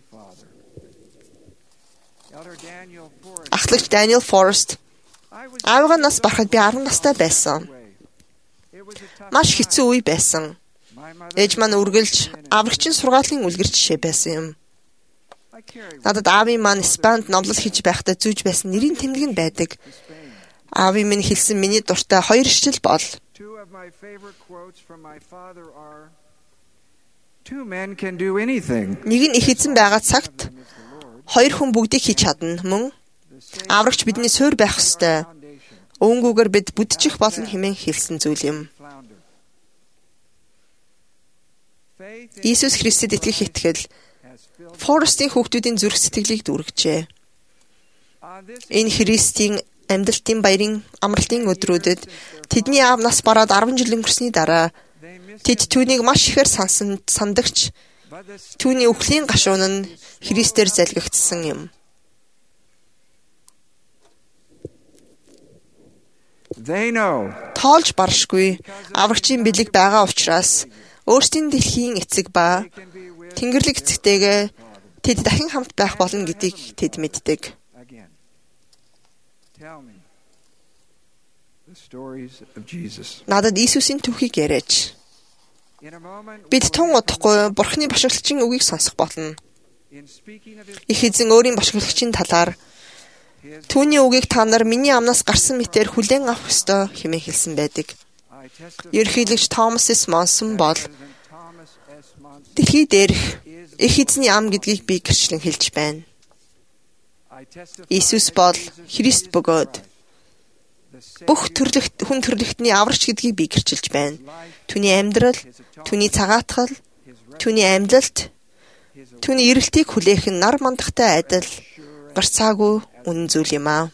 Ахлагч Daniel Forrest аавгаа нас барахад би арван настай байсан. Маш хэцүү үе байсан. Ээж маань үргэлж аврагчийн сургаалын үлгэр жишээ байсан юм. Надад аавын маань Испанд номлол хийж байхдаа зүүж байсан нэрийн тэмдэг нь байдаг. Аавын минь хэлсэн миний дуртай хоёр ишлэл бол: Нэг нь их эзэн байгаа цагт хоёр хүн бүгдийг хийж чадна. Мөн аврагч бидний суурь байх ёстой. Өвөнгүүгээр бид бүдчих болно хэмээн хэлсэн зүйл юм. Иесус Христэд итгэх итгэл Форестийн хүүхдүүдийн зүрх сэтгэлийг дүүргэжээ. Энэ Христийн амьдлтын баярын амралтын өдрүүдэд тэдний аав нас бараад арван жил өнгөрсний дараа тэд түүнийг маш ихээр сансан сандагч түүний үхлийн гашуун нь Христээр залгигдсан юм. Тоолж баршгүй аврагчийн бэлэг байгаа учраас өөрсдийн дэлхийн эцэг ба Тэнгэрлэг эцэгтэйгээ тэд дахин хамт байх болно гэдгийг тэд мэддэг. Надад Иесусийн түүхийг яриач. Бид тун удахгүй Бурхны башиглагчийн үгийг сонсох болно. Их эзэн өөрийн башиглагчийн талаар түүний үгийг та нар миний амнаас гарсан мэтээр хүлээн авах ёстой хэмээн хэлсэн байдаг. Ерөнхийлөгч Томас С. Монсон бол дэлхий дээрх их эзний ам гэдгийг би гэрчлэн хэлж байна. Иесус бол Христ бөгөөд бүх төрлөخت хүн төрлөختний аврагч гэдгийг би гэрчилж байна. Түүний амьдрал, түүний цагаатгал, түүний амьдлалт, түүний эрэлтийг хүлээх нь нар мандахтай адил гарцаагүй үнэн зүйл юм аа.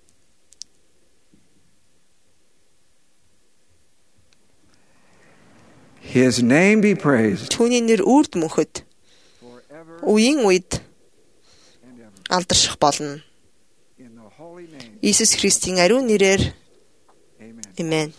His name be praised. Түүний нэр үрд мөнхөд үеийн үед алдарших болно. Иесус Христийн ариун нэрээр Амен.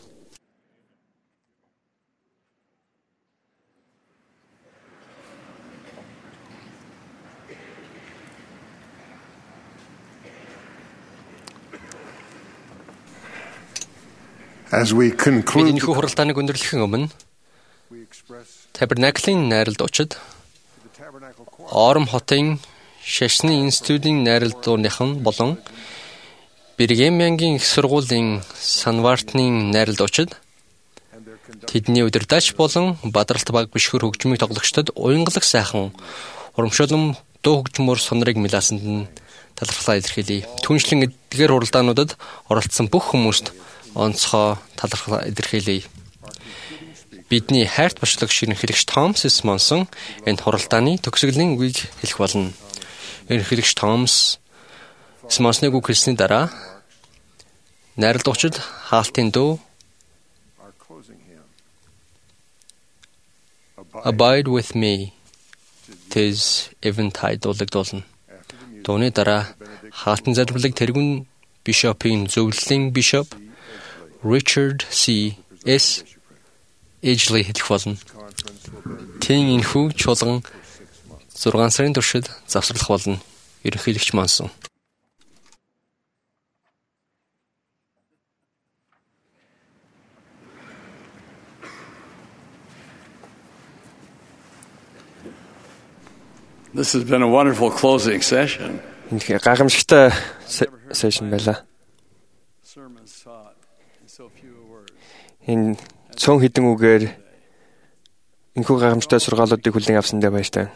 As we conclude энэ хуралдааныг өндөрлөхөн өмнө Tabernacle-ийн найралдуучид Ором хотын Шашны институтийн найралдууныхан болон Бергемянгийн их сургуулийн Санвартны найралдуучид тэдний удирдаач болон Бадралт баг бишгэр хөгжмийн тоглогчдод уянгалах сайхан урамшуулам дуу хөгжмөөр сонорыг мэлаасанд нь талархлаа илэрхийлье. Түншлэн эдгээр хуралдаануудад оролцсон бүх хүмүүст онцгой талархлаа илэрхийлье. Бидний хайрт башлагч ерөнхийлөгч Томас С. Монсон энэ хуралдааны төгсгөлийн үгийг хэлэх болно. Ерөнхийлөгч Томас С. Монсны үг хэлсний дараа найралдуучид хаалтын дуу Abide with me tis eventide дуулагдуулна. Дууны дараа хаалтын залбирлыг тэргүүн бишопын зөвлөлийн бишоп Richard C. S. Ejley хэлэх болно. Тийм энэхүү чуулган зургаан сарын туршид завсарлах болно. Ерөнхийлөгч Монсон. This has been a wonderful closing session. Энэ гайхамшигтай сешн байлаа. Энэ цөөн хідэн үгээр энэхүү гайхамшигтай сургаалуудыг хүлээн авсандаа баяртай.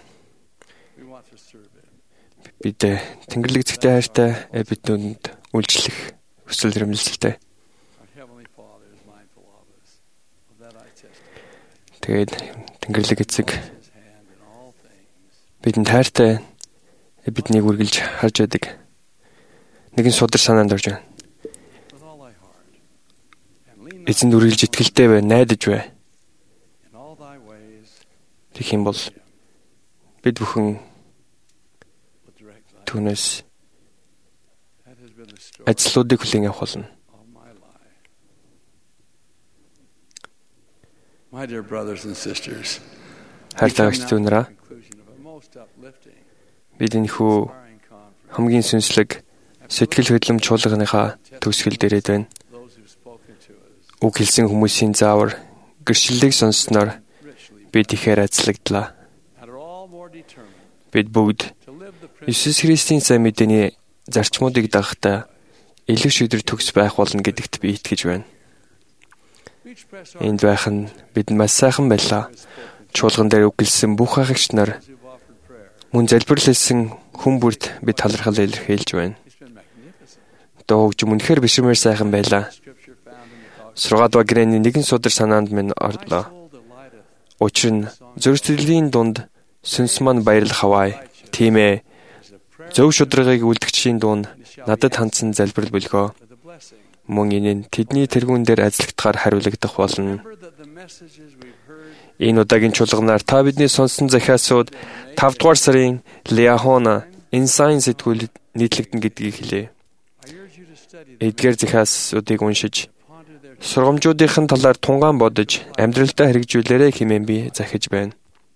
Бид Тэнгэрлэг эцэгтэй хайртай бидэнд үйлчлэх хүсэл эрмэлзэлтэй. Тэгээд Тэнгэрлэг эцэг бидэнд хайртай биднийг үргэлж харж байдаг. Нэгэн судар санаанд орж байна. Эзэнд үргэлж итгэлтэй бай, найдаж бай. Тэгэх юм бол бид бүхэн түүнээс ажлуудыг хүлээн авах болно. My dear brothers and sisters, хайртай дүүнэраа, бид энэхүү хамгийн сүнслэг сэтгэл хөдлөм чуулганыхаа төгсгөл дээрээд байна. Үг хэлсэн хүмүүсийн заавар гэрчлэлийг сонссноор бид ихээр ажлагдлаа. Бид бүгд Иесус Христийн сайн мэдээний зарчмуудыг дагахтаа илүү шийдвэр төгс байх болно гэдэгт би итгэж байна. Энд байх нь бид маш сайхан байлаа. Чуулган дээр үгэлсэн бүх хагагч нар мөн залбирлсан хүн бүрт бид талархал илэрхийлж байна. Доо хөгжим үнэхээр бишмээр сайхан байлаа. Сургаад багрын нэгэн судар санаанд минь орлоо. Учир нь зөрчлийн дунд сүнс маань баярлах аваа. Тийм ээ. Зөв шударгыг үлдгчийн дунд надад хандсан залбирал бөлгөө. Мөн энэ нь тэдний тэргүүн дээр ажиллагдахаар хариулагдах болно. Энэ удаагийн чуулганаар та бидний сонсон захиасууд тавд дугаар сарын Лиахона инсайн сэтгүүл нийтлэгдэн гэдгийг хэлээ. Эдгээр захиасуудыг уншиж сургамжуудын талаар тунгаан бодож амьдралдаа хэрэгжүүлээрэй хэмээн би захиж байна.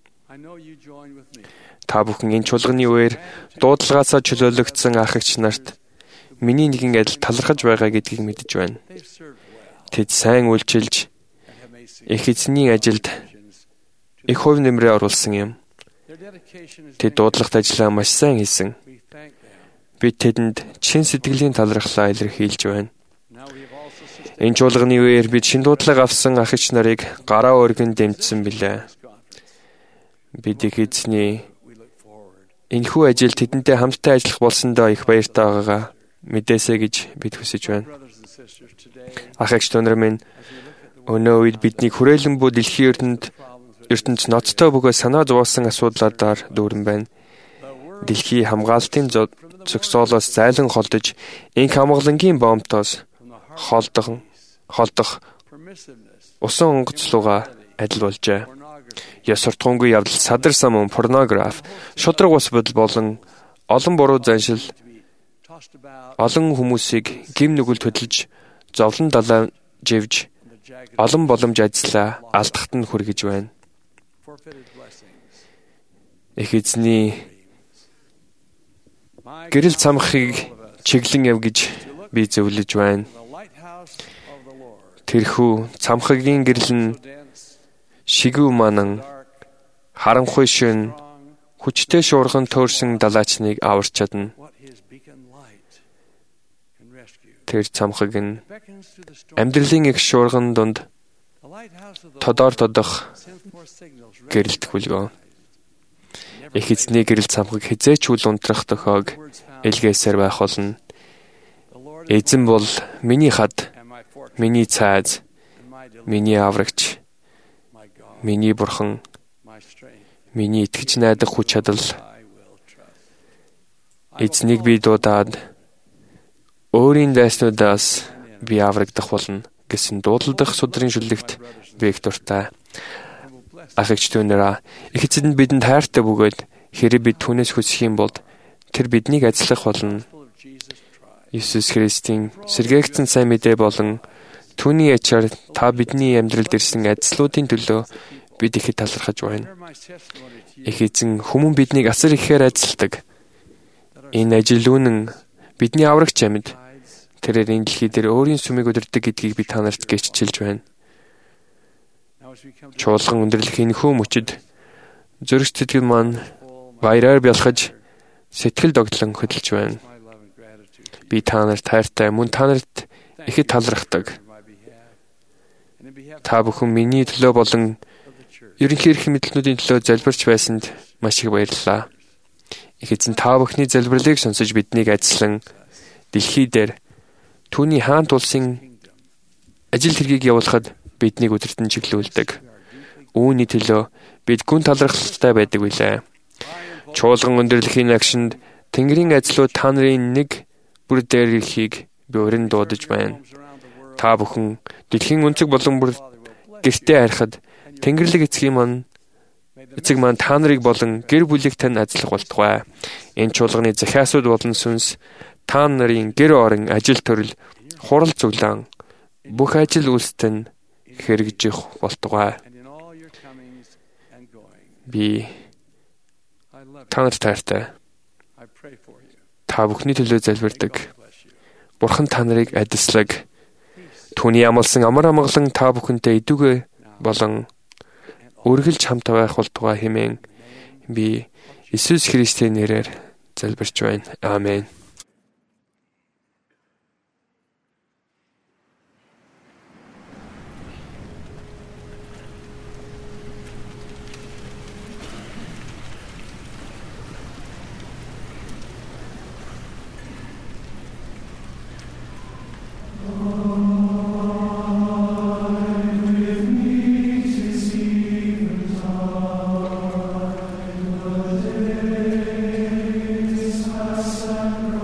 Та бүхэн энэ чуулганы үеэр дуудлагаасаа чөлөөлөгдсөн ах эгч нарт миний нэгэн адил талархаж байгаа гэдгийг мэдэж байна. Тэд сайн үйлчилж их эзний ажилд их хувь нэмрээ оруулсан юм. Тэд дуудлагт ажиллаа маш сайн хийсэн. Бид тэдэнд чин сэтгэлийн талархлаа илэрхийлж байна. Энэ чуулганы үеэр бид шин дуудлага авсан ах эгч нарыг гараа өргөн дэмжсэн билээ. Бид их эзний энэхүү ажил тэдэнтэй хамтдаа ажиллах болсондоо их баяртай байгаагаа мэдээсэй гэж бид хүсэж байна. Ах эгч дүүнэр минь өнөө үед биднийг хүрээлэн бүү дэлхийн эрдэнэд ертөнц ноцтой бөгөөд санаа зовоосон асуудлуудаар дүүрэн байна. Дэлхийн хамгаалтын зогсоолоос зайлан холдож, инх хамгаалангийн боомтоос холдох холдох усан онгоцлууга адил болжээ. Яс суртахуунгүй явдал, садар самун, порнограф, шудраг ус бодол болон олон буруу заншил олон хүмүүсийг гим нүгэл хөдөлж, зовлон далаа живж, олон боломж ажиллаа алдахад нь хүргэж байна. Их эзний гэрэл цамхыг чиглэн яв гэж би зөвлөж байна. Тэрхүү цамхагийн гэрэл нь шигүү манан харанхуй шин хүчтэй шуурхан төөрсөн далаачныг аварч чадна. Тэр цамхаг нь амьдралын их шуурган дунд тодор тодох гэрэлт хүлгөө. Их эзний гэрэл цамхаг хизээч үл унтрах тохиог илгээсээр байх болно. Эзэн бол миний хад, миний цайз, миний аврагч, миний бурхан, миний итгэж найдах хүч чадал. Эзнийг би дуудаад өөрийн дайснуудаас би аврагдах болно гэсэн дуудалдах судрын шүлэгт би их дуртай. Ах эгч дүүнэраа, их эзэнд бидэнд хайртай бөгөөд хэрэг бид түүнээс хүсэх юм бол тэр биднийг ажиллах болно. Иесус Христийн сэргээгдсэн сайн мэдээ болон түүний ячаар та бидний амьдралд ирсэн ажлуудын төлөө бид ихэд талархаж байна. Их эзэн хүмүүн биднийг асар ихээр ажилтдаг. Энэ ажил үнэн бидний аврагч амьд. Тэрээр энэ дэлхий дээр өөрийн сүмийг удирдах гэдгийг би та нарт гэрчилж байна. Чуулган өндөрлөх энэхүү мөчөд зүрх сэтгэл маань баяраар бялхаж сэтгэл догтлон хөдөлж байна. Би та нарт хайртай, мөн та нарт ихэд талархдаг. Та бүхэн миний төлөө болон ерөнхий эрх мэдлнүүдийн төлөө залбирч байсанд маш их баярлалаа. Их эзэн та бүхний залбирлыг сонсож биднийг ажиллан дэлхий дээр түүний хаант улсын ажил хэргийг явуулахад биднийг өдөртөн чиглүүлдэг. Үүний төлөө бид гүн талархалтай байдаг билээ. Чуулган өндөрлөхийн агшинд Тэнгэрийн ажлууд та нарын нэг бүр дээр ирэхийг би урин дуудаж байна. Та бүхэн дэлхийн өнцөг болон бүр гэртээ харихад Тэнгэрлэг эцгийн маань эцэг маань та нарыг болон гэр бүлийг тань ажиллах болтугай. Энэ чуулганы захиасууд болон сүнс та нарын гэр орон ажил төрөл хурал зүглэн бүх ажил үйлстэнд хэрэгжих болтугай. Би та нарт таартай. Та бүхний төлөө залбирдаг. Бурхан та нарыг адислаг. Түүний амласан амар амгалан та бүхэнтэй идүгэ болон үргэлж хамтаа байх болтугай хэмээн би Иесус Христийн нэрээр залбирч байна. Аамен. Sun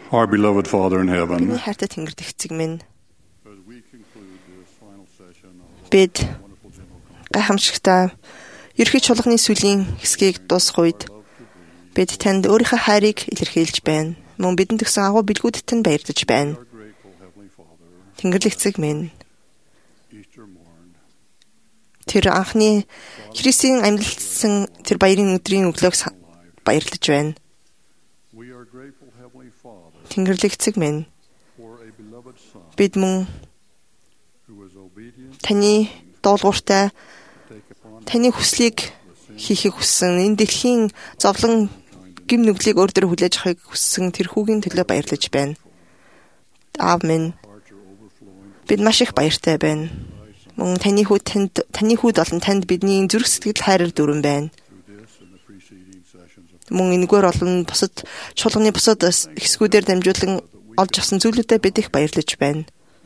Our beloved Father in heaven, Бидний хайртай Тэнгэрт эцэг минь, бид гайхамшигтай ерхий чуулганы сүлийн хэсгийг дуусгах үед бид танд өөрийнхөө хайрыг илэрхийлж байна. Мөн бидэнд өгсөн агуу билгүүдд нь баярлаж байна. Тэнгэрлэг эцэг минь, тэр анхны Христийн амьдлсан тэр баярын өдрийн өглөөг баярлаж байна. Тэнгэрлэг эцэг минь, бид мөн таны дуулууртай таны хүслийг хийхийг хүссэн, энэ дэлхийн зовлон гим нүглийг өөр дөр хүлээж авахыг хүссэн тэр хүүгийн төлөө баярлаж байна. Аав минь, бид маш их баяртай байна. Мөн таны хүү танд таны хүүд болон танд бидний зүрх сэтгэл хайраар дүүрэн байна. Мөн энэгээр олон бусад чуулганы бусад хэсгүүдээр дамжуулан олж авсан зүйлүүдэд бид их баярлаж байна.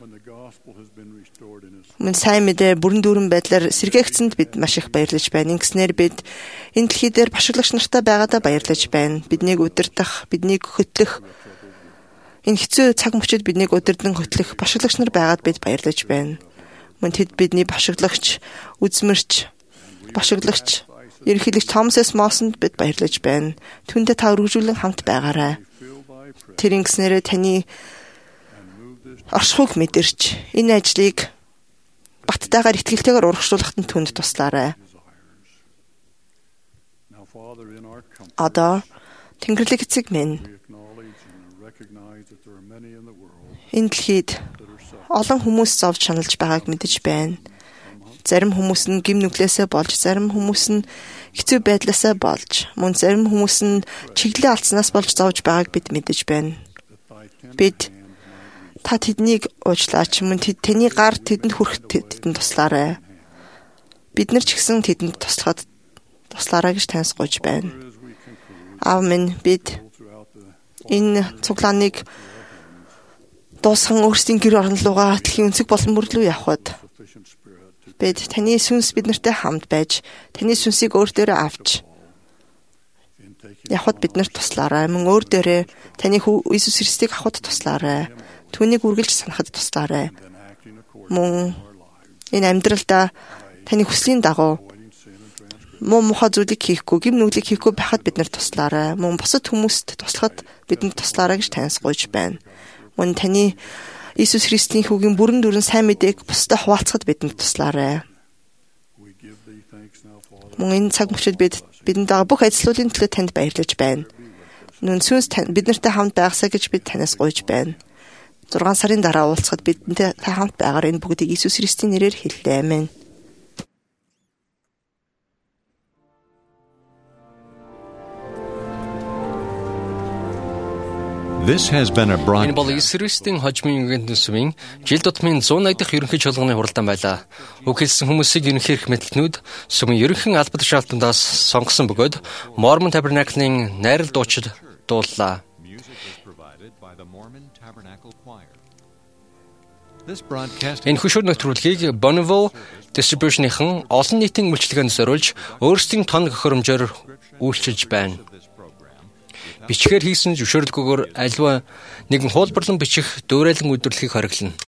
Мөн сайн мэдээ бүрэн дүүрэн байдлаар сэргээгцэнд бид маш их баярлаж байна. Ингэснээр бид энэ дэлхий дээр башиглагч нартай байгаадаа баярлаж байна. Биднийг удирдах, биднийг хөтлөх, энэ хэцүү цаг мөчид биднийг удирдан хөтлөх башиглагч нар байгаад бид баярлаж байна. Мөн тэд бидний башиглагч, үзмэрч, башиглагч, ерөнхийлөгч Томас С. Мосонд бид баярлаж байна. Түүндээ та өргөжүүлэн хамт байгаарай. Тэр ингэснээр таны оршихуйг мэдэрч энэ ажлыг баттайгаар итгэлтэйгээр урагшлуулахад нь түнд туслаарай. Одоо Тэнгэрлэг эцэг минь, энэ дэлхийд олон хүмүүс зовж шаналж байгааг мэдэж байна. Зарим хүмүүс нь гим нүглээсээ болж, зарим хүмүүс нь хэцүү байдлаасаа болж, мөн зарим хүмүүс нь чиглэлээ алдснаас болж зовж байгааг бид мэдэж байна. Бид та тэднийг уучлаач, мөн тэд таны гар тэдэнд хүрэхэд тэдэнд туслаарай. Бид нар ч гэсэн тэдэнд туслахад туслаарай гэж таньсгуулж байна. Аав минь, бид энэ цуглааныг дуусган өөрсдийн гэр орон руугаа дэлхийн өнцөг болон бүр рүү явхад бид таны сүнс биднэртэй хамт байж, таны сүнсийг өөр дээрээ авч явхад биднэрт туслаарай. Мөн өөр дээрээ таны хүү Иесус Христийг авахд туслаарай. Түүнийг үргэлж санахад туслаарай. Мөн энэ амьдралдаа таны хүслийн дагуу муу муха зүйлийг хийхгүй, гим нүглийг хийхгүй байхад биднэрт туслаарай. Мөн бусад хүмүүст туслахад бидэнд туслаарай гэж таньсгуулж байна. Мөн таны Иесус Христийн хүүгийн бүрэн дүрэн сайн мэдээг бусдад хуваалцахад бидэнд туслаарай. Мөн энэ цаг мөчид бид бидэнд байгаа бүх ажлуудын төлөө танд баярлаж байна. Нүн сүнс биднэртэй хамт байгасаа гэж бид танаас гуйж байна. зургаан сарын дараа уулзахад бидэнтэй хамт байгаар энэ бүгдийг Иесус Христийн нэрээр хэллээ. Амен. This has been a broadcast. Энэ бол Иесус Христийн хожмын үгэнд төсвийн жил тутмын зуун найдах ерөнхий чуулганы хуралдаан байлаа. Үг хэлсэн хүмүүсийг ерөнхий эрх мэдлэгнүүд сүмийн ерөнхий албад тушаалтандаас сонгосон бөгөөд Mormon Tabernacle-ийн найрал дуучид дууллаа. Энэ хөшүүр нэвтрүүлгийг Bonneville Distribution-ийн олон нийтийн үйлчилгээнд зориулж өөрсдийн тон хохиромжоор үйлчилж байна. Бичгээр хийсэн зөвшөөрлгүйгээр аливаа нэгэн хуулбарлан бичих дөөрэлэн үйлдвэрлэлийг хориглоно.